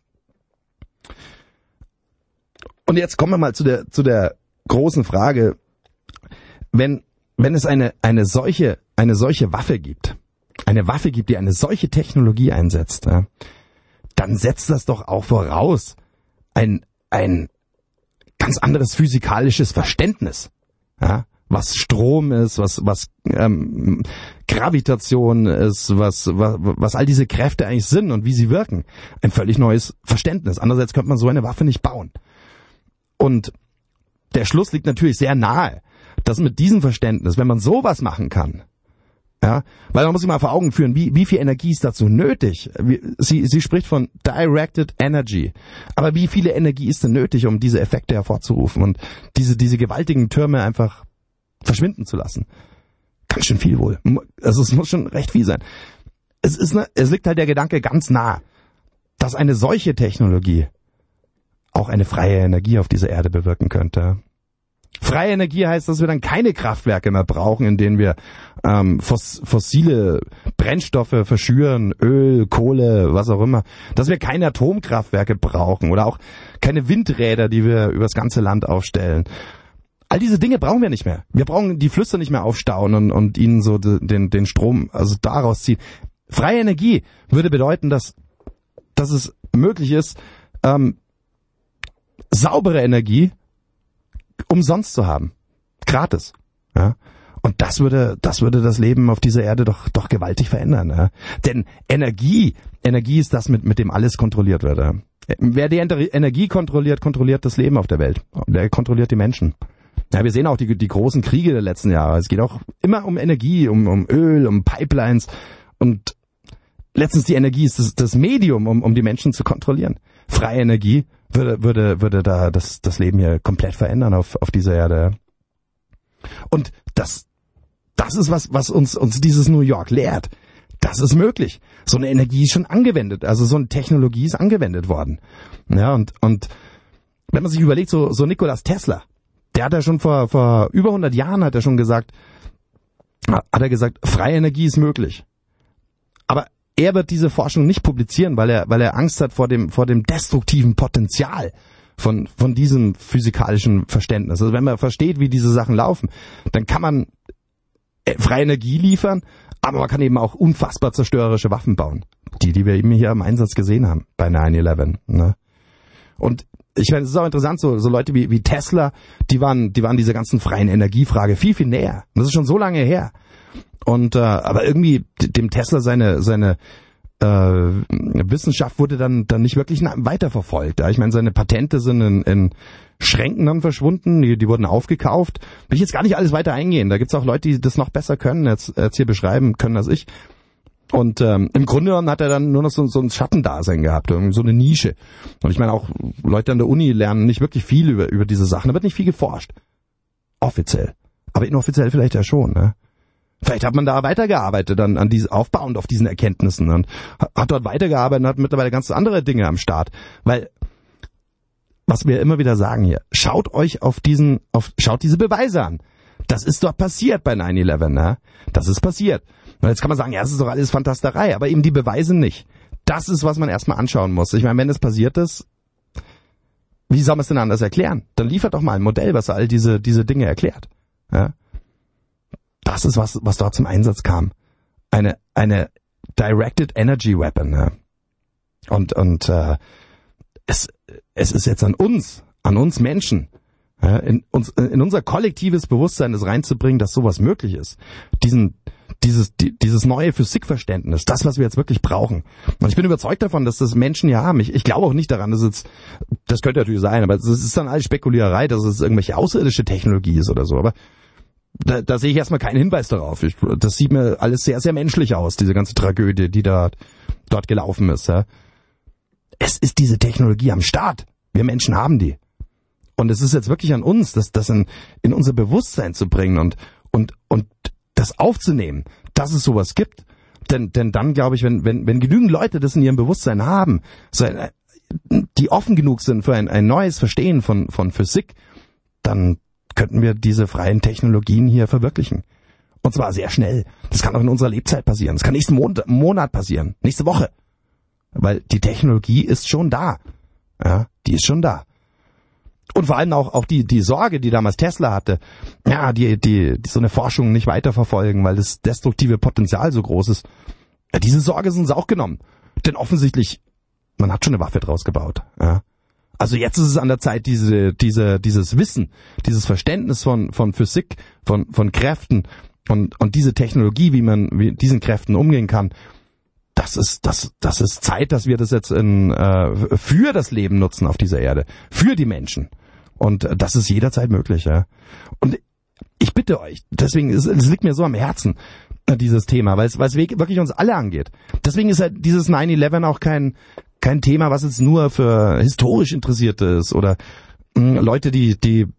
Und jetzt kommen wir mal zu der großen Frage, wenn es eine solche Waffe gibt, die eine solche Technologie einsetzt, ja, dann setzt das doch auch voraus ein ganz anderes physikalisches Verständnis, ja, was Strom ist, was Gravitation ist, was all diese Kräfte eigentlich sind und wie sie wirken. Ein völlig neues Verständnis. Andererseits könnte man so eine Waffe nicht bauen. Und der Schluss liegt natürlich sehr nahe, dass mit diesem Verständnis, wenn man sowas machen kann, ja, weil man muss sich mal vor Augen führen, wie viel Energie ist dazu nötig? Sie spricht von Directed Energy. Aber wie viel Energie ist denn nötig, um diese Effekte hervorzurufen und diese gewaltigen Türme einfach verschwinden zu lassen? Ganz schön viel wohl. Also es muss schon recht viel sein. Es liegt halt der Gedanke ganz nah, dass eine solche Technologie auch eine freie Energie auf dieser Erde bewirken könnte. Freie Energie heißt, dass wir dann keine Kraftwerke mehr brauchen, in denen wir fossile Brennstoffe verschüren, Öl, Kohle, was auch immer. Dass wir keine Atomkraftwerke brauchen oder auch keine Windräder, die wir übers ganze Land aufstellen. All diese Dinge brauchen wir nicht mehr. Wir brauchen die Flüsse nicht mehr aufstauen und ihnen so den Strom also daraus ziehen. Freie Energie würde bedeuten, dass es möglich ist, saubere Energie umsonst zu haben. Gratis. Ja? Und das würde das Leben auf dieser Erde doch gewaltig verändern. Ja? Denn Energie ist das, mit dem alles kontrolliert wird. Ja? Wer die Energie kontrolliert das Leben auf der Welt. Der kontrolliert die Menschen. Ja, wir sehen auch die großen Kriege der letzten Jahre. Es geht auch immer um Energie, um Öl, um Pipelines. Und letztens die Energie ist das Medium, um die Menschen zu kontrollieren. Freie Energie würde da das Leben hier komplett verändern auf dieser Erde. Und das ist was uns dieses New York lehrt. Das ist möglich. So eine Energie ist schon angewendet, also so eine Technologie ist angewendet worden. Ja, und wenn man sich überlegt, so Nikolaus Tesla, der hat ja schon vor über 100 Jahren hat er gesagt, freie Energie ist möglich. Aber er wird diese Forschung nicht publizieren, weil er Angst hat vor dem destruktiven Potenzial von diesem physikalischen Verständnis. Also wenn man versteht, wie diese Sachen laufen, dann kann man freie Energie liefern, aber man kann eben auch unfassbar zerstörerische Waffen bauen. Die wir eben hier im Einsatz gesehen haben bei 9/11. Ne? Und ich meine, es ist auch interessant, so Leute wie Tesla, die waren dieser ganzen freien Energiefrage viel, viel näher. Das ist schon so lange her. Und aber irgendwie dem Tesla seine Wissenschaft wurde dann nicht wirklich weiterverfolgt. Ja? Ich meine, seine Patente sind in Schränken dann verschwunden, die wurden aufgekauft. Will ich jetzt gar nicht alles weiter eingehen. Da gibt's auch Leute, die das noch besser können, jetzt hier beschreiben können als ich. Und im Grunde genommen hat er dann nur noch so ein Schattendasein gehabt, irgendwie so eine Nische. Und ich meine, auch Leute an der Uni lernen nicht wirklich viel über diese Sachen. Da wird nicht viel geforscht. Offiziell. Aber inoffiziell vielleicht ja schon, ne? Vielleicht hat man da weitergearbeitet aufbauend auf diesen Erkenntnissen und hat dort weitergearbeitet und hat mittlerweile ganz andere Dinge am Start. Weil, was wir immer wieder sagen hier, schaut diese Beweise an. Das ist dort passiert bei 9/11, ne? Das ist passiert. Und jetzt kann man sagen, ja, das ist doch alles Fantasterei, aber eben die Beweise nicht. Das ist, was man erstmal anschauen muss. Ich meine, wenn es passiert ist, wie soll man es denn anders erklären? Dann liefert doch mal ein Modell, was all diese Dinge erklärt. Ja? Das ist, was dort zum Einsatz kam. Eine Directed Energy Weapon. Ne? Und es ist jetzt an uns Menschen, ja, in unser kollektives Bewusstsein das reinzubringen, dass sowas möglich ist. Dieses neue Physikverständnis, das, was wir jetzt wirklich brauchen. Und ich bin überzeugt davon, dass das Menschen ja haben. Ich glaube auch nicht daran, das könnte natürlich sein, aber es ist dann alles Spekuliererei, dass es irgendwelche außerirdische Technologie ist oder so. Aber da sehe ich erstmal keinen Hinweis darauf. Das sieht mir alles sehr, sehr menschlich aus, diese ganze Tragödie, die dort gelaufen ist. Ja. Es ist diese Technologie am Start. Wir Menschen haben die. Und es ist jetzt wirklich an uns, das in unser Bewusstsein zu bringen und das aufzunehmen, dass es sowas gibt. Denn dann glaube ich, wenn genügend Leute das in ihrem Bewusstsein haben, die offen genug sind für ein neues Verstehen von Physik, dann könnten wir diese freien Technologien hier verwirklichen. Und zwar sehr schnell. Das kann auch in unserer Lebzeit passieren. Das kann nächsten Monat passieren. Nächste Woche. Weil die Technologie ist schon da. Ja, die ist schon da. Und vor allem auch die Sorge, die damals Tesla hatte, ja, die so eine Forschung nicht weiterverfolgen, weil das destruktive Potenzial so groß ist. Ja, diese Sorge ist uns auch genommen. Denn offensichtlich, man hat schon eine Waffe draus gebaut. Ja. Also jetzt ist es an der Zeit, dieses Wissen, dieses Verständnis von Physik, von Kräften und diese Technologie, wie man mit diesen Kräften umgehen kann, das ist Zeit, dass wir das jetzt für das Leben nutzen auf dieser Erde, für die Menschen. Und das ist jederzeit möglich, ja. Und ich bitte euch, deswegen, es liegt mir so am Herzen, dieses Thema, weil es wirklich uns alle angeht. Deswegen ist halt dieses 9/11 auch kein Thema, was jetzt nur für historisch Interessierte ist oder Leute, die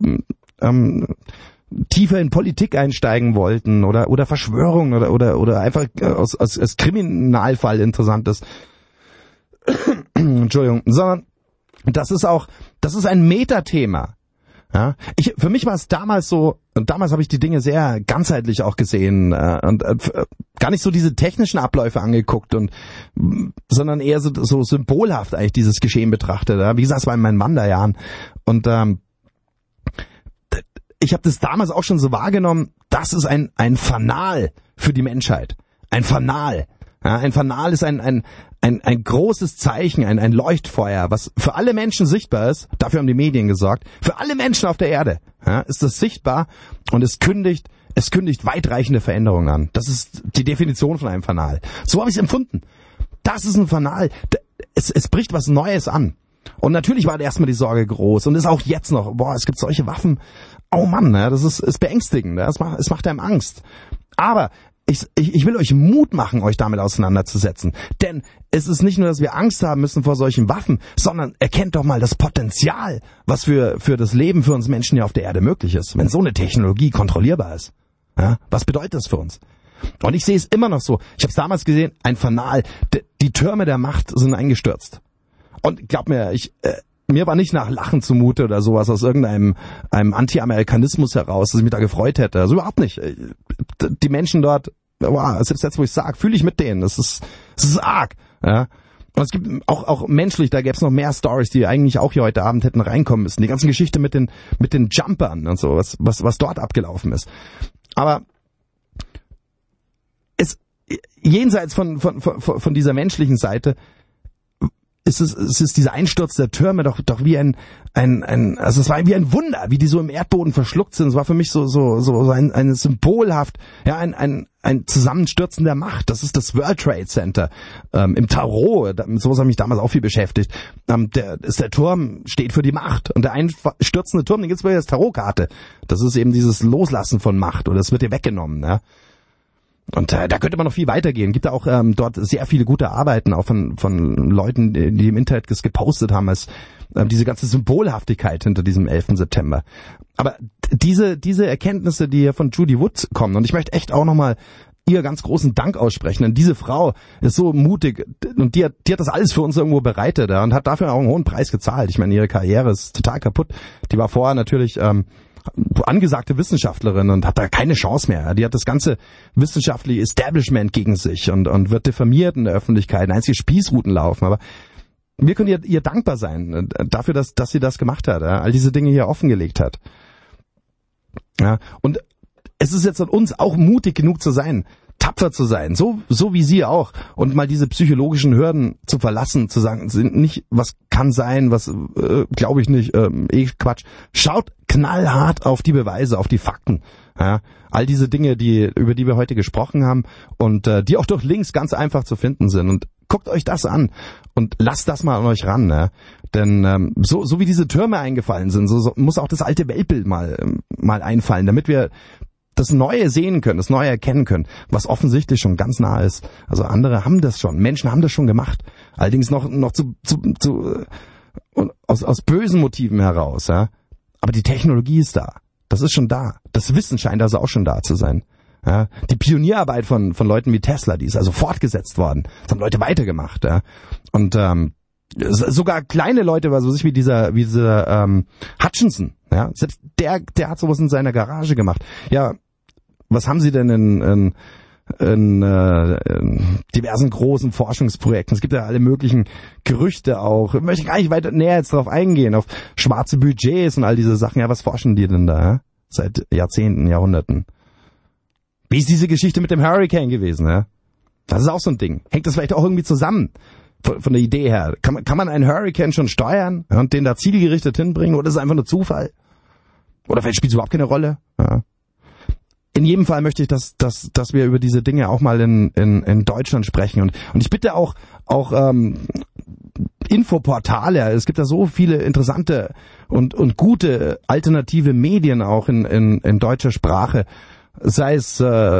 tiefer in Politik einsteigen wollten oder Verschwörungen oder einfach als Kriminalfall interessant ist. Entschuldigung, sondern das ist ein Metathema. Ja, für mich war es damals so, und damals habe ich die Dinge sehr ganzheitlich auch gesehen und gar nicht so diese technischen Abläufe angeguckt sondern eher so symbolhaft eigentlich dieses Geschehen betrachtet. Ja. Wie gesagt, es war in meinen Wanderjahren und ich habe das damals auch schon so wahrgenommen, das ist ein Fanal für die Menschheit. Ein Fanal. Ja, ein Fanal ist ein großes Zeichen, ein Leuchtfeuer, was für alle Menschen sichtbar ist. Dafür haben die Medien gesorgt. Für alle Menschen auf der Erde ist das sichtbar und es kündigt weitreichende Veränderungen an. Das ist die Definition von einem Fanal. So habe ich es empfunden. Das ist ein Fanal. Es bricht was Neues an. Und natürlich war erstmal die Sorge groß und ist auch jetzt noch, es gibt solche Waffen. Oh Mann, das ist beängstigend. Es macht einem Angst. Aber ich will euch Mut machen, euch damit auseinanderzusetzen. Denn es ist nicht nur, dass wir Angst haben müssen vor solchen Waffen, sondern erkennt doch mal das Potenzial, was für das Leben für uns Menschen hier auf der Erde möglich ist, wenn so eine Technologie kontrollierbar ist. Ja, was bedeutet das für uns? Und ich sehe es immer noch so. Ich habe es damals gesehen, ein Fanal. Die Türme der Macht sind eingestürzt. Und glaub mir, mir war nicht nach Lachen zumute oder sowas aus irgendeinem Anti-Amerikanismus heraus, dass ich mich da gefreut hätte. Also überhaupt nicht. Die Menschen dort, wow, selbst jetzt, wo ich sage, fühle ich mit denen. Das ist arg. Ja. Und es gibt auch menschlich, da gäbe es noch mehr Stories, die eigentlich auch hier heute Abend hätten reinkommen müssen. Die ganze Geschichte mit den Jumpern und so, was dort abgelaufen ist. Aber jenseits von dieser menschlichen Seite ist es dieser Einsturz der Türme doch wie also es war wie ein Wunder, wie die so im Erdboden verschluckt sind. Es war für mich so ein symbolhaft, ja, ein Zusammenstürzen der Macht. Das ist das World Trade Center im Tarot. Sowas hat mich damals auch viel beschäftigt. Der Turm steht für die Macht und der einstürzende Turm, den gibt's bei der Tarotkarte. Das ist eben dieses Loslassen von Macht oder es wird dir weggenommen, ja. Und da könnte man noch viel weitergehen. Gibt auch dort sehr viele gute Arbeiten, auch von Leuten, die im Internet gepostet haben, als diese ganze Symbolhaftigkeit hinter diesem 11. September. Aber diese Erkenntnisse, die hier von Judy Wood kommen, und ich möchte echt auch nochmal ihr ganz großen Dank aussprechen, denn diese Frau ist so mutig und die hat das alles für uns irgendwo bereitet, ja, und hat dafür auch einen hohen Preis gezahlt. Ich meine, ihre Karriere ist total kaputt. Die war vorher natürlich angesagte Wissenschaftlerin und hat da keine Chance mehr. Die hat das ganze wissenschaftliche Establishment gegen sich und wird diffamiert in der Öffentlichkeit, einzige Spießruten laufen. Aber wir können ihr dankbar sein dafür, dass sie das gemacht hat, ja, all diese Dinge hier offengelegt hat. Ja, und es ist jetzt an uns auch mutig genug zu sein, tapfer zu sein, so wie sie auch, und mal diese psychologischen Hürden zu verlassen, zu sagen, nicht, was kann sein, was glaube ich nicht, Quatsch. Schaut knallhart auf die Beweise, auf die Fakten. Ja, all diese Dinge, über die wir heute gesprochen haben und die auch durch Links ganz einfach zu finden sind. Und guckt euch das an und lasst das mal an euch ran. Ja? Denn so wie diese Türme eingefallen sind, so muss auch das alte Weltbild mal einfallen, damit wir das Neue sehen können, das Neue erkennen können, was offensichtlich schon ganz nah ist. Also andere haben das schon, Menschen haben das schon gemacht. Allerdings noch aus bösen Motiven heraus. Ja? Aber die Technologie ist da. Das ist schon da. Das Wissen scheint also auch schon da zu sein. Ja? Die Pionierarbeit von Leuten wie Tesla, die ist also fortgesetzt worden. Das haben Leute weitergemacht. Ja? Und sogar kleine Leute, also sich wie dieser Hutchinson, ja, selbst der hat sowas in seiner Garage gemacht. Ja, was haben sie denn in diversen großen Forschungsprojekten? Es gibt ja alle möglichen Gerüchte auch. Ich möchte gar nicht weiter näher jetzt drauf eingehen, auf schwarze Budgets und all diese Sachen. Ja, was forschen die denn da? Ja? Seit Jahrzehnten, Jahrhunderten. Wie ist diese Geschichte mit dem Hurricane gewesen? Ja? Das ist auch so ein Ding. Hängt das vielleicht auch irgendwie zusammen? Von der Idee her. Kann man einen Hurricane schon steuern und den da zielgerichtet hinbringen, oder ist es einfach nur Zufall? Oder vielleicht spielt es überhaupt keine Rolle? Ja. In jedem Fall möchte ich, dass wir über diese Dinge auch mal in Deutschland sprechen. Und ich bitte auch Infoportale. Es gibt da so viele interessante und gute alternative Medien auch in deutscher Sprache. Sei es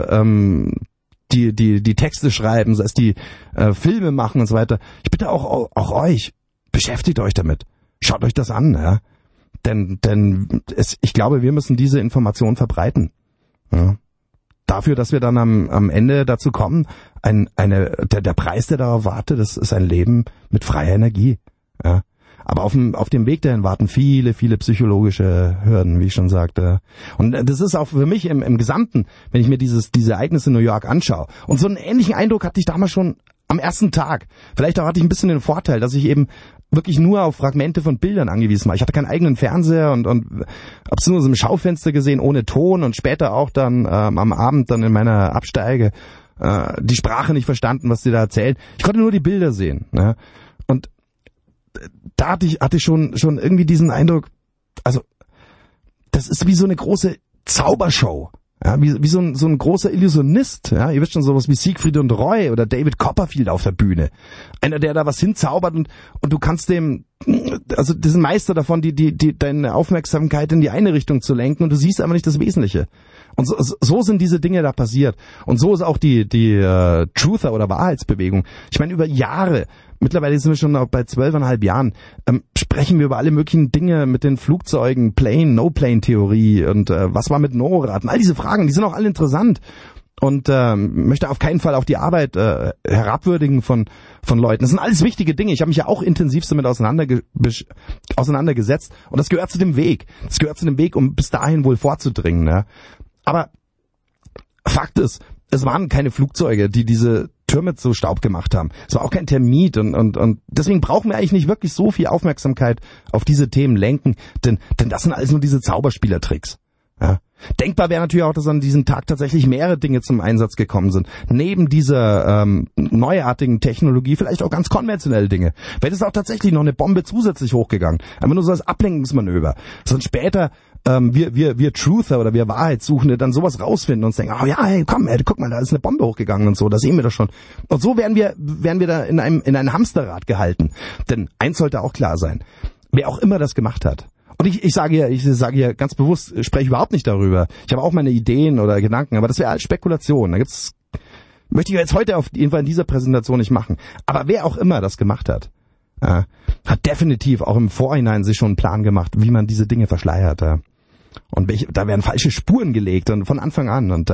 die Texte schreiben, sei es die Filme machen und so weiter. Ich bitte auch euch, beschäftigt euch damit. Schaut euch das an, ja. Denn ich glaube, wir müssen diese Information verbreiten. Ja. Dafür, dass wir dann am Ende dazu kommen, der Preis, der darauf wartet, das ist ein Leben mit freier Energie. Ja. Aber auf dem Weg dahin warten viele, viele psychologische Hürden, wie ich schon sagte. Und das ist auch für mich im Gesamten, wenn ich mir diese Ereignisse in New York anschaue. Und so einen ähnlichen Eindruck hatte ich damals schon am ersten Tag. Vielleicht auch hatte ich ein bisschen den Vorteil, dass ich eben wirklich nur auf Fragmente von Bildern angewiesen war. Ich hatte keinen eigenen Fernseher und hab's nur so im Schaufenster gesehen, ohne Ton, und später auch dann am Abend dann in meiner Absteige die Sprache nicht verstanden, was die da erzählen. Ich konnte nur die Bilder sehen. Ne? Und da hatte ich schon irgendwie diesen Eindruck, also das ist wie so eine große Zaubershow. Ja, wie so ein großer Illusionist, ja, ihr wisst schon, sowas wie Siegfried und Roy oder David Copperfield auf der Bühne. Einer, der da was hinzaubert und du kannst dem also die sind Meister davon, die deine Aufmerksamkeit in die eine Richtung zu lenken und du siehst aber nicht das Wesentliche. Und so sind diese Dinge da passiert. Und so ist auch die Truther oder Wahrheitsbewegung. Ich meine, über Jahre, mittlerweile sind wir schon bei 12,5 Jahren, sprechen wir über alle möglichen Dinge mit den Flugzeugen, No-Plane-Theorie und was war mit NORAD. Und all diese Fragen, die sind auch alle interessant. Und möchte auf keinen Fall auch die Arbeit herabwürdigen von Leuten. Das sind alles wichtige Dinge. Ich habe mich ja auch intensivst damit auseinandergesetzt. Und das gehört zu dem Weg. Das gehört zu dem Weg, um bis dahin wohl vorzudringen. Ne? Aber Fakt ist, es waren keine Flugzeuge, die diese Türme zu Staub gemacht haben. Es war auch kein Termit und deswegen brauchen wir eigentlich nicht wirklich so viel Aufmerksamkeit auf diese Themen lenken, denn das sind alles nur diese Zauberspielertricks. Ja. Denkbar wäre natürlich auch, dass an diesem Tag tatsächlich mehrere Dinge zum Einsatz gekommen sind. Neben dieser neuartigen Technologie vielleicht auch ganz konventionelle Dinge. Vielleicht ist auch tatsächlich noch eine Bombe zusätzlich hochgegangen. Aber nur so als Ablenkungsmanöver. Sondern später wir Truther oder wir Wahrheitssuchende dann sowas rausfinden und uns denken, oh ja, hey, komm, ey, guck mal, da ist eine Bombe hochgegangen und so, das sehen wir doch schon. Und so werden wir da in ein Hamsterrad gehalten. Denn eins sollte auch klar sein, wer auch immer das gemacht hat. Und ich sage hier ganz bewusst, spreche überhaupt nicht darüber. Ich habe auch meine Ideen oder Gedanken, aber das wäre als Spekulation. Möchte ich jetzt heute auf jeden Fall in dieser Präsentation nicht machen. Aber wer auch immer das gemacht hat, hat definitiv auch im Vorhinein sich schon einen Plan gemacht, wie man diese Dinge verschleiert. Und da werden falsche Spuren gelegt und von Anfang an. Und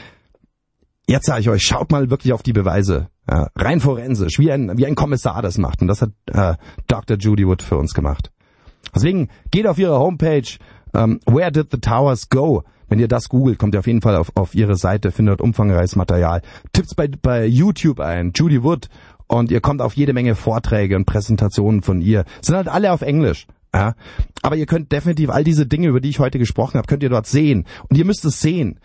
jetzt sage ich euch, schaut mal wirklich auf die Beweise. Rein forensisch, wie ein Kommissar das macht. Und das hat Dr. Judy Wood für uns gemacht. Deswegen geht auf ihre Homepage, Where Did the Towers Go? Wenn ihr das googelt, kommt ihr auf jeden Fall auf ihre Seite, findet umfangreiches Material. Tippt's bei YouTube ein, Judy Wood, und ihr kommt auf jede Menge Vorträge und Präsentationen von ihr. Sind halt alle auf Englisch. Ja? Aber ihr könnt definitiv all diese Dinge, über die ich heute gesprochen habe, könnt ihr dort sehen. Und ihr müsst es sehen.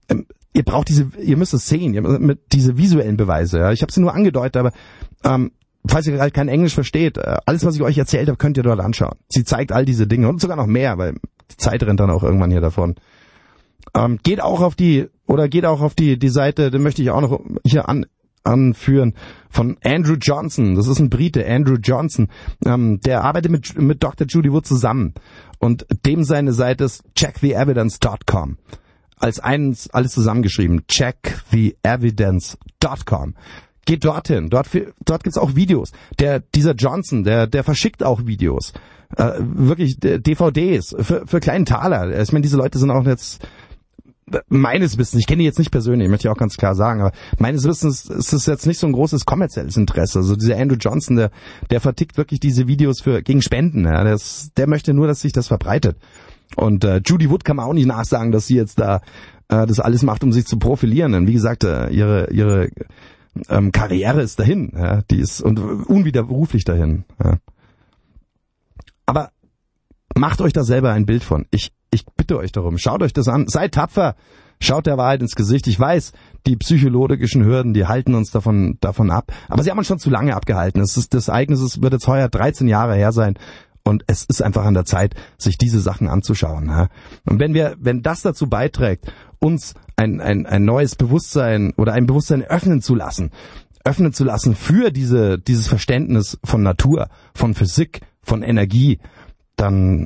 Ihr müsst es sehen, mit diese visuellen Beweise. Ja? Ich habe sie nur angedeutet, aber falls ihr halt kein Englisch versteht, alles, was ich euch erzählt habe, könnt ihr dort anschauen. Sie zeigt all diese Dinge und sogar noch mehr, weil die Zeit rennt dann auch irgendwann hier davon. Geht auch auf die Seite, den möchte ich auch noch hier anführen, von Andrew Johnson. Das ist ein Brite, Andrew Johnson. Der arbeitet mit Dr. Judy Wood zusammen. Und dem seine Seite ist checktheevidence.com. Alles zusammengeschrieben. checktheevidence.com. Geht dorthin. Dort gibt's auch Videos. Dieser Johnson, der verschickt auch Videos. Wirklich DVDs für kleinen Taler. Ich meine, diese Leute sind auch jetzt meines Wissens, ich kenne die jetzt nicht persönlich, möchte ich auch ganz klar sagen, aber meines Wissens ist es jetzt nicht so ein großes kommerzielles Interesse. Also dieser Andrew Johnson, der vertickt wirklich diese Videos gegen Spenden. Ja. Der möchte nur, dass sich das verbreitet. Und Judy Wood kann man auch nicht nachsagen, dass sie jetzt da das alles macht, um sich zu profilieren. Denn wie gesagt, ihre Karriere ist dahin, ja, die ist und unwiderruflich dahin. Ja. Aber macht euch da selber ein Bild von. Ich bitte euch darum, schaut euch das an, seid tapfer, schaut der Wahrheit ins Gesicht. Ich weiß, die psychologischen Hürden, die halten uns davon ab, aber sie haben uns schon zu lange abgehalten. Das Ereignis wird jetzt heuer 13 Jahre her sein. Und es ist einfach an der Zeit, sich diese Sachen anzuschauen. Ja. Und wenn das dazu beiträgt, uns ein neues Bewusstsein oder ein Bewusstsein öffnen zu lassen für dieses Verständnis von Natur, von Physik, von Energie, dann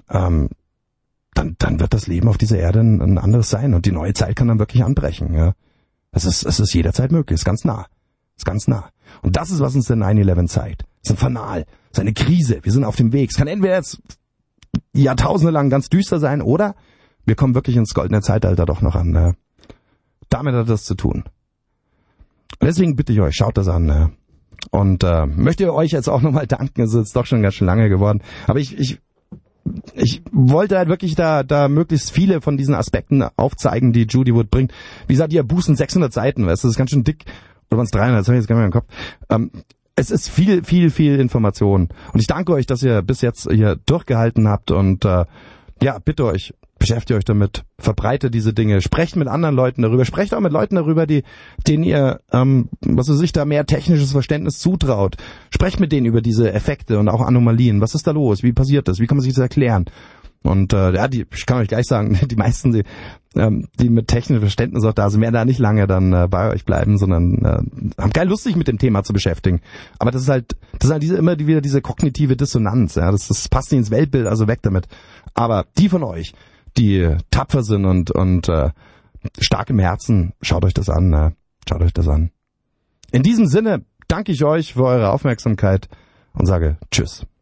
wird das Leben auf dieser Erde ein anderes sein und die neue Zeit kann dann wirklich anbrechen. Ja. Es ist jederzeit möglich, es ist ganz nah. Und das ist, was uns der 9/11 zeigt. Es ist ein Fanal, es ist eine Krise, wir sind auf dem Weg. Es kann entweder jetzt Jahrtausende lang ganz düster sein oder wir kommen wirklich ins goldene Zeitalter doch noch an. Ne? Damit hat das zu tun. Und deswegen bitte ich euch, schaut das an. Ne? Und möchte euch jetzt auch nochmal danken, es ist jetzt doch schon ganz schön lange geworden. Aber ich wollte halt wirklich da möglichst viele von diesen Aspekten aufzeigen, die Judy Wood bringt. Wie gesagt, ihr Buch sind 600 Seiten, weißt du, das ist ganz schön dick. Oder waren es 300, das habe ich jetzt gar nicht mehr im Kopf. Es ist viel Information. Und ich danke euch, dass ihr bis jetzt hier durchgehalten habt. Und bitte euch, beschäftigt euch damit, verbreitet diese Dinge, sprecht mit anderen Leuten darüber, sprecht auch mit Leuten darüber, denen ihr, sich da mehr technisches Verständnis zutraut. Sprecht mit denen über diese Effekte und auch Anomalien. Was ist da los? Wie passiert das? Wie kann man sich das erklären? Und ich kann euch gleich sagen, die meisten, die mit technischem Verständnis auch da sind, werden da nicht lange dann bei euch bleiben, sondern haben keine Lust, sich mit dem Thema zu beschäftigen. Aber das ist halt immer wieder diese kognitive Dissonanz. Ja, das passt nicht ins Weltbild, also weg damit. Aber die von euch, die tapfer sind und stark im Herzen, schaut euch das an. Schaut euch das an. In diesem Sinne danke ich euch für eure Aufmerksamkeit und sage Tschüss.